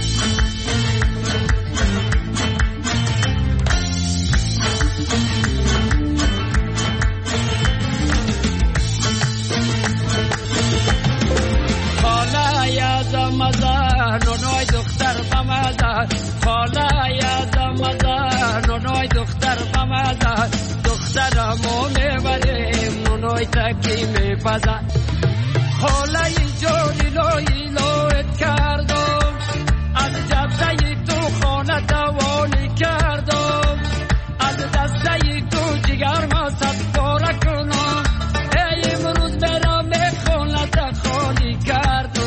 نونای دختر بمزد، خاله یادمزد، نونای دختر بمزد، دخترمو میبریم نونای تکی میپزد. خاله جانی لای لایت کردم، از جبزه تو خانه دوانی کردم، از دسته تو جگر ما صد پاره کنم، ای امروز برام خانه خالی کردم.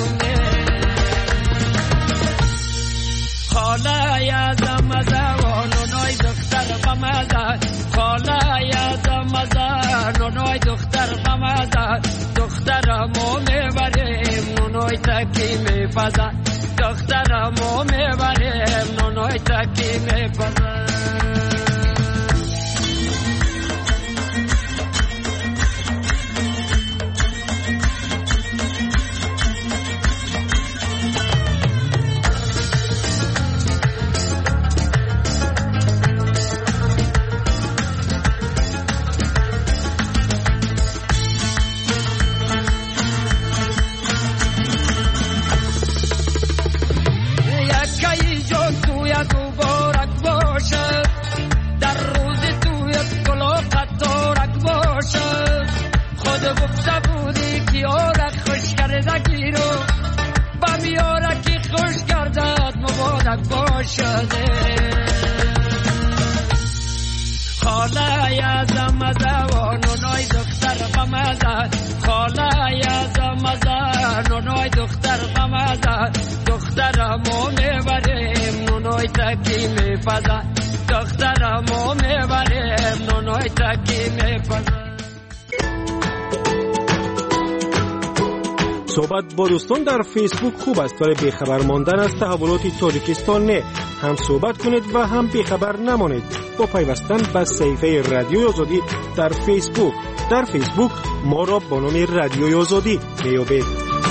خاله یادم زمان نونای دختر بمزد، خاله یادم زمان نونای دختر بمزد، دخترمو میبریم نونای تکی میپزد، دخترمو میبریم نونای تکی میپزد. خاله یادم زمان نونای دختر بمزد، خاله یادم زمان نونای دختر بمزد، دخترمو میبریم نونای تکی میپزد، دخترمو میبریم نونای تکی میپزم. صحبت با دوستان در فیسبوک خوب است ولی بیخبر ماندن از تحولات تاجیکستان نه. هم صحبت کنید و هم بیخبر نمانید با پیوستن به صفحه رادیوی آزادی در فیسبوک. در فیسبوک ما را با نام رادیوی آزادی میابید.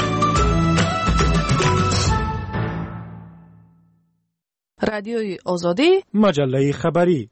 رادیوی آزادی مجله خبری.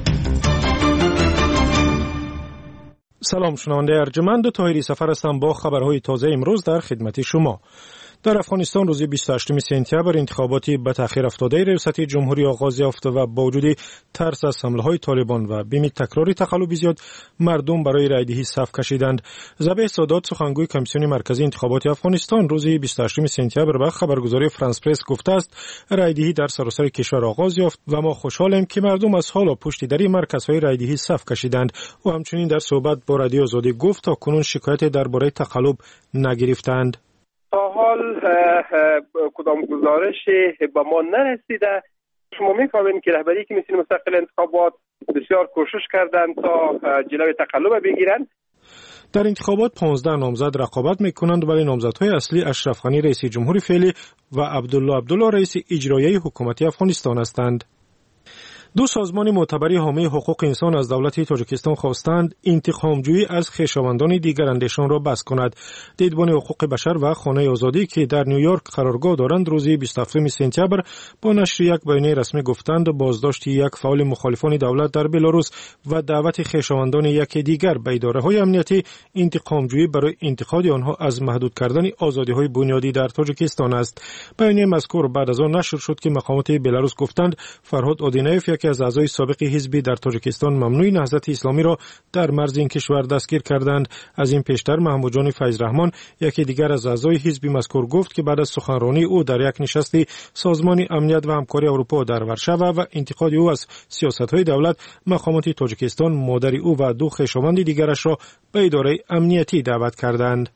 سلام شنونده ارجمند، طاهری سفر هستم با خبرهای تازه امروز در خدمت شما. در افغانستان روز 28 سپتامبر انتخاباتی به تأخیر افتاده ریاست جمهوری آغاز یافت و با وجود ترس از حمله‌های طالبان و بیم تکراری تقلبی زیاد مردم برای رایدهی صف کشیدند. ذبیح سادات سخنگوی کمیسیون مرکزی انتخابات افغانستان روز 28 سپتامبر به خبرگزاری فرانس پرس گفته است رایدهی در سراسر کشور آغاز یافت و ما خوشحالیم که مردم از حالا پشت در مرکزهای رایدهی صف کشیدند. و همچنین در صحبت با رادیو آزادی گفت تا کنون شکایت درباره تقلب نگرفتند. تا حال کدام گزارشی به ما نرسیده. شما می‌فهمید که رهبری کمیسیون مستقل انتخابات بسیار کوشش کردند تا جلوی تقلب بگیرند. در انتخابات 15 نامزد رقابت می‌کنند ولی نامزدهای اصلی اشرف غنی رئیس جمهوری فعلی و عبدالله رئیس اجرایی حکومت افغانستان هستند. دو سازمان معتبر حامی حقوق انسان از دولت تاجیکستان خواستند انتقام‌جویی از خویشاوندان دیگر اندیشان را بس کند. دیدبان حقوق بشر و خانه آزادی که در نیویورک قرارگاه دارند روز 27 سپتامبر با نشر یک بیانیه رسمی گفتند بازداشت یک فعال مخالفان دولت در بلاروس و دعوت خویشاوندان یک دیگر به اداره‌های امنیتی انتقام‌جویی برای انتقاد آنها از محدود کردن آزادی‌های بنیادی در تاجیکستان است. بیانیه مذکور بعد از آن نشر شد که مقامات بلاروس گفتند فرهاد آدینایف که از اعضای سابق حزبی در تاجیکستان ممنوع نهضت اسلامی را در مرز این کشور دستگیر کردند. از این پیشتر محمود جان فیض رحمان یکی دیگر از اعضای حزب مذکور گفت که بعد از سخنرانی او در یک نشست سازمان امنیت و همکاری اروپا در ورشو و انتقاد او از سیاست‌های دولت مقامات تاجیکستان مادر او و دو خویشاوند دیگرش را به اداره امنیتی دعوت کردند.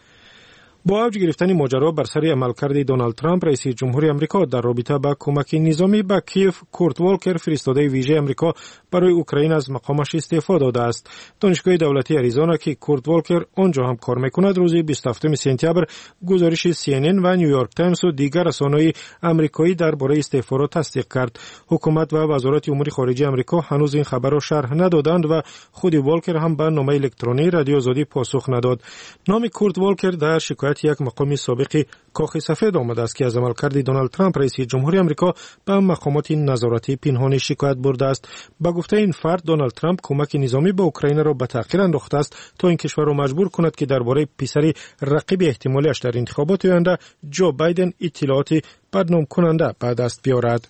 با اوج گرفتن ماجرا بر سر عملکرد دونالد ترامپ رئیس جمهوری آمریکا در رابطه با کمک نظامی به کیف، کورت والکر فرستاده ویژه آمریکا برای اوکراین از مقامش استعفا داده است. دانشگاه دولتی اریزونا که کورت والکر آنجا هم کار میکند روز 27 سپتامبر گزارش CNN و نیویورک تایمز و دیگر رسانه‌های آمریکایی درباره استعفا را تصدیق کرد. حکومت و وزارت امور خارجه آمریکا هنوز این خبر را شرح ندادند و خود والکر هم به نامه الکترونی رادیو آزادی پاسخ نداد. نام کورت والکر در شکایت یک مقام سابق کاخ سفید آمده است که از عملکرد دونالد ترامپ رئیس جمهوری آمریکا به مقامات نظارتی پنهانی شکایت برده است. با گفته این فرد دونالد ترامپ کمک نظامی به اوکراین را به تأخیر انداخته است تا این کشور را مجبور کند که درباره پسر رقیب احتمالیش در انتخابات آینده جو بایدن اطلاعات بدنام کننده به دست بیاورد.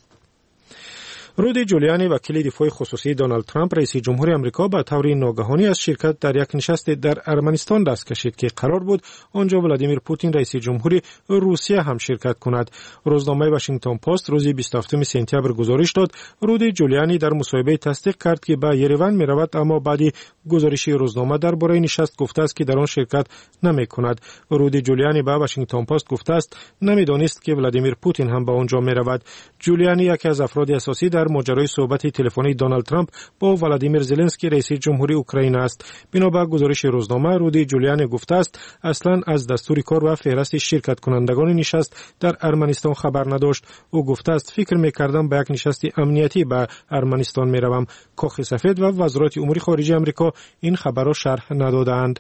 رودی جولیانی وکیل دفاع خصوصی دونالد ترامپ رئیس جمهوری آمریکا به طور ناگهانی از شرکت در یک نشست در ارمنستان دست کشید که قرار بود آنجا ولادیمیر پوتین رئیس جمهوری روسیه هم شرکت کند. روزنامه واشنگتن پست روز 27 سپتامبر گزارش داد رودی جولیانی در مصاحبه تصدیق کرد که به یروان می‌رود اما بعد گزارش روزنامه درباره نشست گفته است که در آن شرکت نمی‌کند. رودی جولیانی به واشنگتن پست گفته است نمی‌دانست که ولادیمیر پوتین هم به آنجا می‌رود. جولیانی یکی از افراد اساسی در ماجرای صحبت تلفنی دونالد ترامپ با ولادیمیر زلنسکی رئیس جمهوری اوکراین است. بنابر گزارش روزنامه رودی جولیانی گفته است اصلا از دستور کار و فهرست شرکت کنندگان نشست در ارمنستان خبر نداشت. او گفته است فکر می‌کردم به یک نشست امنیتی به ارمنستان می‌روم. کاخ سفید و وزارت امور خارجه آمریکا این خبر را شرح ندادند.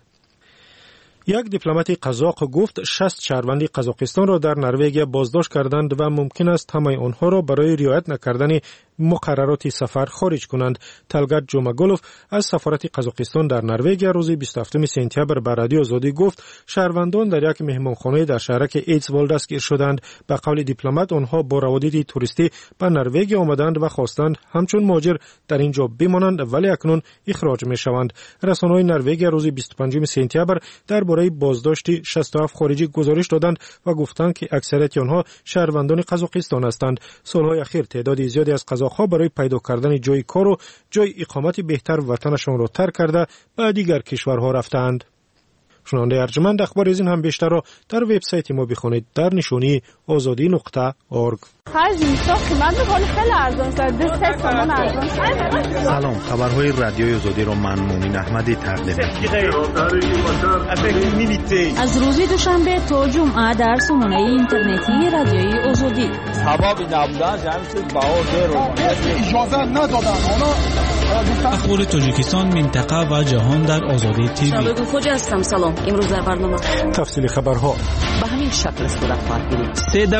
یک دیپلمات قزاق گفت 60 شهروند قزاقستان را در نروژ بازداشت کردند و ممکن است همه آنها را برای رعایت نکردن مقررات سفر خارج کنند. تلگت جومگولوف از سفارت قزاقستان در نروژ روز 27 سپتامبر به رادیو آزادی گفت شهروندان در یک مهمانخانه در شهرک ایتسوال دستگیر شدند. به قول دیپلمات آنها با روادید توریستی به نروژ آمدند و خواستند همچون مهاجر در اینجا بمانند ولی اکنون اخراج میشوند. رسانه‌های نروژ روز 25 سپتامبر درباره بازداشت 67 خارجی گزارش دادند و گفتند که اکثریت آنها شهروندان قزاقستان هستند. سالهای اخیر تعداد زیادی از قزاق‌ها برای پیدا کردن جای کار و جای اقامت بهتر وطنشان را ترک کرده به دیگر کشورها رفتند. شنونده ارجمند اخبار از این هم بیشتر را در وبسایت ما بخوانید در نشانی azadi.org. خرج میشه قیمت ولی خیلی ارزان شد. 2 تومان ارزان شد. سلام، خبرهای رادیوی آزادی رو من مومین احمدی تقدیم می‌کنم. از روز دوشنبه تا جمعه در سامانه اینترنتی رادیوی آزادی. سبب نبودن جمعیت باور رو اجازه ندادن. اخبار تاجیکستان، منطقه و جهان در آزادی تیوی. شبکه خوج هستم. سلام. امروز در برنامه تفصیل خبرها به همین شکل صورت خواهد گرفت.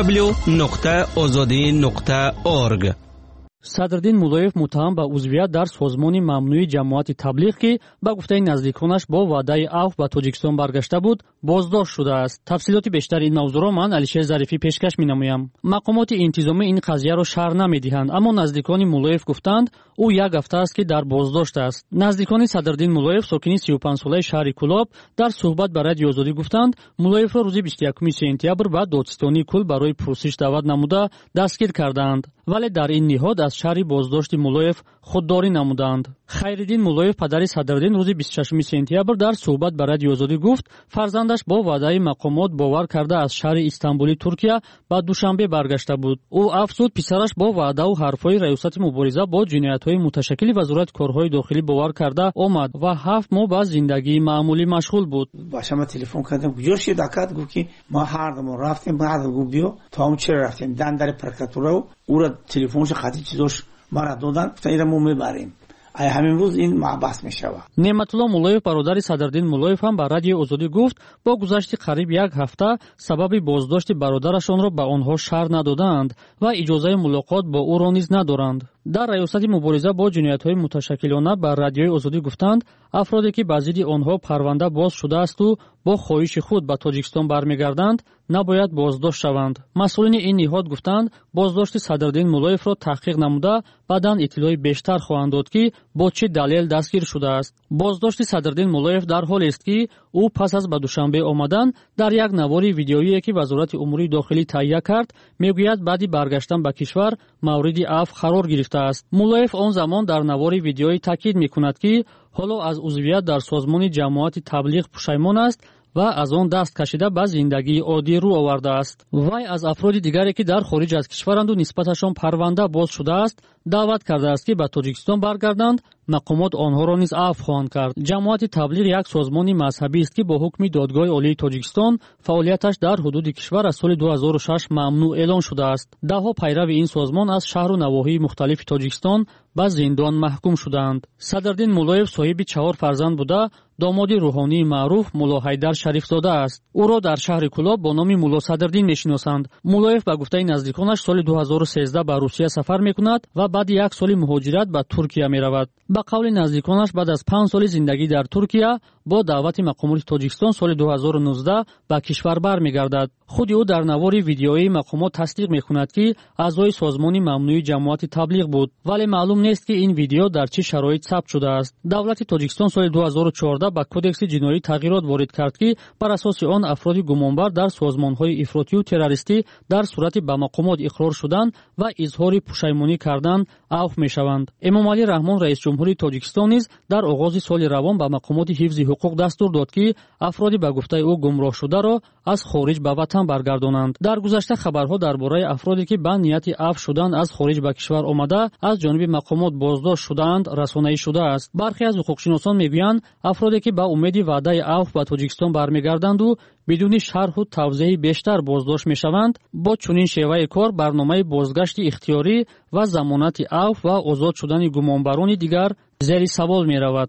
www.azadi.org. صدرالدین مولویف متهم به عضویت در سازمان ممنوع جماعت تبلیغ که به گفته نزدیکانش با وعده عفو به تاجیکستان برگشته بود بازداشت شده است. تفصیلات بیشتر این موضوع را من علیشیر ظریفی پیشکش می‌نمایم. مقامات انتظامی این قضیه را شرح نمی‌دهند، اما نزدیکان مولویف گفتند او یک هفته است که در بازداشت است. نزدیکان صدرالدین مولویف ساکن 35 ساله شهر کلاب در صحبت با رادیو آزادی گفتند مولویف را روز 21 سپتامبر به دادستانی کل برای پرسش دعوت نموده دستگیر کردند، ولی در این نهاد از شهر بازداشت مولویف خودداری نمودند. خیرالدین مولویف پدر صدرالدین روز 26 سپتامبر در صحبت با رادیو آزادی گفت فرزندش با وعده مقامات باور کرده از شهر استانبولی ترکیه به دوشنبه برگشته بود. او افزود پسرش با وعده و حرفهای ریاست مبارزه با جنایت‌های متشکل وزارت کارهای داخلی باور کرده آمد و 7 ماه با زندگی معمولی مشغول بود. باشم تلفن کردم کجاش دکات گفت که ما هر دم رفتیم بعد گفت بیا تا اون چرا رفتیم در پرکاتورا او را تلفنش خاطی چیزاش ما دادن فایده میبریم. ای همین روز این محبس میشود. نعمت الله مولویف برادر صدرالدین مولویف هم به رادیو آزادی گفت با گذشت قریب یک هفته سبب بازداشت برادرشان را به آنها شرح ندادند و اجازه ملاقات با او را نیز ندارند. در ریاست مبارزه با جنایت‌های متشکلانه به رادیوی آزادی گفتند افرادی که به ضد آنها پرونده باز شده است و با خواهش خود به تاجیکستان برمیگردند نباید بازداشت شوند. مسئولین این نهاد گفتند بازداشت صدرالدین مولویف را تحقیق نموده بعداً اطلاع بیشتر خواهند داد که با چه دلیل دستگیر شده است. بازداشت صدرالدین مولویف در حالی است که او پس از به دوشنبه آمدن در یک نوار ویدیویی که وزارت امور داخلی تهیه کرد میگوید بعد برگشتن به کشور مورد عفو قرار گرفته است. مولویف آن زمان در نوار ویدیویی تاکید میکند که حالا از عضویت در سازمان جماعت تبلیغ پشیمان است و از آن دست کشیده به زندگی عادی رو آورده است. وی از افراد دیگری که در خارج از کشورند و نسبتشان پرونده باز شده است دعوت کرده است که به تاجیکستان برگردند. مقامات آنها را نیز عفو خواهند کرد. جماعت تبلیغ یک سازمان مذهبی است که با حکم دادگاه عالی تاجیکستان فعالیتش در حدود کشور از سال 2006 ممنوع اعلان شده است. دهها پیرو این سازمان از شهر و نواحی مختلف تاجیکستان به زندان محکوم شدند. صدرالدین مولویف صاحب 4 فرزند بوده داماد روحانی معروف مولا حیدر شریفزاده است. او را در شهر کلاب با نام مولا صدرالدین میشناسند. مولویف به گفته نزدیکانش سال 2013 به روسیه سفر میکند و بعد یک سال مهاجرت به ترکیه میرود. به قول نزدیکانش بعد از 5 سال زندگی در ترکیه با دعوت مقامات تاجیکستان سال 2019 به کشور برمیگردد. خود او در نوار ویدیویی مقامات تصدیق میکند که اعضای سازمان ممنوع جماعت تبلیغ بود، ولی معلوم نیست که این ویدیو در چه شرایط ثبت شده است. دولت تاجیکستان سال 2014 به کدکس جنایی تغییرات وارد کرد که بر اساس آن افراد گمانبر در سازمان‌های افراطی و تروریستی در صورت به مقامات اقرار شدن و اظهار پشیمانی کردن عفو میشوند. امام علی رحمان رئیس جمهوری تاجیکستان نیز در آغاز سال روان به مقامات حفظ حقوق دستور داد که افرادی به گفته او گمراه شده را از خارج به وطن برگردانند. در گذشته خبرها درباره افرادی که به نیت عفو شدن از خارج به کشور آمده از جانب مقامات بازداشت شدند رسانه‌ای شده است. برخی از حقوقشناسان میگویند افرادی که به امید وعده عفو به تاجیکستان برمیگردند و بدون شرح و توضیح بیشتر بازداشت میشوند با چنین شیوه کار برنامه بازگشت اختیاری و ضمانت عفو و آزاد شدن گمانبران دیگر زیر سوال میرود.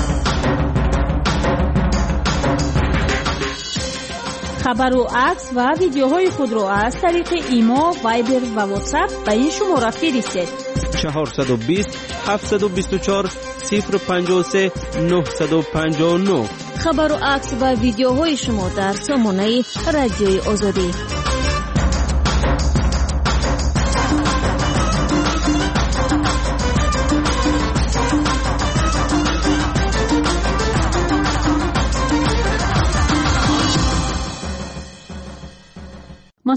خبر و عکس و ویدیوهای خود را از طریق ایما، وایبر و واتساپ به این شماره فرستید. 420 724 053 959. خبر و عکس و ویدیوهای شما در سامانه رادیوی آزادی.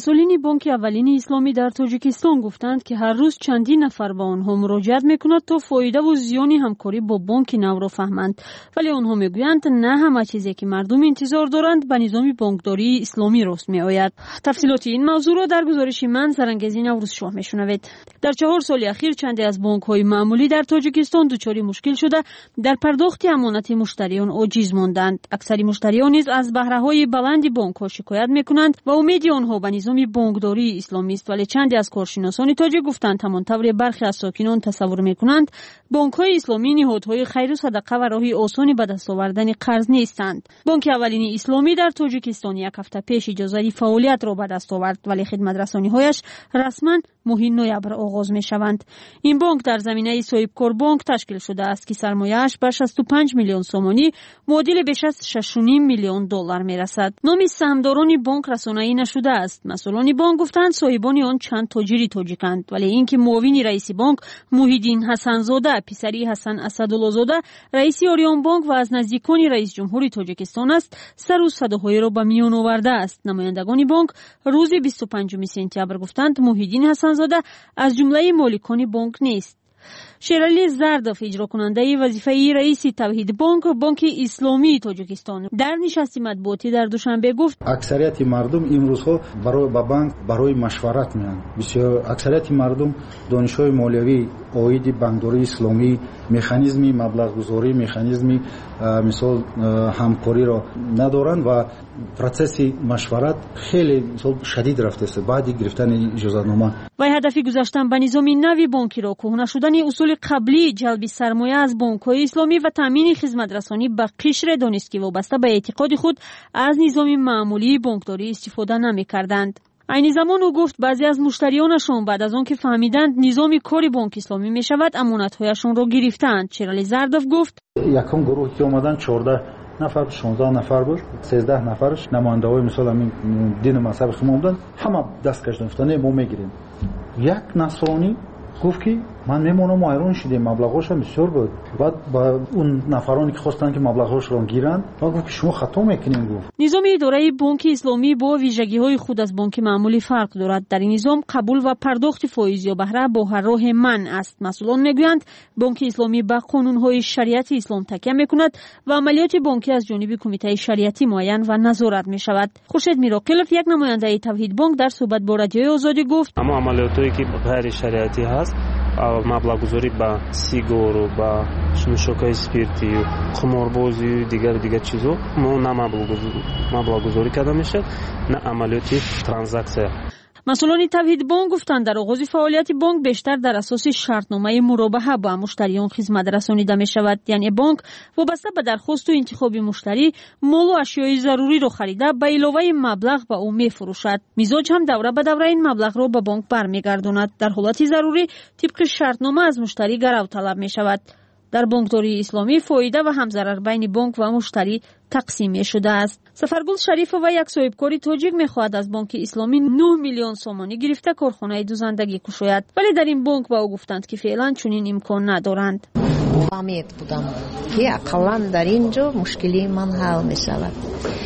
مسئولین بانک اولین اسلامی در تاجیکستان گفتند که هر روز چندین نفر با آنها مراجعت میکنند تا فایده و زیان همکاری با بانک نو را فهمند، ولی آنها میگویند نه همه چیزی که مردم انتظار دارند به نظام بانکداری اسلامی رسم میآید. تفصیلات این موضوع را در گزارش من سرانگیزی نوروز شاه میشنوید. در 4 سال اخیر چندی از بانک‌های معمولی در تاجیکستان دچار مشکل شده در پرداخت امانت مشتریان عاجز ماندند. اکثر مشتریان نیز از بهره‌های بلند بانک‌ها شکایت میکنند و امید آنها به نظام بانکداری اسلامی است، ولی چندی از کارشناسان تاجیک گفتند همانطور برخی از ساکنان تصور میکنند بانک‌های اسلامی نهادهای خیر و صدقه و راه آسانی به دست آوردن قرض نیستند. بانک اولین اسلامی در تاجیکستان یک هفته پیش اجازه فعالیت را به دست آورد، ولی خدمت رسانی‌هایش رسما ماه نوامبر آغاز می‌شوند. این بانک در زمینه صاحبکار بانک تشکیل شده است که سرمایه‌اش به 65 میلیون سومانی معادل بیش از 6.5 میلیون دلار میرسد. نام سهامداران بانک رسانه‌ای نشده است. مسئولان بانک گفتند صاحبان آن چند تاجر تاجیکند، ولی اینکه معاون رئیس بانک موحیدین حسن‌زاده پسری حسن اسدالله‌زاده رئیس آریان بانک و از نزدیکان رئیس جمهور تاجیکستان است، سر و صداهای را به میان آورده است. نمایندگان بانک روز 25 سپتامبر گفتند موحیدین حسن‌زاده از جمله مالکان بانک نیست. شیرالی زردوف اجرا کننده وظیفه رئیس توحید بانک اسلامی تاجیکستان در نشست مطبوعاتی در دوشنبه گفت اکثریت مردم امروزها برای بانک برای مشورت میان. بسیار اکثریت مردم دانش‌های مالیوی عاید بانکداری اسلامی مکانیزمی مبلغ گذاری مکانیزمی مثال همکاری را ندارند و پروسس مشورت خیلی شدید رفته است بعد گرفتن اجازه‌نامه. و هدف گذاشتن به نظام نوی بانکی را کهنه شدن اصول قبلی جلب سرمایه از بانک‌های اسلامی و تامین خدمت رسانی به قشر دانست که وابسته به اعتقاد خود از نظام معمولی بانکداری استفاده نمی‌کردند. این زمان او گفت بعضی از مشتریانشان بعد از آن که فهمیدند نظام کاری بانک اسلامی می شود امانت‌هایشان را گرفتند. شیرالی زردوف گفت یکم گروهی که اومدن 14 نفر 16 نفر بود 13 نفرش نماینده‌های مثلا همین دین و مذهب خودمون بودن همه دست کش گرفتن ما میگیریم. یک نصرانی گفت که من میمونم ایران شدیم مبلغش بسیار بود. بعد با اون نفرانی که خواستن که مبلغش رو گیرن گفت که شما خطا میکنین. گفت نظام اداره بانک اسلامی با ویژگی‌های خود از بانک معمولی فرق دارد. در این نظام قبول و پرداخت فایز یا بهره با هر راه منع است. مسئولان میگویند بانک اسلامی به قانون‌های شریعت اسلام تکیه میکند و عملیات بانکی از جانب کمیته شریعتی معین و نظارت میشود. خورشید میراقلوف یک نماینده توحید بانک در صحبت با رادیوی آزادی گفت اما عملیاتی که غیر شریعتی هست مبلغ گذاری با سیگار و با نوشاک‌های اسپریتی و قماربازی و دیگر چیزا نه مبلغ گذاری کرده میشه نه عملیات ترانزکسیون. مسئولان توحید بانک گفتند در آغاز فعالیت بانک بیشتر در اساس شرطنامه مرابحه با مشتریان خدمت رسانیده می شود، یعنی بانک وابسته به درخواست و انتخاب مشتری مال و اشیای ضروری را خریده به علاوه مبلغ به او می فروشد. مزاج هم دوره به دوره این مبلغ را به بانک برمیگرداند. در حالت ضروری طبق شرطنامه از مشتری گرو طلب می شود. در بانکداری اسلامی فایده و همضرر بین بانک و مشتری تقسیم شده است. سفرگل شریف و یک صاحبکاری تاجیک می‌خواهد از بانک اسلامی 9 میلیون سومانی گرفته کارخانه دوزندگی کشاید، ولی در این بانک به او گفتند که فعلا چنین امکان ندارند. امید بودم که اقلا در اینجا مشکلی من حل می‌شود.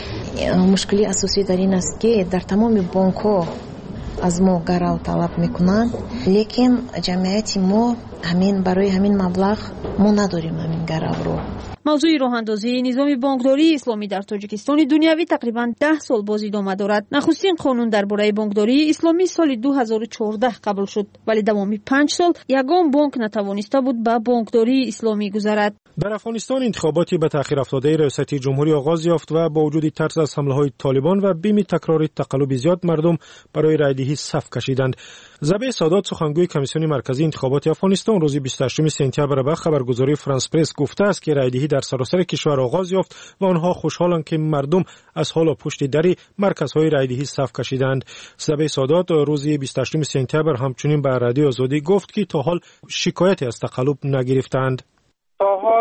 مشکلی اساسی در این است که در تمام بانک‌ها از ما گرو طلب میکنند، لیکن جمعیت ما همین برای همین مبلغ ما نداریم همین گرو رو. موضوع راه اندازی نظام بانکداری اسلامی در تاجیکستان دنیوی تقریبا 10 سال باز ادامه دارد. نخستین قانون درباره بانکداری اسلامی سال 2014 قبول شد، ولی دوامی 5 سال یگان بانک نتوانسته بود به بانکداری اسلامی گذرد. در افغانستان انتخاباتی به تأخیر افتاده ریاستی جمهوری آغاز یافت و با وجود ترس از حمله‌های طالبان و بیم تکرار تقلب زیاد مردم برای رایدهی صف کشیدند. زبی سادات سخنگوی کمیسیون مرکزی انتخابات افغانستان روز 28 سپتامبر به خبرگزاری فرانس پرس گفته است که رایدهی در سراسر کشور آغاز یافت و آنها خوشحالند که مردم از حال پشت در مرکزهای رایدهی صف کشیدند. زبی سادات روز 28 سپتامبر همچنین به رادیو آزادی گفت که تا حال شکایتی از تقلب نگرفتند. تا حال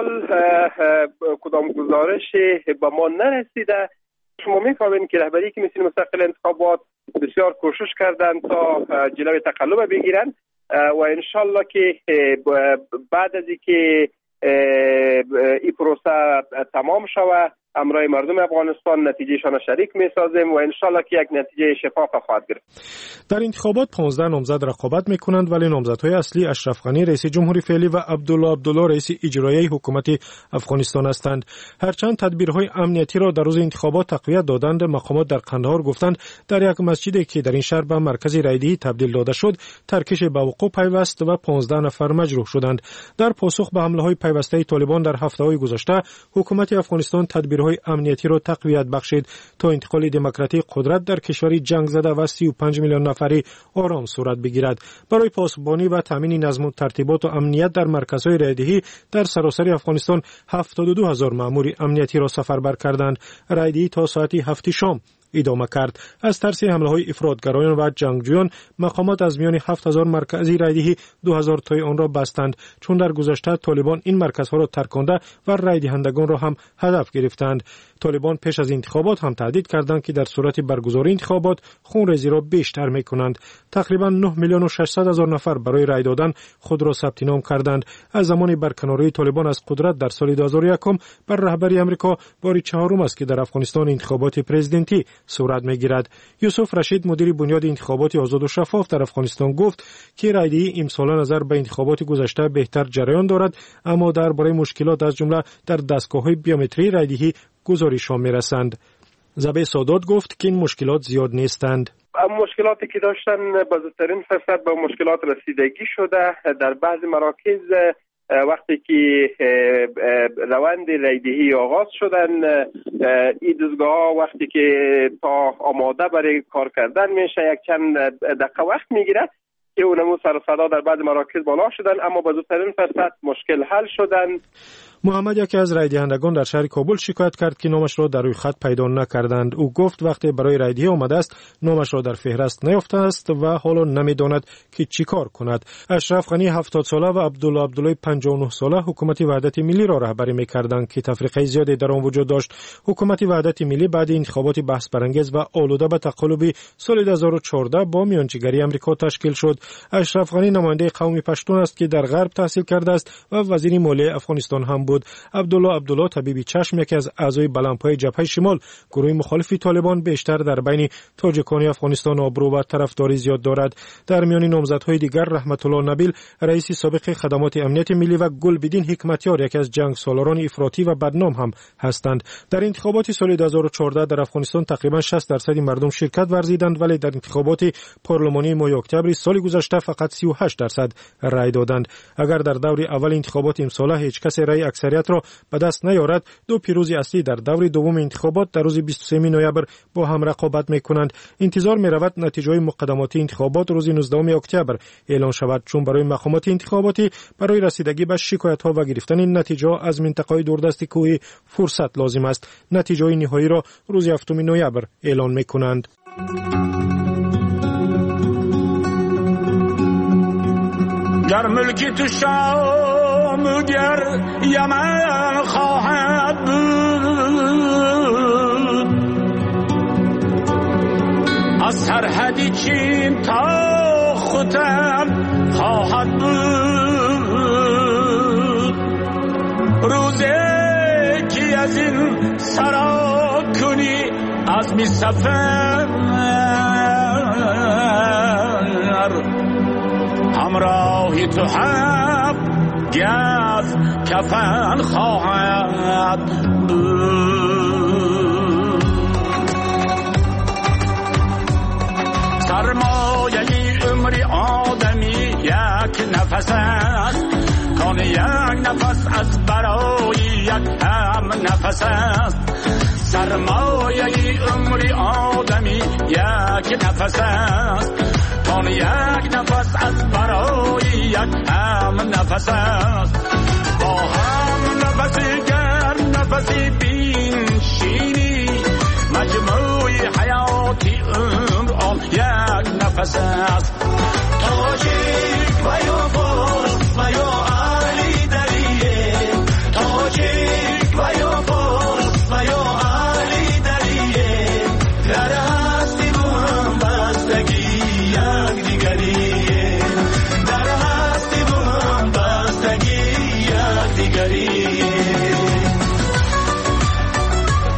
کدام گزارشی به ما نرسیده. شما می‌فهمید که رهبری کمیسیون مستقل انتخابات بسیار کوشش کردند تا جلوی تقلب بگیرند و انشالله که بعد از اینکه این پروسه تمام شود امرای مردم افغانستان نتیجهشان شریک میسازیم و انشالله که یک نتیجه شفاف خواهد گرفت. در انتخابات 15 نامزد رقابت میکنند، ولی نامزدهای اصلی اشرف غنی رئیس جمهوری فعلی و عبدالله رئیس اجرایی حکومت افغانستان هستند. هرچند تدبیرهای امنیتی را در روز انتخابات تقویت دادند، مقامات در قندهار گفتند در یک مسجدی که در این شهر به مرکز رایدهی تبدیل داده شد ترکش به وقوع پیوست و 15 نفر مجروح شدند. در پاسخ به حمله های پیوسته طالبان در هفته‌های گذشته، حکومت افغانستان تدبیرهای امنیتی را تقویت بخشید تا انتقال دموکراتیک قدرت در کشوری جنگ زده و 35 میلیون نفری آرام صورت بگیرد. برای پاسبانی و تامین نظم و ترتیبات و امنیت در مرکزهای رایدهی در سراسر افغانستان 72,000 مأمور امنیتی را سفربر کردند. رایدهی تا ساعت 7 شام ادامه کرد. از ترس حمله‌های افراطگرایان و جنگجویان، مقامات از میان 7000 مرکزی رایدهی 2000 تای آن را بستند، چون در گذشته طالبان این مرکزها را ترکانده و رایدهندگان را هم هدف گرفتند. طالبان پیش از انتخابات هم تهدید کردند که در صورت برگزاری انتخابات خونریزی را بیشتر می‌کنند. تقریبا 9,600,000 نفر برای رای دادن خود را ثبت نام کردند. از زمان برکناری طالبان از قدرت در سال 2001 بر رهبری آمریکا بار چهارم است که در افغانستان انتخابات پرزیدنتی صورت می‌گیرد. یوسف رشید، مدیر بنیاد انتخابات آزاد و شفاف در افغانستان، گفت که رایدهی امسال نظر به انتخابات گذشته بهتر جریان دارد، اما درباره مشکلات از جمله در دستگاه‌های بیومتری رایدهی گزارش‌ها می‌رسند. زبی سادات گفت که این مشکلات زیاد نیستند. مشکلاتی که داشتن بزرگترین فرصت به مشکلات رسیدگی شده. در بعضی مراکز وقتی که روند رایدهی آغاز شدن، این دستگاه وقتی که تا آماده برای کار کردن میشه یک چند دقیقه وقت میگیره که اونمو سر و صدا در بعض مراکز بالا شدن، اما بزرگترین فرصت مشکل حل شدن. محمد، یکی از رایدهندگان، در شهر کابل شکایت کرد که نامش را در روی خط پیدا نکردند. او گفت وقتی برای رایدهی آمده است نامش را در فهرست نیافته است و حالا نمیداند که چیکار کند. اشرف غنی 70 ساله و عبدالله 59 ساله حکومت وحدت ملی را رهبری می‌کردند که تفریقه زیادی در آن وجود داشت. حکومت وحدت ملی بعد انتخابات بحث برانگیز و آلوده به تقلبی سال 2014 با میانجیگری آمریکا تشکیل شد. اشرف غنی نماینده قوم پشتون است که در غرب تحصیل کرده است و وزیر مالیه افغانستان هم بود. عبدالله طبیبی چشم، یکی از اعضای بلندپای جبهه شمال، گروه مخالف طالبان، بیشتر در بین تاجیکان افغانستان آبرو و طرفداری زیاد دارد. در میان نامزدهای دیگر رحمت الله نبیل، رئیس سابق خدمات امنیت ملی، و گلبدین حکمتیار، یکی از جنگ سالاران افراطی و بدنام هم هستند. در انتخابات سال 2014 در افغانستان تقریبا 60% مردم شرکت ورزیدند، ولی در انتخابات پارلمانی ماه اکتبر سال گذشته فقط 38% رای دادند. اگر در دور اول انتخابات امسال هیچ کس رای اکثریت را به دست نیارد، دو پیروزی اصلی در دور دوم انتخابات در روز 23 نوامبر با هم رقابت می‌کنند. انتظار می‌رود نتیجه مقدماتی انتخابات روز 19 اکتبر اعلان شود، چون برای مقامات انتخاباتی برای رسیدگی به شکایت‌ها و گرفتن نتیجه از منطقه‌های دوردست کوهی فرصت لازم است. نتیجه نهایی را روز 7 نوامبر اعلان می‌کنند. گر ملکی تو شام گر یمن خواهد بود، از سرحدی چین تا ختم خواهد بود. روزی که از این سرا کنی از می سفر، همراهی تو هم گز کفن خواهد بود. سرمایه عمر آدمی یک نفس است، کان یک نفس از برای یک هم نفس است. سرمایه عمر آدمی یک نفس است، کان یک نفس از برای یک هم نفس است. با هم نفسی گر نفسی بینشینی، مجموع حیاتی عمر آن یک نفس است. تاجیک و یا فارس و یا علی دریه، تاجیک و یا فارس و یا علی دریه، در هستی با هم بستگی یک دیگریه، در هستی با هم بستگی یک دیگریه.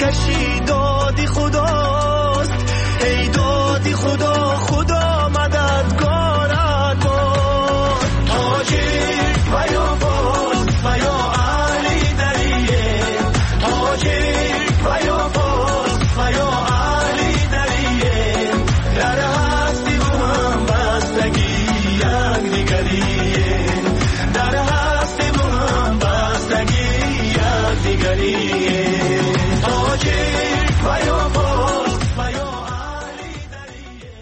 کشی دادی خداست، ای دادی خدا، خدا مددگارت باد. تاجیک و یا فارس و یا علی دریه، تاجیک و یا فارس و یا علی دریه، در هستی و هم بستگی یک دیگریه، در هستی و هم بستگی یک دیگریه. تاجیک و یا فارس و یا علی دریه.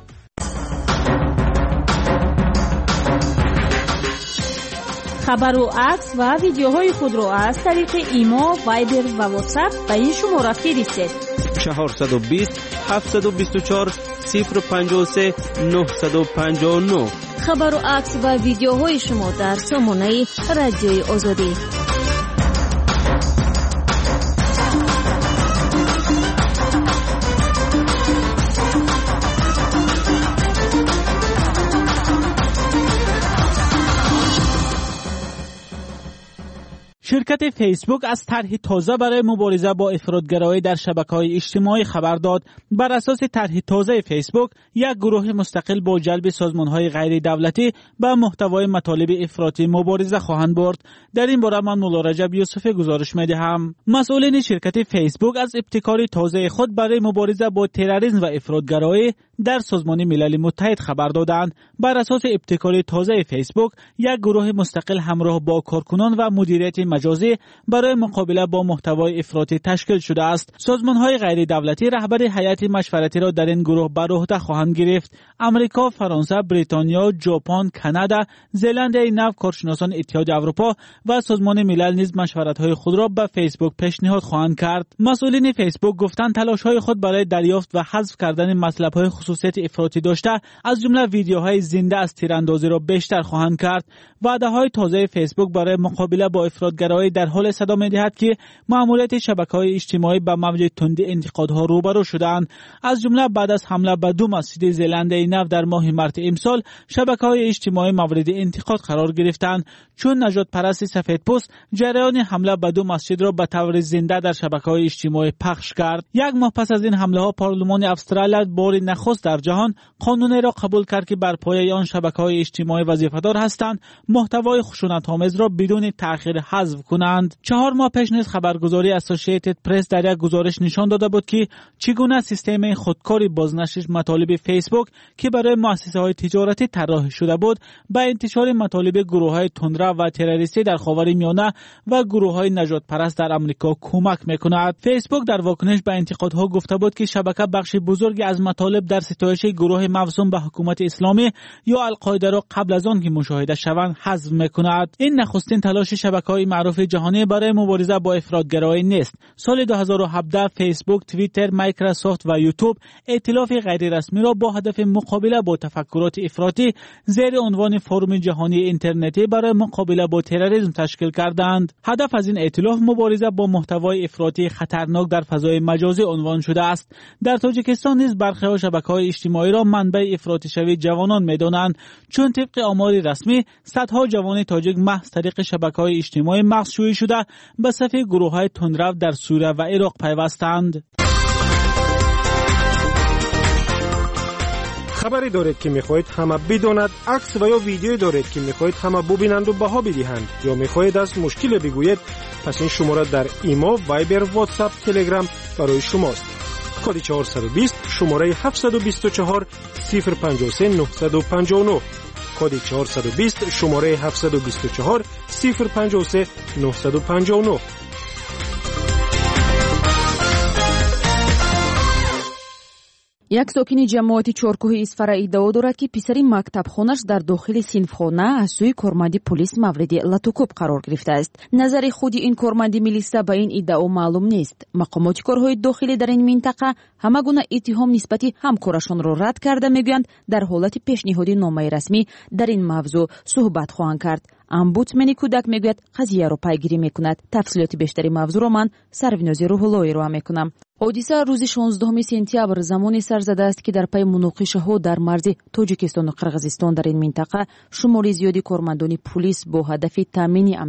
خبر و عکس و ویدیوهای خود را از طریق ایما، وایبر و واتساپ به این شماره فرستید: 420 724 053 959. خبر و عکس و ویدیوهای شما در سامانه رادیوی آزادی. شرکت فیسبوک از طرح تازه برای مبارزه با افراطگرایی در شبکه‌های اجتماعی خبر داد. بر اساس طرح تازه فیسبوک، یک گروه مستقل با جلب سازمان‌های غیر دولتی به محتوای مطالب افراطی مبارزه خواهند برد. در این باره من مولا رجب یوسفی گزارش می‌دهم. مسئولین شرکت فیسبوک از ابتکار تازه خود برای مبارزه با تروریسم و افراطگرایی در سازمان ملل متحد خبر دادند. بر اساس ابتکار تازه فیسبوک، یک گروه مستقل همراه با کارکنان و مدیریت مجازی برای مقابله با محتوای افراطی تشکیل شده است. سازمان‌های غیر دولتی رهبر هیئت مشورتی را در این گروه بر عهده خواهند گرفت. آمریکا، فرانسه، بریتانیا، ژاپن، کانادا، زلنده نو، کارشناسان اتحاد اروپا و سازمان ملل نیز مشورت‌های خود را به فیسبوک پیشنهاد خواهند کرد. مسئولین فیسبوک گفتند تلاش‌های خود برای دریافت و حذف کردن مطلب‌های خصوصیت افراطی داشته، از جمله ویدیوهای زنده از تیراندازی را بیشتر خواهند کرد. وعده‌های تازه فیسبوک برای مقابله با افراطگرایی در حال صدا می‌دهد که مأموریت شبکه‌های اجتماعی با موج تند انتقادها روبرو شدند. از جمله بعد از حمله به 2 مسجد زلنده نو در ماه مارس امسال، شبکه‌های اجتماعی مورد انتقاد قرار گرفتند، چون نژاد پرست سفیدپوست جریان حمله به 2 مسجد را به طور زنده در شبکه‌های اجتماعی پخش کرد. یک ماه پس از این حمله‌ها، پارلمان استرالیا بار نخست در جهان قانونی را قبول کرد که بر پایه آن شبکه‌های اجتماعی وظیفه‌دار هستند محتوای خشونت‌آمیز را بدون تأخیر حذف کنند. 4 ماه پیش نیز خبرگزاری اسوسییتد پرس در یک گزارش نشان داده بود که چگونه سیستم خودکار بازنشر مطالب فیسبوک که برای مؤسسه‌های تجارتی طراحی شده بود، به انتشار مطالب گروه‌های تندرو و تروریستی در خاورمیانه و گروه‌های نژاد پرست در آمریکا کمک می‌کند. فیسبوک در واکنش به انتقادها گفته بود که شبکه بخش بزرگی از مطالب در ستایش گروه موسوم به حکومت اسلامی یا القاعده را قبل از آن که مشاهده شوند حذف می‌کند. این نخستین تلاش شبکه‌های معروف جهانی برای مبارزه با افراطگرایی نیست. سال 2017 فیسبوک، توییتر، مایکروسافت و یوتیوب ائتلاف غیر رسمی را با هدف مقابله با تفکرات افراطی زیر عنوان فورم جهانی اینترنتی برای مقابله با تروریسم تشکیل کردند. هدف از این ائتلاف مبارزه با محتوای افراطی خطرناک در فضای مجازی عنوان شده است. در تاجیکستان نیز برخی شبکه‌های اجتماعی را منبع افراطی شوی جوانان می‌دانند، چون طبق آمار رسمی صدها جوان تاجیک محض طریق شبکه‌های اجتماعی مغزشویی شده به صف گروه‌های تندرو در سوریه و عراق پیوستند. خبری دارید که می‌خواهید همه بداند، عکس و یا ویدیویی دارید که می‌خواهید همه ببینند و بها بدهند، یا می‌خواهید از مشکل بگویید، پس این شماره در ایما، وایبر، واتساپ، تلگرام برای شماست. کد 420 شماره 724 053 959. کد 420 شماره 724 053 959. یک ساکن جماعت چارکوه اسفر ادعا دارد که پسر مکتبخانش در داخل صنفخانه از سوی کارمند پلیس مورد لطوکوب قرار گرفته است. نظر خود این کارمند میلیسا به این ادعا معلوم نیست. مقامات کارهای داخلی در این منطقه همه گونه اتهام نسبت همکارشان را رد کرده میگویند در حالت پیشنهادی نامه رسمی در این موضوع صحبت خواهند کرد. امبودسمن کودک میگوید قضیه را پیگیری میکند. تفصیلات بیشتری موضوع را من سروناز روح‌اللهی را میکنم. حادثه روز 16 سپتامبر زمانی سر زده است که در پی مناقشه‌ها در مرز تاجیکستان و قرغیزستان در این منطقه شمار زیادی کارمندان پلیس با هدف تامین امنیت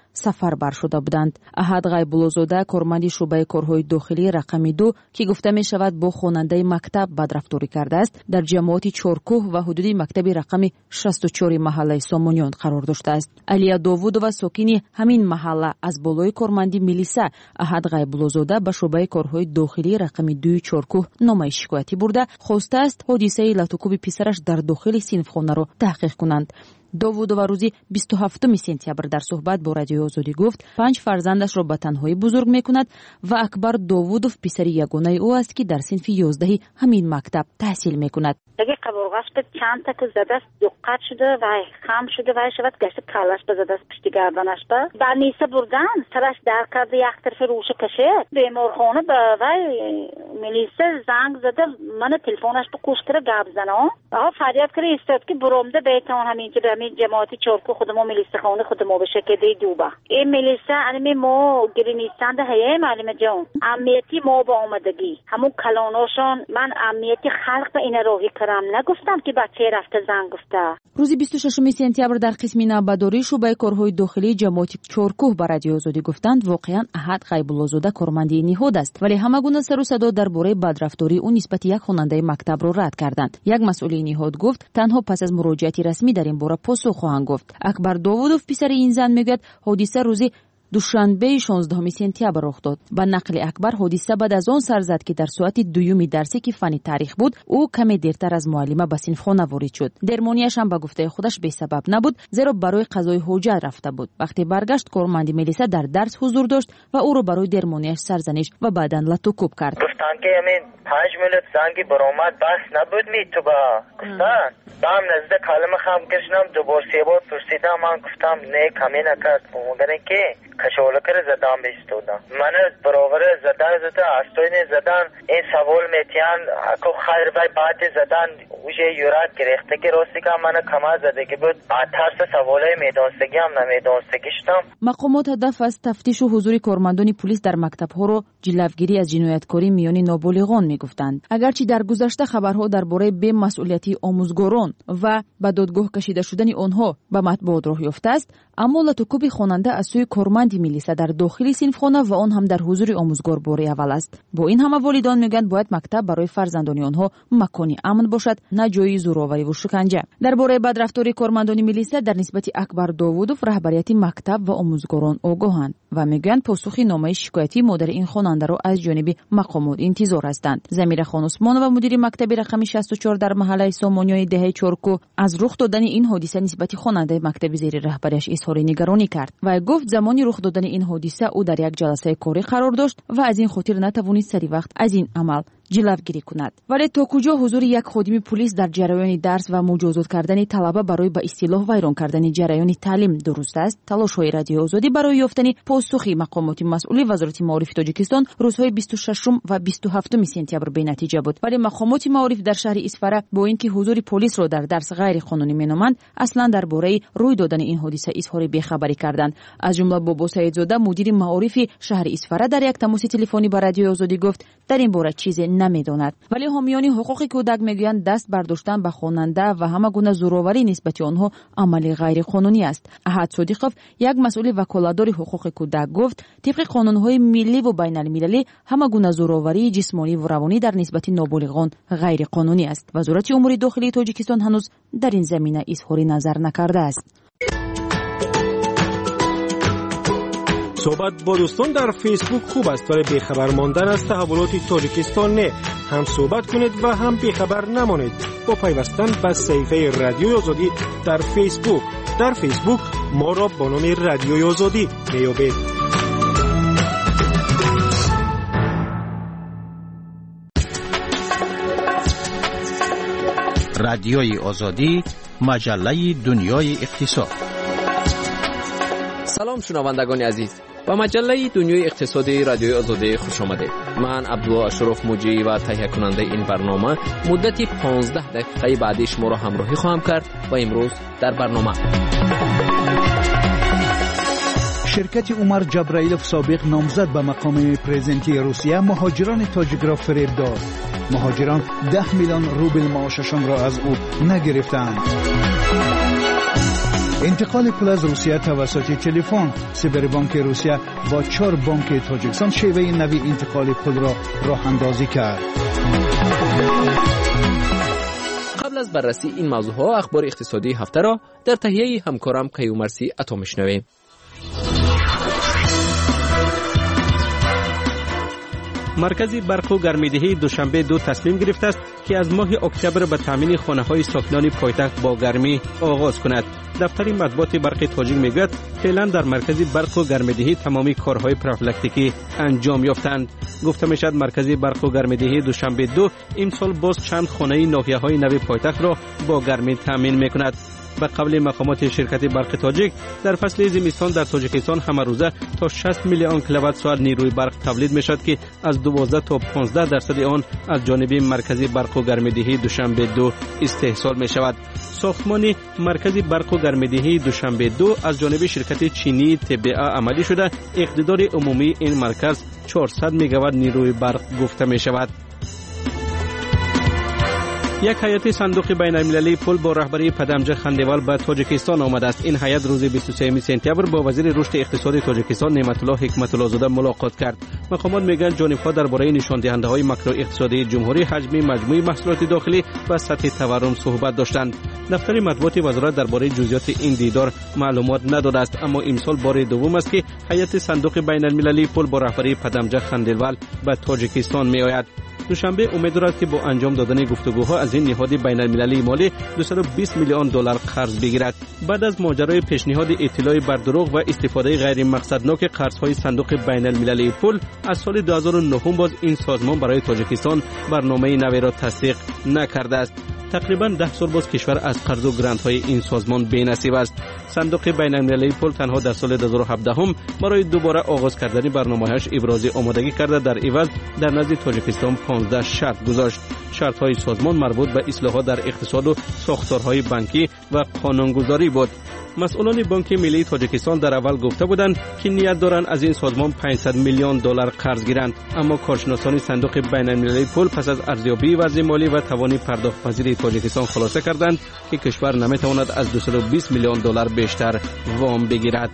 сафарбар шуда буданд. Аҳад Ғайбуллозода, корманди шӯъбаи корҳои дохилии рақами 2 ки гуфта мешавад бо хонандаи мактаб бадрафторӣ кардааст, дар ҷамоати Чоркӯҳ ва ҳудуди мактаби рақами 64 маҳаллаи Сомониён қарор доштааст. Алия Довудова, сокини ҳамин маҳалла, аз болои корманди милиса Аҳад Ғайбуллозода ба шӯъбаи корҳои дохилии рақами 2 Чоркӯҳ номаи шикоятӣ бурда хостааст ҳодисаи латукуби писараш дар дохили синфхонаро таҳқиқ кунанд. Довудова рӯзи 27 сентябр дар суҳбат бо Радиои Озодӣ гуфт 5 фарзандашро ба танҳоӣ бузург мекунад ва Акбар Довудов писари ягонаи ӯ аст ки дар синфи 11 ҳамин мактаб таҳсил мекунад. Аги қабурғаш бе чанд та ки задаст дуққат шуда ва хам шуда ва шавад гашта калаш ба задаст пишти гарданаш ба барниса бурдан сараш дар карда як тарафи рӯша кашед беморхона ба вай милиса занг зада мана телефонаш ба куштира гап зано а фарёд кара истод ки буромда бетон ҳамин ки ами ҷамоати Чоркӯ худмо милисахона худмо бешакеде дуба е милиса ами мо гиринистанда ҳае маълима ҷон амнияти мо ба омадагӣ ҳамо калоношон ман амнияти халқ ба ина роҳӣ карам нагуфтам ки бачаи рафта зан гуфта. рӯзи 26 сентябр дар қисми навбадории шӯъбаи корҳои дохилии ҷамоати Чоркӯҳ ба Радиои Озодӣ гуфтанд воқеан Аҳад Ғайбуллозода кормандии ниҳод аст, вале ҳама гуна сару садо дар бораи бадрафтории ӯ нисбати як хонандаи мактабро рад карданд. Як масъули ниҳод гуфт танҳо пас аз муроҷиати расмӣ дар ин бора посух хоҳанд гуфт. Акбар Довудов писари ин зан мегӯяд ҳодиса рӯзи душанбеи 16 сентябр рух дод. Ба нақли Акбар ҳодиса баъд аз он сар зад ки дар соати 2 дарсе ки фани таърих буд ӯ каме дертар аз муаллима ба синфхона ворид шуд. Дермонияшам ба гуфтаи худаш бесабаб набуд, зеро барои қазои ҳоҷат рафта буд. вақте баргашт корманди милиса дар дарс ҳузур дошт ва ӯро барои дермонияш сарзаниш ва баъдан латукуб кард. гуфтан ки ҳамин 5 минут занги баромад бас набуд ми ту ба гуфтан бам назда калима хам кашнам дубор се бор пурсидам ман гуфтам не каме накард мугадане ки кашолакар задам бистуда мана баровар задан зада астойне задан ин савол метиян ако хайр вай баъди задан уже юрак гирехта ки рости ка мана кама задаги буд атарса саволай медонстаги ам намедонстаги штам. мақомот ҳадаф аз тафтишу ҳузури кормандони пулис дар мактабҳоро ҷилавгирӣ аз ҷинояткорӣ миёни ноболиғон мегуфтанд. агарчи дар гузашта хабарҳо дар бораи бемасъулиятии омӯзгорон ва ба додгоҳ кашида шудани онҳо ба матбуот роҳ ёфтааст, аммо латукуби хонанда аз сӯи корманди милиса дар дохили синфхона ва он ҳам дар ҳузури омӯзгор бори аввал аст. бо ин ҳама волидон мегӯянд бояд мактаб барои фарзандони онҳо макони амн бошад, на ҷои зӯровариву шиканҷа. дар бораи бадрафтории кормандони милиса дар нисбати Акбар Довудов раҳбарияти мактаб ва омӯзгорон огоҳанд ва мегӯянд посухи номаи шикоятии модари ин хонандаро аз ҷониби мақомот интизор ҳастанд. Замира Хон Усмонова, мудири мактаби рақами 64 дар маҳаллаи Сомониёи деҳаи Чоркӯ, аз рух додани ин ҳодиса нисбати хонандаи мактаби зери раҳбарияш изҳори нигаронӣ кард. Вай гуфт замони рух додани ин ҳодиса ӯ дар як ҷаласаи корӣ қарор дошт ва аз ин хотир натавонист сари вақт аз ин амал ҷилавгирӣ кунад. вале то куҷо ҳузури як ходими пулис дар ҷараёни дарс ва муҷозот кардани талаба барои ба истилоҳ вайрон кардани ҷараёни таълим дуруст аст? талошҳои Радиои Озодӣ барои ёфтани посухи мақомоти масъули Вазорати маорифи Тоҷикистон рӯзҳои 26 ва 27 сентябр бенатиҷа буд. вале мақомоти маориф дар шаҳри Исфара бо ин ки ҳузури полисро дар дарс ғайриқонунӣ меноманд, аслан дар бораи рӯй додани ин ҳодиса изҳори бехабарӣ карданд. аз ҷумла Бобо Саидзода, мудири маорифи шаҳри Исфара, дар як тамоси телефонӣ ба Радиои Озодӣ гуфт дар ин бора чизе намедонад. вале ҳомиёни ҳуқуқи кӯдак мегӯянд даст бардоштан ба хонанда ва ҳама гуна зӯроварӣ нисбати онҳо амали ғайриқонунӣ аст. Аҳад Содиқов, як масъули ваколатдори ҳуқуқи кӯдак гуфт тибқи қонунҳои милливу байналмилалӣ ҳама гуна зӯроварии ҷисмониву равонӣ дар нисбати ноболиғон ғайриқонунӣ аст. Вазорати умури дохилии Тоҷикистон ҳанӯз дар ин замина изҳори назар накардааст. صحبت با دوستان در فیسبوک خوب است ولی بیخبر ماندن از تحولات تاجیکستان نه. هم صحبت کنید و هم بیخبر نمانید با پیوستن به صفحه رادیوی آزادی در فیسبوک. در فیسبوک ما را با نام رادیوی آزادی میابید. رادیوی آزادی، مجله دنیای اقتصاد. سلام شنوندگان عزیز، با مجله دنیای اقتصادی رادیوی آزادی خوش آمدید. من عبدالله اشرف موجی و تهیه کننده این برنامه مدت 15 دقیقه بعدی شما را همراهی خواهم کرد و امروز در برنامه شرکت عمر جبرائیلوف سابق نامزد به مقام پرزیدنتی روسیه مهاجران تاجیک را فریب داد. مهاجران 10 میلیون روبل معاششان را از او نگرفتند. انتقال پول از روسیه توسط تلفن. سایبربانک روسیه با 4 بانک تاجیکستان شیوه نوی انتقال پول را راه اندازی کرد. قبل از بررسی این موضوعها اخبار اقتصادی هفته را در تهیه همکارم کیومرثی عطا میشنویم. مرکز برق و گرمایدهی دوشنبه 2 تصمیم گرفته است که از ماه اکتبر به تامین خانه‌های ساکنان پایتخت با گرمی آغاز کند. دفتر مطبوعات برق تاجیک میگوید فعلا در مرکز برق و گرمایدهی تمامی کارهای پروفیلاکتیکی انجام یافتند. گفته میشد مرکز برق و گرمایدهی دوشنبه 2 امسال باز چند خانه ناحیه‌های نو پایتخت را با گرمی تامین میکند. به قول مقامات شرکت برق تاجیک در فصل زمستان در تاجیکستان همه روزه تا 60 میلیون کیلووات ساعت نیروی برق تولید میشد که از 12 تا 15% آن از جانب مرکز برق و گرمایدهی دوشنبه 2 استحصال می شود. ساختمان مرکز برق و گرمایدهی دوشنبه 2 از جانب شرکت چینی TBA عملی شده. اقتدار عمومی این مرکز 400 میگاوات نیروی برق گفته می شود. یک هیئت صندوق بین‌المللی پول با رهبری پدامجان خندیوال به تاجیکستان آمده است. این هیئت روز 23 سپتامبر با وزیر رشد اقتصادی تاجیکستان نعمت الله حکمت الله زاده ملاقات کرد. مقامات میگن جانب‌ها درباره نشاندهنده‌های ماکرو اقتصادی جمهوری، حجم مجموعی محصولات داخلی و سطح تورم صحبت داشتند. دفتر مطبوعات وزارت درباره جزئیات این دیدار معلومات نداده است، اما امسال بار دوم است که هیئت صندوق بین‌المللی پول با رهبری پدامجان خندیوال به تاجیکستان میآید. دوشنبه امید دارد که با انجام دادن گفتگوها از این نهاد بین‌المللی مالی 220 میلیون دلار قرض بگیرد. بعد از ماجرای پیشنهاد اطلاع بر دروغ و استفاده غیر مقصدناک قرض‌های صندوق بین‌المللی پول از سال 2009 باز این سازمان برای تاجیکستان برنامه نوی را تصدیق نکرده است. تقریباً 10 سال باز کشور از قرض و گرانت‌های این سازمان بی‌نصیب است. صندوق بین‌المللی پول تنها در سال 2017 هم برای دوباره آغاز کردن برنامه‌اش ابراز آمادگی کرده در عوض در نزد تاجیکستان 15 شرط گذاشت. شرط‌های سازمان مربوط به اصلاحات در اقتصاد و ساختارهای بانکی و قانونگذاری بود. مسئولان بانک ملی تاجیکستان در اول گفته بودند که نیت دارند از این سازمان 500 میلیون دلار قرض گیرند، اما کارشناسان صندوق بین‌المللی پول پس از ارزیابی وضع مالی و توان پرداخت پذیری تاجیکستان خلاصه کردند که کشور نمیتواند از 220 میلیون دلار بیشتر وام بگیرد.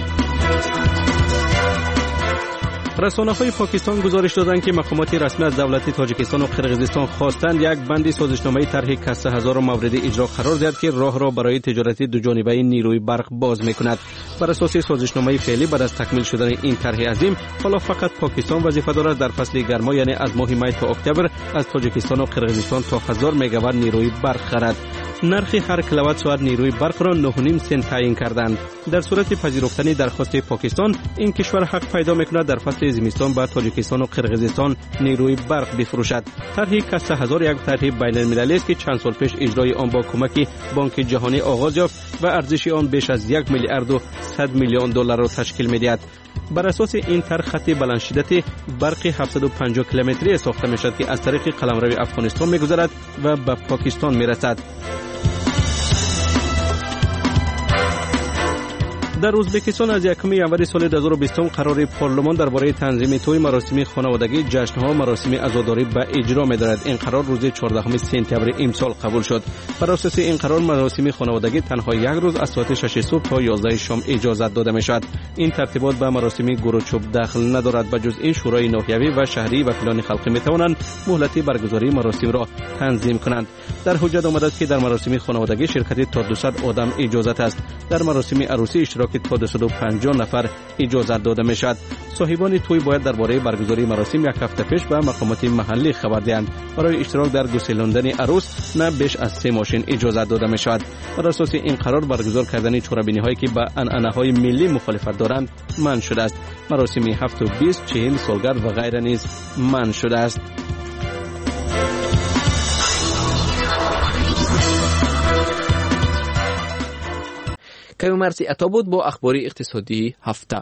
رسانه‌های پاکستان گزارش دادند که مقامات رسمی از دولت تاجیکستان و قرقیزستان خواستند یک بند سازشنامه طرح کسر هزار مورد اجرا قرار دهد که راه را برای تجارت دو جانبه نیروی برق باز می‌کند. بر اساس سازشنامه فعلی بعد از تکمیل شدن این طرح عظیم، حالا فقط پاکستان وظیفه دارد در فصل گرما یعنی از ماه می تا اکتبر از تاجیکستان و قرقیزستان تا 1000 مگاوات نیروی برق خرید. نرخ هر کیلووات ساعت نیروی برق را 9.5 سنت تعیین کردند. در صورت پذیرفتن درخواست پاکستان، این کشور حق پیدا می‌کند در فصل زمستان به تاجیکستان و قرقیزستان نیروی برق بفروشد. طرح کسر هزار یک طرح بین‌المللی است که چند سال پیش اجرای آن با کمک بانک جهانی آغاز یافت و ارزش آن بیش از 1 میلیارد و 100 میلیون دلار را تشکیل می‌دهد. بر اساس این طرح خط بلند شدت برق 750 کیلومتری ساخته می‌شود که از طریق قلمرو افغانستان می‌گذرد و به پاکستان می‌رسد. در ازبکستان از 1 ژانویه سال 2020 قرار پارلمان درباره تنظیم توی مراسم خانوادگی، جشن‌ها و مراسم عزاداری به اجرا می‌دارد. این قرار روز 14 سپتامبر امسال قبول شد. بر اساس این قرار مراسم خانوادگی تنها یک روز از ساعت 6 صبح تا 11 شام اجازه داده می‌شود. این ترتیبات به مراسم گروچوب داخل ندارد. به جز این شورای ناحیوی و شهری وکیلان خلقی می‌توانند مهلت برگزاری مراسم را تنظیم کنند. در حجت آمده است که در مراسم خانوادگی شرکت تا 200 آدم اجازه است. در مراسم عروسی اشتراک تا 250 نفر اجازه داده می شود. صاحبان توی باید درباره برگزاری مراسم یک هفته پیش به مقامات محلی خبر دهند. برای اشتراک در گسیلاندن عروس نه بیش از 3 ماشین اجازه داده می شود. بر اساس این قرار برگزار کردن چهاربینی هایی که به عنعنه‌های ملی مخالفت دارند منع شده است. مراسم 7 و 20 40 سالگرد و غیره نیز منع شده است. کیومرثی عطا بود با اخبار اقتصادی هفته.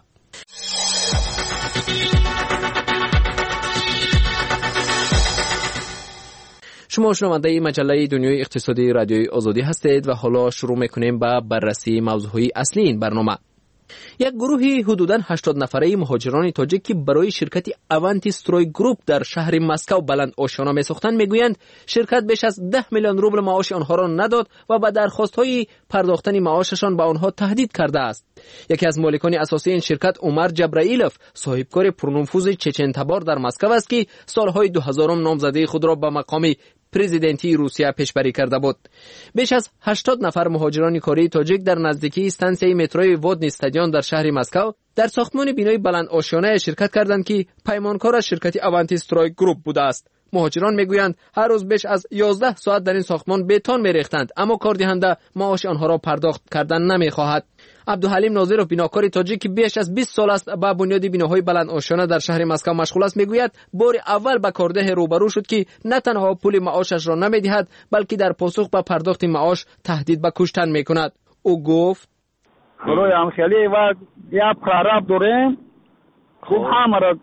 شما شنونده مجله دنیای اقتصادی رادیوی آزادی هستید و حالا شروع میکنیم با بررسی موضوعی اصلی این برنامه. یک گروهی حدوداً 80 نفره مهاجران تاجیک که برای شرکت اونتی استروی گروپ در شهر مسکو بلند آشیانه می‌ساختند میگویند شرکت بیش از 10 میلیون روبل معاش آنها را نداد و با درخواست‌های پرداختن معاششان به آنها تهدید کرده است. یکی از مالکان اساسی این شرکت عمر جبرائیلوف صاحبکار پرنفوذ چچن تبار در مسکو است که سالهای 2000 نامزدی خود را به مقام پرزیدنتی روسیه پیشبری کرده بود. بیش از 80 نفر مهاجران کاری تاجیک در نزدیکی استانسیه متروی ودنی استادیون در شهر مسکو در ساختمان بینای بلند آشیانه شرکت کردند که پیمانکار از شرکت اونتی استروی گروپ بوده است. مهاجران میگویند هر روز بیش از 11 ساعت در این ساختمان بتون میریختند، اما کاردهنده معاش آنها را پرداخت کردن نمیخواهد. عبدالحلیم ناظرов بیناکار تاجیک که بیش از 20 سال است با بنیاد بیناهای بلند آشیانه در شهر مسکو مشغول است میگوید بار اول با کارده روبرو شد که نه تنها پول معاشش را نمیدهد بلکه در پاسخ به پرداخت معاش تهدید به کشتن میکند. او گفت برای همخیلی و یا پرارب داریم خوب همه را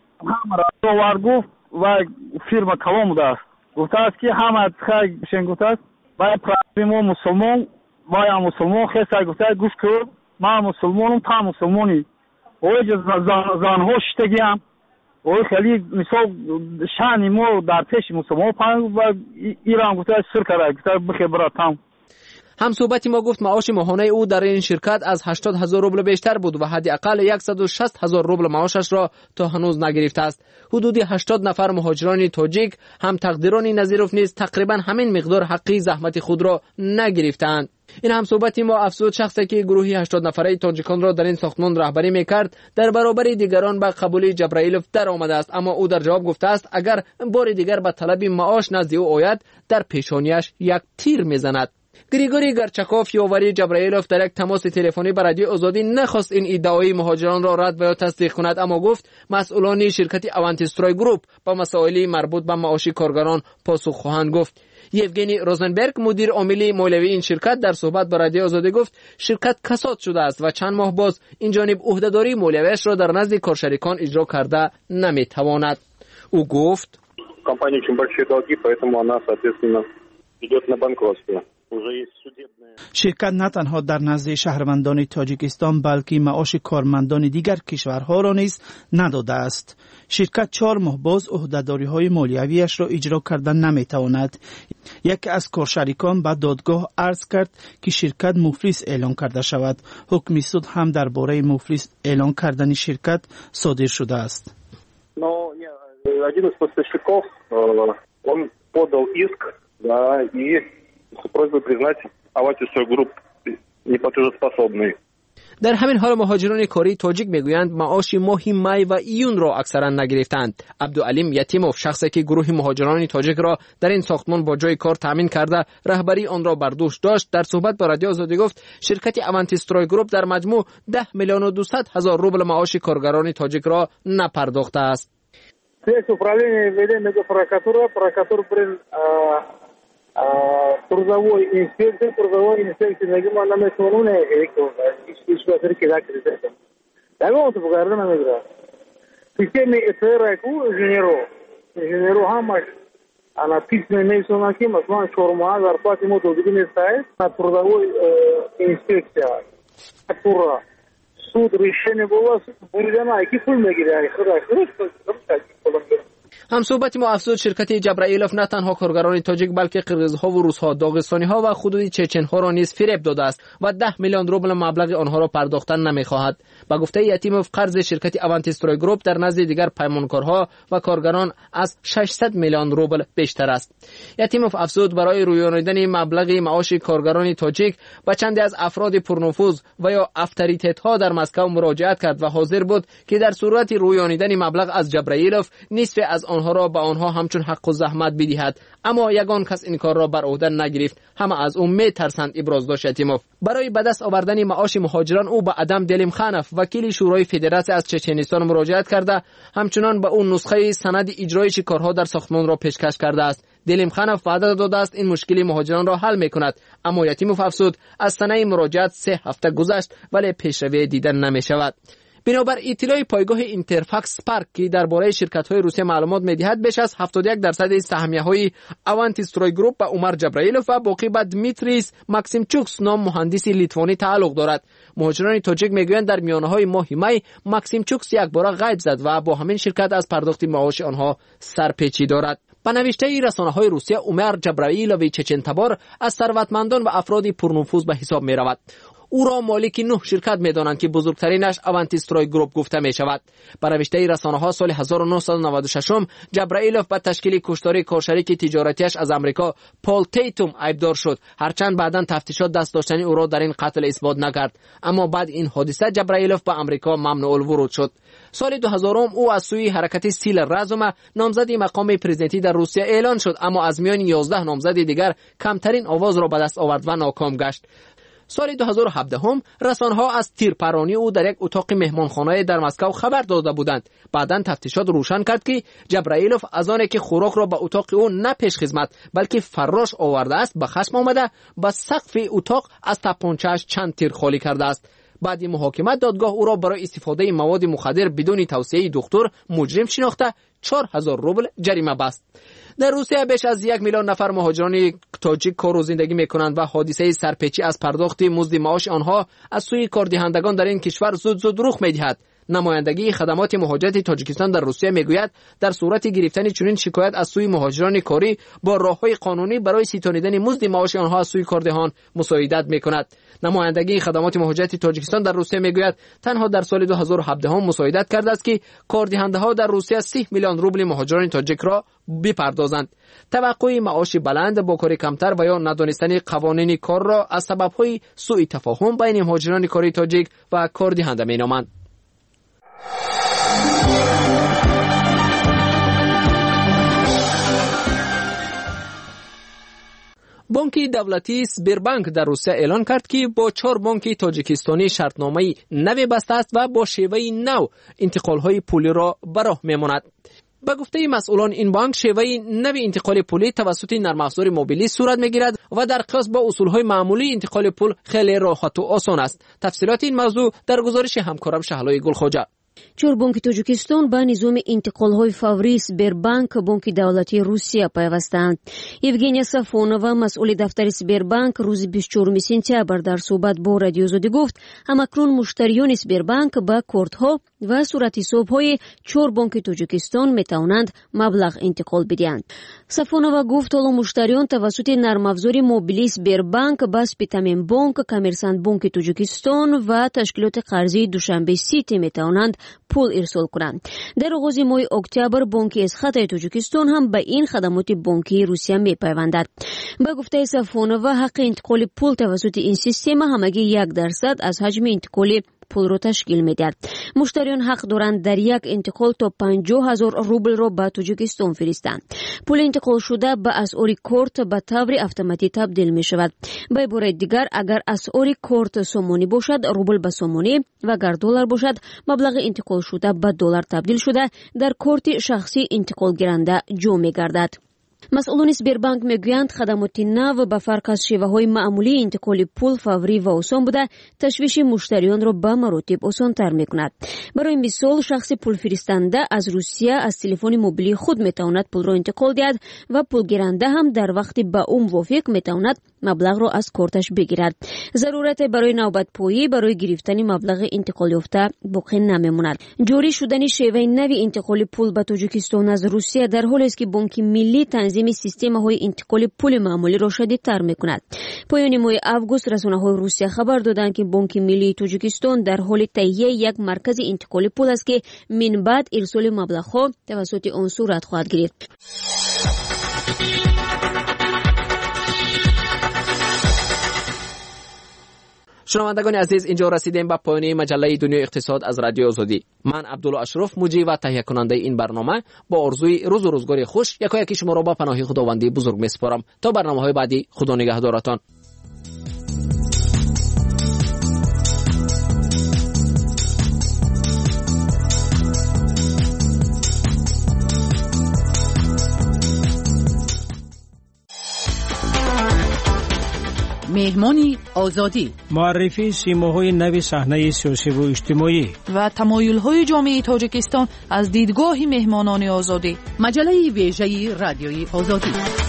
گفت و فیرما کلام است گفته است که همه خیلی گفته است باید پرارب مسلمان و یا مسلمان خیلی گفته گوش کرد ما مسلمانم تا مسلمانی اوی زنها شتگیم اوی خیلی مثال شانی ما در پیش مسلمان پنگ و ایران گفته سر کرده گفته بخیر براتم. هم صحبتی ما گفت معاش ماهانه او در این شرکت از 80,000 روبل بیشتر بود و حداقل 160,000 روبل معاشش را تا هنوز نگرفته است. حدود 80 نفر مهاجران تاجیک هم تقدیران نظیروف نیز تقریبا همین مقدار حقی زحمت خود را نگرفتند. این هم صحبتی ما افزود شخصی که گروهی 80 نفره تاجیکان را در این ساختمان رهبری میکرد در برابر دیگران به قبول جبرائیلوف در آمده است، اما او در جواب گفته است اگر بار دیگر به طلب معاش نزد او آید در پیشانیش یک تیر میزند. گریگوری گرچکوف یاوری جبرائیلوف در یک تماس تلفنی با رادیو آزادی نخواست این ادعای مهاجران را رد و تصدیق کند، اما گفت مسئولان شرکت اونتی استروی گروپ با مسائل مربوط به معاش کارگران پاسخ خواهند گفت. یوگنی روزنبرگ مدیر عامل مولوی این شرکت در صحبت با رادیو آزادی گفت شرکت کساد شده است و چند ماه باز این جانب عهدهداری مولویش را در نزد کارشریکان اجرا کرده نمیتواند. او گفت компания очень большие долги, поэтому она соответственно идет на банкротство. شرکت نه تنها در نزد شهروندان تاجیکستان بلکه معاش کارمندان دیگر کشورها را نیز نداده است. شرکت 4 ماه باز عهدهداری‌های مالیویش را اجرا کردن نمیتواند. یکی از کارشریکان به دادگاه عرض کرد که شرکت مفلس اعلان کرده شود. حکم سود هم درباره مفلس اعلان کردن شرکت صادر شده است. Один из поставщиков, он подал иск, да, и с просьбой признать Авантистрой Групп неплатежеспособной. در همین حال مهاجران کاری تاجیک میگویند معاش ماه می و ایون را اکثرا نگرفتند. عبدالعلیم یتیموف شخصی که گروه مهاجران تاجیک را در این ساختمان با جای کار تامین کرده رهبری آن را بر دوش داشت در صحبت با رادیو آزادی گفت شرکت اونتیستروی گروپ در مجموع 10 میلیون و 200 هزار روبل معاش کارگران تاجیک را نپرداخته است. Связь управления ведем прокуратура трудовой инспекции нагима на метроне iş başarı keda kredisi. Tamam mı bu kadar mı mıdır? Sistemi eteraku inженеру hamar ana письменный сонаки масман шорма зарплаты ему должны ставить на трудовой инспекция. Прокуратура суд решение было бурдана и пульмегири هم صحبت ما افزود شرکت جبرائیلوف نه تنها کارگران تاجیک بلکه قرقیزها و روسها، داغستانیها و حدود چچنها را نیز فریب داده است و 10 میلیون روبل مبلغ آنها را پرداختن نمیخواهد. با گفته یتیموف قرض شرکت اونتیستروی گروپ در نزد دیگر پیمانکارها و کارگران از 600 میلیون روبل بیشتر است. یتیموف افزود برای رویانیدن مبلغ معاش کارگران تاجیک و چندی از افراد پرنفوذ و یا اتوریتها در مسکو مراجعت کرد و حاضر بود که در صورت رویانیدن مبلغ از جبرائیلوف نصف از آنها را به آنها همچون حق و زحمت بدهد، اما یگان کس این کار را بر عهده نگرفت. همه از او میترسند، ابراز داشت یتیموف. برای به دست آوردن معاش مهاجران او به ادم دلیمخانف وکیل شورای فدراسیون از چچنستان مراجعت کرده، همچنان به اون نسخه سند اجرای کارها در ساختمان را پیشکش کرده است. دلیمخانف وعده داده است این مشکل مهاجران را حل میکند، اما یتیموف افزود از سنه مراجعت 3 هفته گذشت ولی پیشروی دیده نمی شود. بنابر اطلاع پایگاه اینترفاکس سپارک که درباره شرکت‌های روسیه معلومات می‌دهد، بیش از 71% سهمیه‌های اوانتیستروی گروپ به عمر جبرائیلوف و باقی به دمیتریس ماکسیمچوکس نام مهندس لیتوانی تعلق دارد. مهاجران تاجیک میگویند در میانه‌های ماه می ماکسیمچوکس یک بار غیب زد و با همین شرکت از پرداخت معاش آنها سرپیچی دارد. به نوشته رسانه‌های روسیه، عمر جبرائیلوف چچنتبار از ثروتمندان و افراد پرنفوذ به حساب می‌رود. او را مالک 9 شرکت می‌دانند که بزرگترینش اوانتیستروی گروپ گفته می‌شود. به نوشته رسانه‌ها سال 1996 جبرائیلوف به تشکیل کشتاری کارشریک تجارتیش از امریکا پال تیتوم عیبدار شد، هرچند بعداً تفتیشات دست داشتن او را در این قتل اثبات نکرد. اما بعد این حادثه جبرائیلوف به امریکا ممنوع الورود شد. سال 2000 او از سوی حرکت سیل رزوم نامزدی مقام پرزیدنتی در روسیه اعلان شد، اما از میان 11 نامزد دیگر کمترین آواز را به دست آورد و ناکام گشت. سال 2017 رسانه‌ها از تیرپرانی او در یک اتاق مهمانخانه در مسکو خبر داده بودند. بعداً تفتیشات روشن کرد که جبرائیلوف از آنکه که خوراک را به اتاق او نه پیش خدمت بلکه فراش آورده است، به خشم آمده به سقف اتاق از تپانچه‌اش چند تیر خالی کرده است. بعد محاکمه دادگاه او را برای استفاده مواد مخدر بدون توصیه دکتر مجرم شناخته 4000 روبل جریمه بست. در روسیه بیش از 1 میلیون نفر مهاجران تاجیک کار و زندگی میکنند و حادثه سرپیچی از پرداخت مزد معاش آنها از سوی کاردهندگان در این کشور زود رخ میدهد. نمایندگی خدمات مهاجرت تاجیکستان در روسیه میگوید در صورت گرفتن چنین شکایت از سوی مهاجران کاری با راههای قانونی برای ستانیدن مزد معاش آنها از سوی کاردهان مساعدت میکند. نمایندگی خدمات مهاجرت تاجیکستان در روسیه میگوید تنها در سال 2017 مساعدت کرده است که کاردهنده‌ها در روسیه 30 میلیون روبل مهاجران تاجیک را بپردازند. توقع معاش بلند با کار کمتر و یا ندانستن قوانین کار را از سبب‌های سوء تفاهم بین مهاجران کاری تاجیک و کاردهنده مینامند. بانک دولتی سبربانک در روسیه اعلان کرد که با 4 بانک تاجیکستانی شرطنامه نو بسته است و با شیوه نو انتقال‌های پولی را به راه می‌ماند. به گفته مسئولان این بانک شیوه نو انتقال پولی توسط نرم افزار موبیلی صورت می‌گیرد و در قیاس با اصول‌های معمولی انتقال پول خیلی راحت و آسان است. تفصیلات این موضوع در گزارش همکارم شهلای گلخواجه. چوربانکی توجیکستان به نظام انتقال‌های فوری سبربانک بانک دولتی روسیه پیوستند. یوگنیا سافونова مسئول دفتر سبربانک روز 24 سپتامبر در صحبت با رادیو زودی گفت همکنون مشتریان سبربانک با کارت‌ها و صورت حساب‌های 4 بانک توجیکستان می‌توانند مبلغ انتقال بدهند. سافونова گفت حالا مشتریان توسط نرم افزار موبیلی سبربانک با سپیتامین بانک، کامرسانت بانک توجیکستان و تشکیلات قرضی دوشنبه سیتی می‌توانند پول ارسال کنند. در آغاز ماه اکتبر بانک اسخط توجیکستان هم به این خدمات بانکی روسیه می‌پیوندد. با گفته سافونova حق انتقال پول توسط این سیستم همگی 1% از حجم انتقال پول را تشکیل می‌دهد. مشتریان حق دارند در یک انتقال تا 50,000 روبل را به توجیکستان فرستند. پول انتقال شده به اسعار کارت به طور اتوماتیک تبدیل می‌شود. به عبارت دیگر اگر اسعار کارت سومونی باشد روبل به سومونی و اگر دلار باشد مبلغ انتقال شده به دلار تبدیل شده در کارت شخصی انتقال گیرنده جا می‌گردد. مسئولان سبربانک میگویند خدمات نو به فرق از شیوه‌های معمولی انتقال پول فوری و آسان بوده تشویش مشتریان را به مراتب آسان‌تر می‌کند. برای مثال شخص پول فرستنده از روسیه از تلفن موبیلی خود می‌تواند پول را انتقال دهد و پول گیرنده هم در وقت به او موافق می‌تواند مبلغ را از کارتش بگیرد. ضرورت برای نوبت پویی برای گرفتن مبلغ انتقال یافته باقی نمی‌ماند. جاری شدن شیوه نو انتقال پول به توجیکستان از روسیه در حالی است که بانک ملی تنظیم سیستم‌های انتقال پول معمولی را شدیدتر می‌کند. پایان ماه آگوست رسانه‌های روسیه خبر دادند که بانک ملی توجیکستان در حال تهیه یک مرکز انتقال پول است که من بعد ارسال مبلغ‌ها توسط آن صورت خواهد گرفت. شنوندگان عزیز، اینجا رسیدیم به پایان مجله دنیای اقتصاد از رادیو آزادی. من عبدالله اشرف مجری و تهیه کننده این برنامه با آرزوی روز و روزگار خوش یکی شما را با پناه خداوندی بزرگ میسپارم. تا برنامه‌های بعدی، خدا نگهدارتان. مهمانی آزادی، معرفی سیماهای نو صحنه سیاسی و اجتماعی و تمایل‌های جامعه تاجیکستان از دیدگاه مهمانان آزادی. مجله ویژه رادیوی آزادی.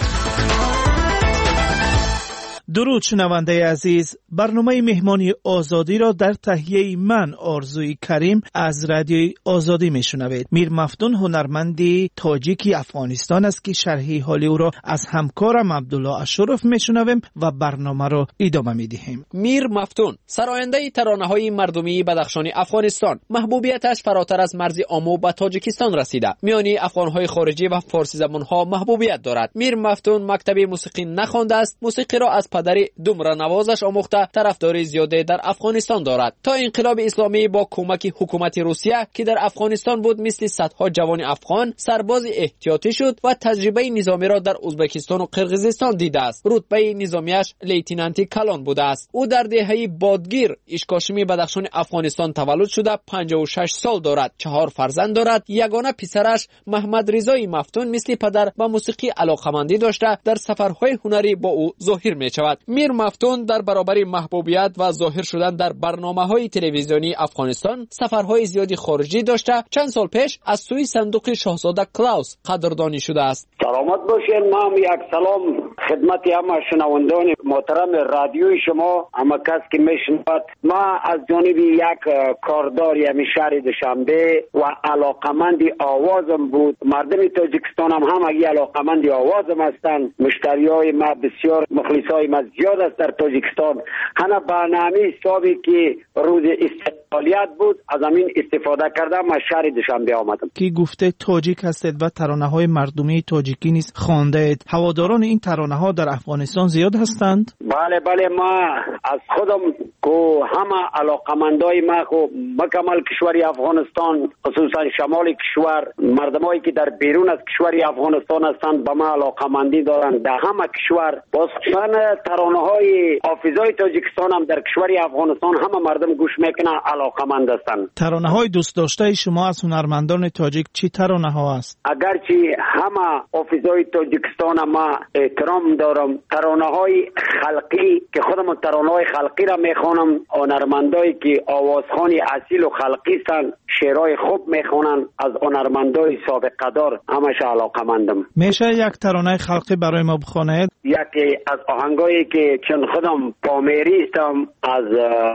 درود شنونده عزیز، برنامه مهمانی آزادی را در تهیه من آرزوی کریم از رادیوی آزادی میشنوید. میر مفتون هنرمندی تاجیکی افغانستان است که شرح حال او را از همکارم عبدالله اشرف میشنویم و برنامه را ادامه میدهیم. میر مفتون سراینده ترانه‌های مردمی بدخشان افغانستان، محبوبیتش فراتر از مرز آمو به تاجیکستان رسیده. میانی افغان‌های خارجی و فارسی زبان‌ها محبوبیت دارد. میر مفتون مکتب موسیقی نخوانده است، موسیقی را از پدر دومره نوازش آموخته طرفداری زیاده در افغانستان دارد. تا انقلاب اسلامی با کمک حکومت روسیه که در افغانستان بود، مثل صدها جوان افغان سرباز احتیاطی شد و تجربه نظامی را در ازبکستان و قرقیزستان دیده است. رتبه نظامیش لیتنانتی کلان بوده است. او در دهه بادگیر اشکاشمی بدخشان افغانستان تولد شده، 56 سال دارد، 4 فرزند دارد. یگانه پسرش محمد رضای مفتون مثل پدر به موسیقی علاقه‌مندی داشته، در سفرهای هنری با او ظاهر می‌شود. میر مفتون در برابر محبوبیت و ظاهر شدن در برنامه‌های تلویزیونی افغانستان سفرهای زیادی خارجی داشته. چند سال پیش از سوی صندوق شاهزاده کلاوس قدردانی شده است. سلامت باشین. ما یک سلام خدمت همه شنوندگان محترم رادیوی شما، همه کس که میشنود. ما از جانب یک کاردار یمی شهر دوشنبه و علاقمندی آوازم بود. مردم تاجیکستان هم اگه علاقمندی آوازم هستند. مشتریای ما بسیار، مخلصای ما زیاد است در تاجیکستان. هنه برنامه حسابی که روز استقلالیت بود از همین استفاده کردم. از شهر دوشنبه آمدم. کی گفته تاجیک هستید و ترانه‌های مردمی تاجیکی نیز خوانده اید. هواداران این ترانه‌ها در افغانستان زیاد هستند؟ بله ما از خودم که همه علاقمندای ما کو مکمل کشور افغانستان، خصوصا شمال کشور، مردمایی که در بیرون از کشور افغانستان هستند به ما علاقمندی دارند. در همه کشور خصوصا ترانه‌های حافظای تاجیکستان هم در کشور افغانستان همه مردم گوش میکنن، علاقمند هستند. ترانه‌های دوست داشته شما از هنرمندان تاجیک چی ترانه‌ها است؟ اگرچه همه حافظای تاجیکستان ما احترام دارم، ترانه‌های خلقی که خودم ترانه‌های خلقی را میخوانم، هنرمندایی که آوازخوان اصیل و خلقی هستند، شعرهای خوب میخوانند، از هنرمندای سابقه دار همش علاقمندم. میشه یک ترانه خلقی برای ما بخوانید؟ یکی از آهنگایی که چون خودم پامیری هستم، از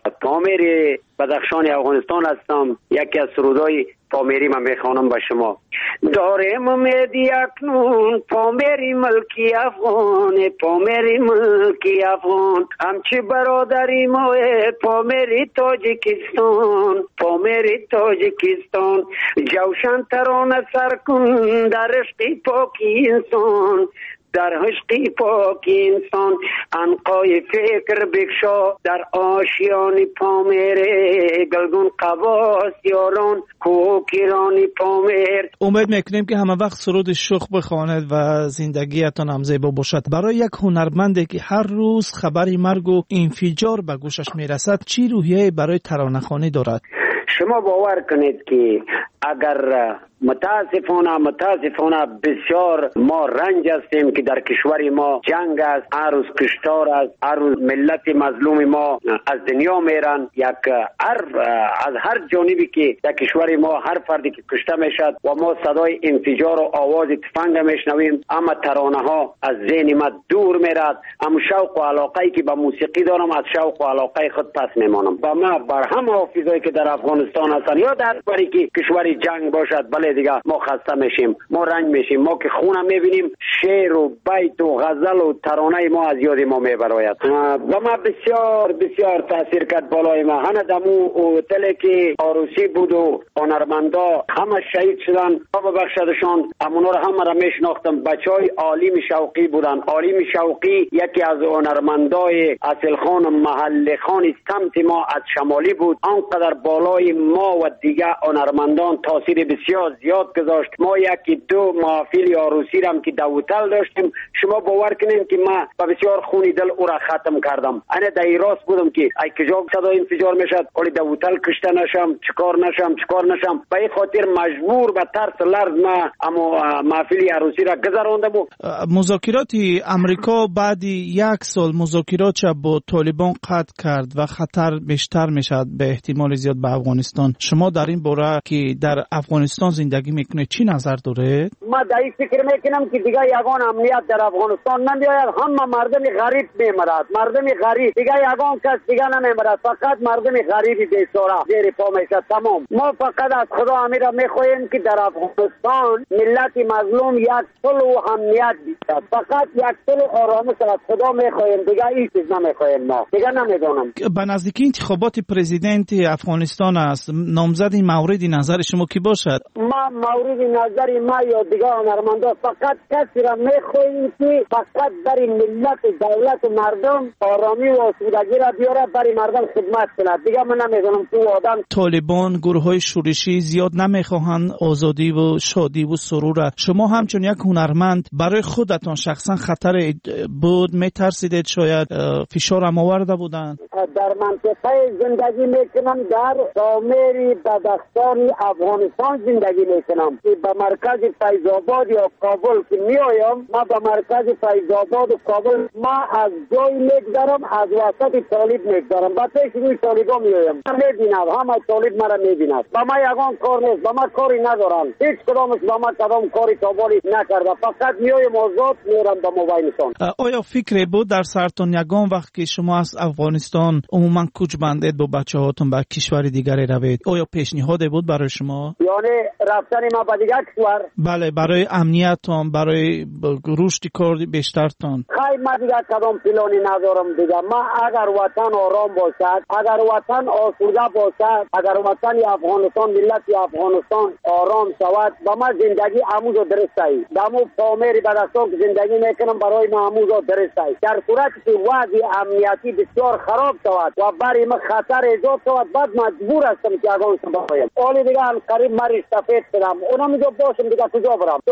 پامیر بدخشان افغانستان هستم، یکی از سرودای پامیری من میخوانم به شما. داریم امیدی اکنون پامیری ملکی افغان، پامیری ملکی افغان، همچی برادری ما پامیری تاجیکستان، پامیری تاجیکستان. جوشن ترانه سر کن در عشق پاکی انسان، در عشق پاک انسان. عنقای فکر بکشا در آشیان پامیره، گلگون قواس یاران کوکیرانی پامیر. امید میکنیم که همه وقت سرود شوخ بخواند و زندگیتان هم زیبا باشد. برای یک هنرمندی که هر روز خبری مرگ و انفجار به گوشش میرسد چی روحیه برای ترانه‌خوانی دارد؟ شما باور کنید که اگر متاسفانه بسیار ما رنج هستیم که در کشور ما جنگ است، هر روز کشتار است، هر روز ملت مظلوم ما از دنیا میرن. از هر جانبی که در کشور ما هر فردی که کشته میشد و ما صدای انفجار و آواز تفنگ میشنویم، اما ترانه ها از ذهن ما دور میرد. اما شوق و علاقه‌ای که به موسیقی دارم، از شوق و علاقه خود پس میمانم. با ما بر هم حافظایی که در افغانستان هستن یا در بری که کشور جنگ باشد، بله دیگه ما خسته میشیم، ما رنج میشیم. ما که خونم میبینیم شعر و بیت و غزل و ترانه ما از یاد ما میبراید. و ما بسیار تاثیر کرد بالای ما. هنه دمو هتلی که عروسی بود و هنرمندا همه شهید شدن، خدا ببخشدشان. امونا رو همه را میشناختم. بچهای عالم شوقی بودن. عالم شوقی یکی از هنرمندای اصل خان محل خان سمت ما از شمالی بود. آنقدر بالای ما و دیگه هنرمندان تاثیر بسیار زیاد گذاشت. ما یکی دو محافل عروسی را که در هتل داشتیم، شما باور کنین که ما با بسیار خونی دل او را ختم کردم. انا در راست بودم که ای کجا صدا انفجار میشد، ولی در هتل کشته نشم، چیکار نشم. به این خاطر مجبور به ترس لرز ما اما محفل عروسی را گذراندم. مذاکرات امریکا بعد یک سال مذاکرات با طالبان قطع کرد و خطر بیشتر میشد به احتمال زیاد به افغانستان. شما در این باره که در افغانستان زندگی میکنه چی نظر داره؟ ما در این فکر میکنم که دیگه یگان امنیت در افغانستان نمیاید. همه مردم غریب میمرد، مردم غریب دیگه یگان کس دیگه نمیمرد، فقط مردم غریبی بیچاره زیر پا میشه. تمام. ما فقط از خدا امیر میخواهیم که در افغانستان ملت مظلوم یک صلح و امنیت بیشتر، فقط یک صلح و آرامش از خدا میخواهیم، دیگه هیچ چیز نمیخواهیم. ما دیگه نمیدونم. به نزدیکی انتخابات پرزیدنت افغانستان است، نامزد مورد نظر شما کی باشد؟ ما مورد نظر ما یا دیگه هنرمندا فقط کسی را میخواهیم که فقط برای ملت دولت و مردم آرامی و آسودگی را بیاره، برای مردم خدمت کنه. دیگه من نمیدونم تو آدم طالبان گروه‌های شورشی زیاد نمیخواهند آزادی و شادی و سرور. شما همچون یک هنرمند برای خودتان شخصا خطر بود میترسیدید؟ شاید فشار هم آورده بودن؟ در منطقه زندگی میکنم، در شامری بدخشان افغانستان زندگی میکنم که به مرکز فیض آباد یا کابل که میایم، ما به مرکز فیض آباد و کابل ما از جای میگذارم، از وسط طالب میگذارم، با پیش روی طالبا میایم. میبینم همه طالب مرا میبیند. با ما یگان کار نیست، با ما کاری ندارن، هیچ کدامش با ما کدام کاری کابلی نکرده، فقط میایم آزاد میرم به موبایلشان. آیا فکر بود در سرتون یگان وقت که شما از افغانستان عموما کوچ بندید با بچه هاتون به کشور دیگری روید، آیا پیشنهاد بود برای شما؟ یعنی رفتن ما به دیگر کشور؟ بله، برای امنیتتان، برای رشد کار بیشترتان. خیلی ما دیگر کدام پلانی ندارم دیگه. ما اگر وطن آرام باشد، اگر وطن آسوده باشد، اگر وطن افغانستان ملت افغانستان آرام شود، با ما زندگی اموز و درست ای دمو پامری بدستان که زندگی میکنم برای ما اموز و درست ای. در صورتی که وضع امنیتی بسیار خراب شود و برای ما خطر ایجاد شود، بعد مجبور هستم که افغانستان باید. اولی دیگه قریب ما رشتفید شدم، اونم اینجا باشم دیگه کجا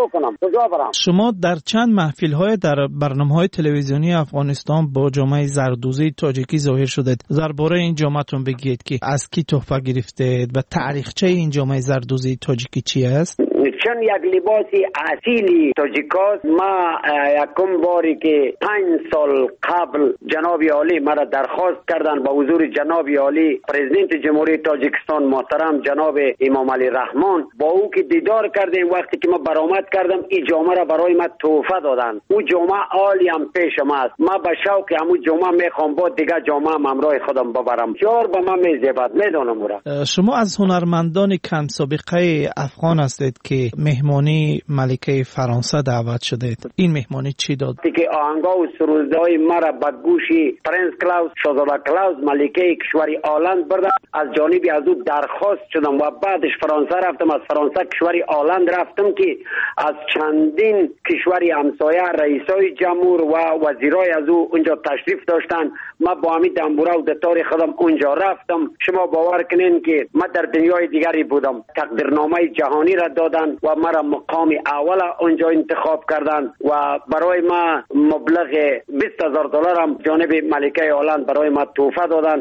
برم؟ شما در چند محفل در برنامه‌های تلویزیونی افغانستان با جامعه زردوزی تاجیکی ظاهر شدید. درباره این جامعه‌تون بگید که از کی تحفه گرفتید و تاریخچه این جامعه زردوزی تاجیکی چی است؟ چون یک لباسی اصیلی تاجیکاست. ما یکم باری که 5 سال قبل جناب عالی مرا درخواست کردن با حضور جناب عالی پرزیدنت جمهوری تاجیکستان محترم جناب امام علی رحمان، با او که دیدار کردیم، وقتی که ما برآمد کردم این جامعه را برای ما تحفه دادن. او جامعه عالی هم پیش ما است. ما به شوق همون جامعه میخوام با دیگه جامعه هم همراه خودم ببرم. جار به ما میزیبد، میدونم او را. شما از هنرمندان کم سابقه افغان هستید که مهمانی ملکه فرانسه دعوت شدید. این مهمانی چی داد؟ که آهنگا و سرودهای مرا به گوشی پرنس کلاوس، شاهزاده کلاوس ملکه کشوری آلند بردم. از جانبی از او درخواست شدم و بعدش فرانسه رفتم. از فرانسه کشوری آلند رفتم که از چندین کشوری همسایه رئیسای جمهور و وزیرای از او اونجا تشریف داشتن. ما با همین دنبوره و دتار خودم اونجا رفتم. شما باور کنین که ما در دنیای دیگری بودم. تقدیرنامه جهانی را دادن و مرا مقام اول اونجا انتخاب کردن و برای ما مبلغ $20,000 هم جانب ملکه هلند برای ما تحفه دادن.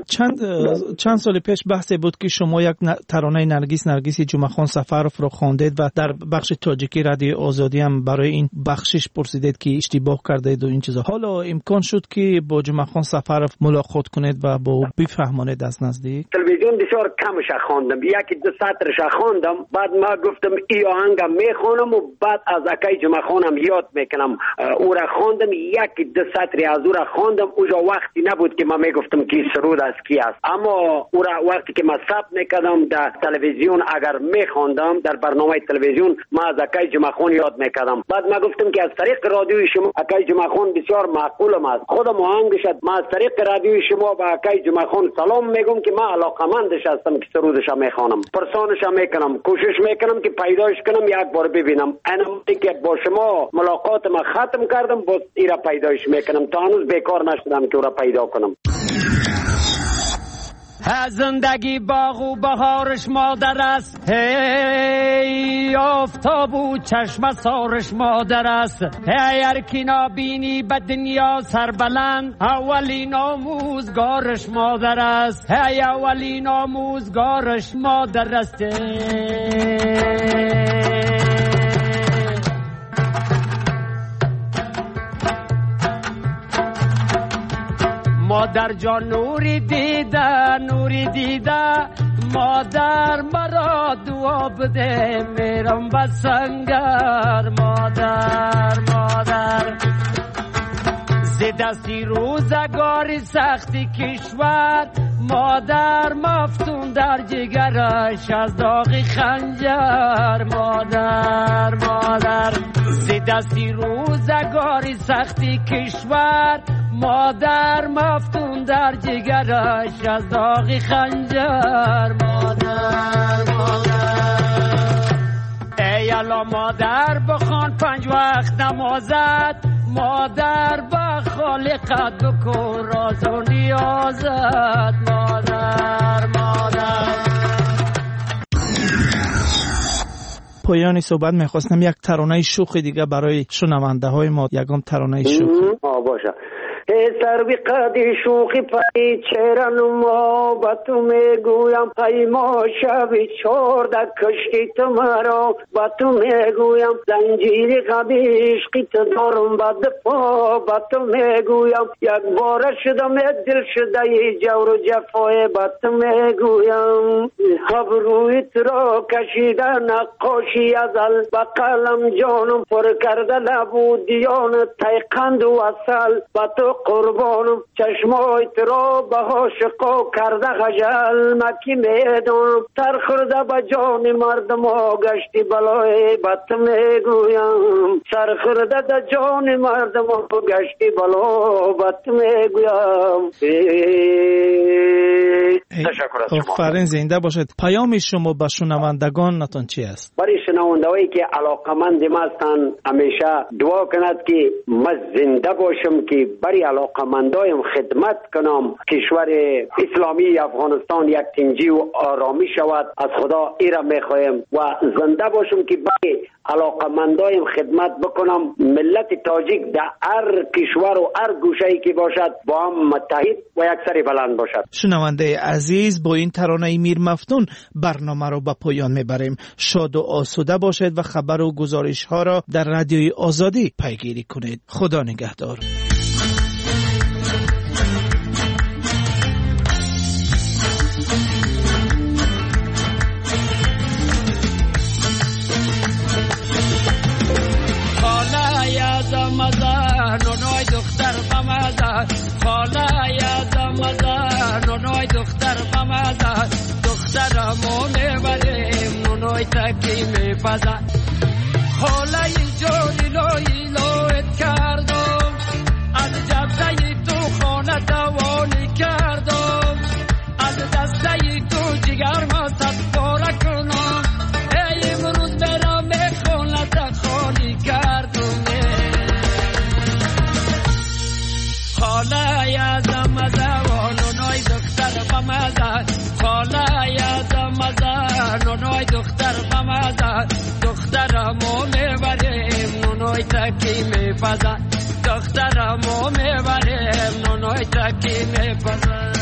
چند سال پیش بحثی بود که شما یک ترانه نرگس جمعخان سفرف رو خواندید و در بخش تاجیکی رادیو آزادی هم برای این بخشش پرسیدید که اشتباه کردید و این چیزا. حالا امکان شد که با جمعخان سفرف ملاقات کنید و با او بفهمانید از نزدیک؟ تلویزیون بسیار کمش خواندم، یکی دو سطرش خواندم، بعد ما گفتم ای آهنگم میخوانم و بعد از اکای جمعخانم یاد میکنم. او را خواندم، یکی دو سطری از او را خواندم. اونجا وقتی نبود که ما میگفتم کی سرود از کی است، اما او را وقتی که ما ثبت میکردم در تلویزیون اگر میخواندم در برنامه تلویزیون، ما از اکای جمعخان یاد میکردم. بعد ما گفتم که از طریق رادیوی شما اکای جمعخان بسیار معقولم است، خودم آهنگش ما از طریق رادیوی شما با اکای جمعخان سلام میگم که ما علاقمندش هستم که سرودش میخوانم، پرسانش میکنم، کوشش میکنم که پیداش کنم یک بار ببینم. انا که با شما ملاقات ما ختم کردم، باز ایرا پیداش میکنم، تا هنوز بیکار نشدم که او را پیدا کنم. زندگی باغ و بهارش مادر است، هی آفتاب و چشم سارش مادر است. هی هر کی نابینی به دنیا سربلند، اولین آموزگارش مادر است. هی اولین آموزگارش مادر است. مادر جان نوری دیده، نوری دیده، مادر مرا دعا بده، میرم به سنگر. مادر مادر زی دستی روزگاری سختی کشور، مادر مفتون در جگرش از داغ خنجر. مادر مادر زی دستی روزگاری سختی کشور، مادر مفتون در جگرش از داغ خنجر. مادر مادر ای الا مادر بخوان 5 وقت نمازت، مادر با خالقت بکن راز و نیازت. مادر مادر. پایان صحبت میخواستم یک ترانه شوخی دیگه برای شنونده های ما، یکم ترانه شوخی باشه. سروی قدی شوخی پای چرا ما با تو میگویم، پای ما شبی چورده کشتی تو مرا، با تو میگویم زنجیری قدی عشقی تو دارم با دفا، با تو میگویم یک بار شدم دل شده ی جور و جفای، با تو میگویم ابروی تو را کشیده نقاشی ازل، با قلم جانم پر کرده لبو دیان تیقند و اصل، با تو قربانم چشمای تو را به عاشقا کرده خجل، مکی میدونم سر خورده به جان مردم ها گشتی بلای، با تو میگویم سر خورده به جان مردم ها گشتی بلا، با تو میگویم. تشکر از شما. آفرین، زنده باشید. پیام شما به شنوندگان نتون چی است؟ برای شنوندهایی که علاقمند ما هستند همیشه دعا کند که من زنده باشم که برای علاقمندایم خدمت کنم، کشور اسلامی افغانستان یک تنجی و آرامی شود. از خدا ایره میخوایم و زنده باشم که برای علاقمندایم خدمت بکنم. ملت تاجیک در هر کشور و هر گوشه‌ای که باشد با هم متحد و یک سر بلند باشد. شنونده عزیز، با این ترانه میر مفتون برنامه رو به پایان میبریم. شاد و آسوده باشید و خبر و گزارش ها را در رادیوی آزادی پیگیری کنید. خدا نگهدار. نونای دختر بمزه، خاله یادم مزه، نونای دختر بمزه، دخترمو میبریم نونای تکی میپزه. خاله جانی لای لایت کردم، از جبزه تو خانه دوانی کردم، از دسته تو جگر ما صد باره کنم، ای امروز برام میخونه خالی کردم. خاله یادم مزه و نونای دختر بمزه، خاله یادم مزه نونای دختر بمزه، دخترمو میبریم نونای تکی میپزه، دخترمو میبریم نونای تکی میپزه.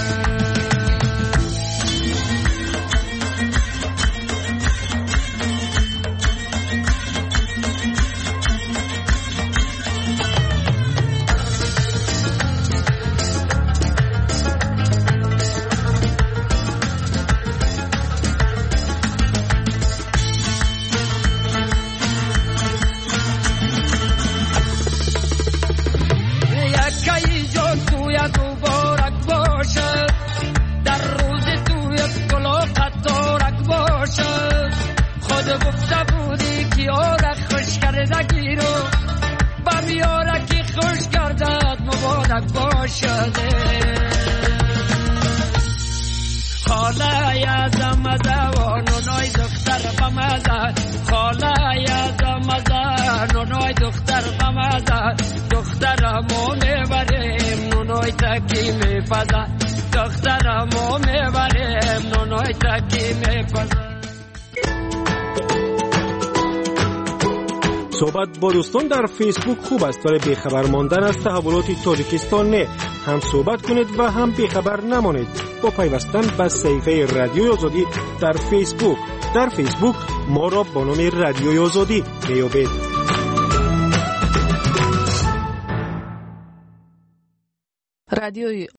گفته بودی که یارک خوش کرده گیرو با میارکی خوش کردد مبارک باشده. خاله یادم مزه و نونای دختر بمزه، خاله یادم مزه نونای دختر بمزه، دخترمو میبریم نونای تکی میپزه، دخترمو میبریم نونای تکی میپزن. صحبت با دوستان در فیسبوک خوب است ولی بیخبر ماندن از تحولات تاجیکستان نه. هم صحبت کنید و هم بیخبر نمانید با پیوستن به صفحه رادیوی آزادی در فیسبوک. در فیسبوک ما را با نام رادیوی آزادی میابید. رادیوی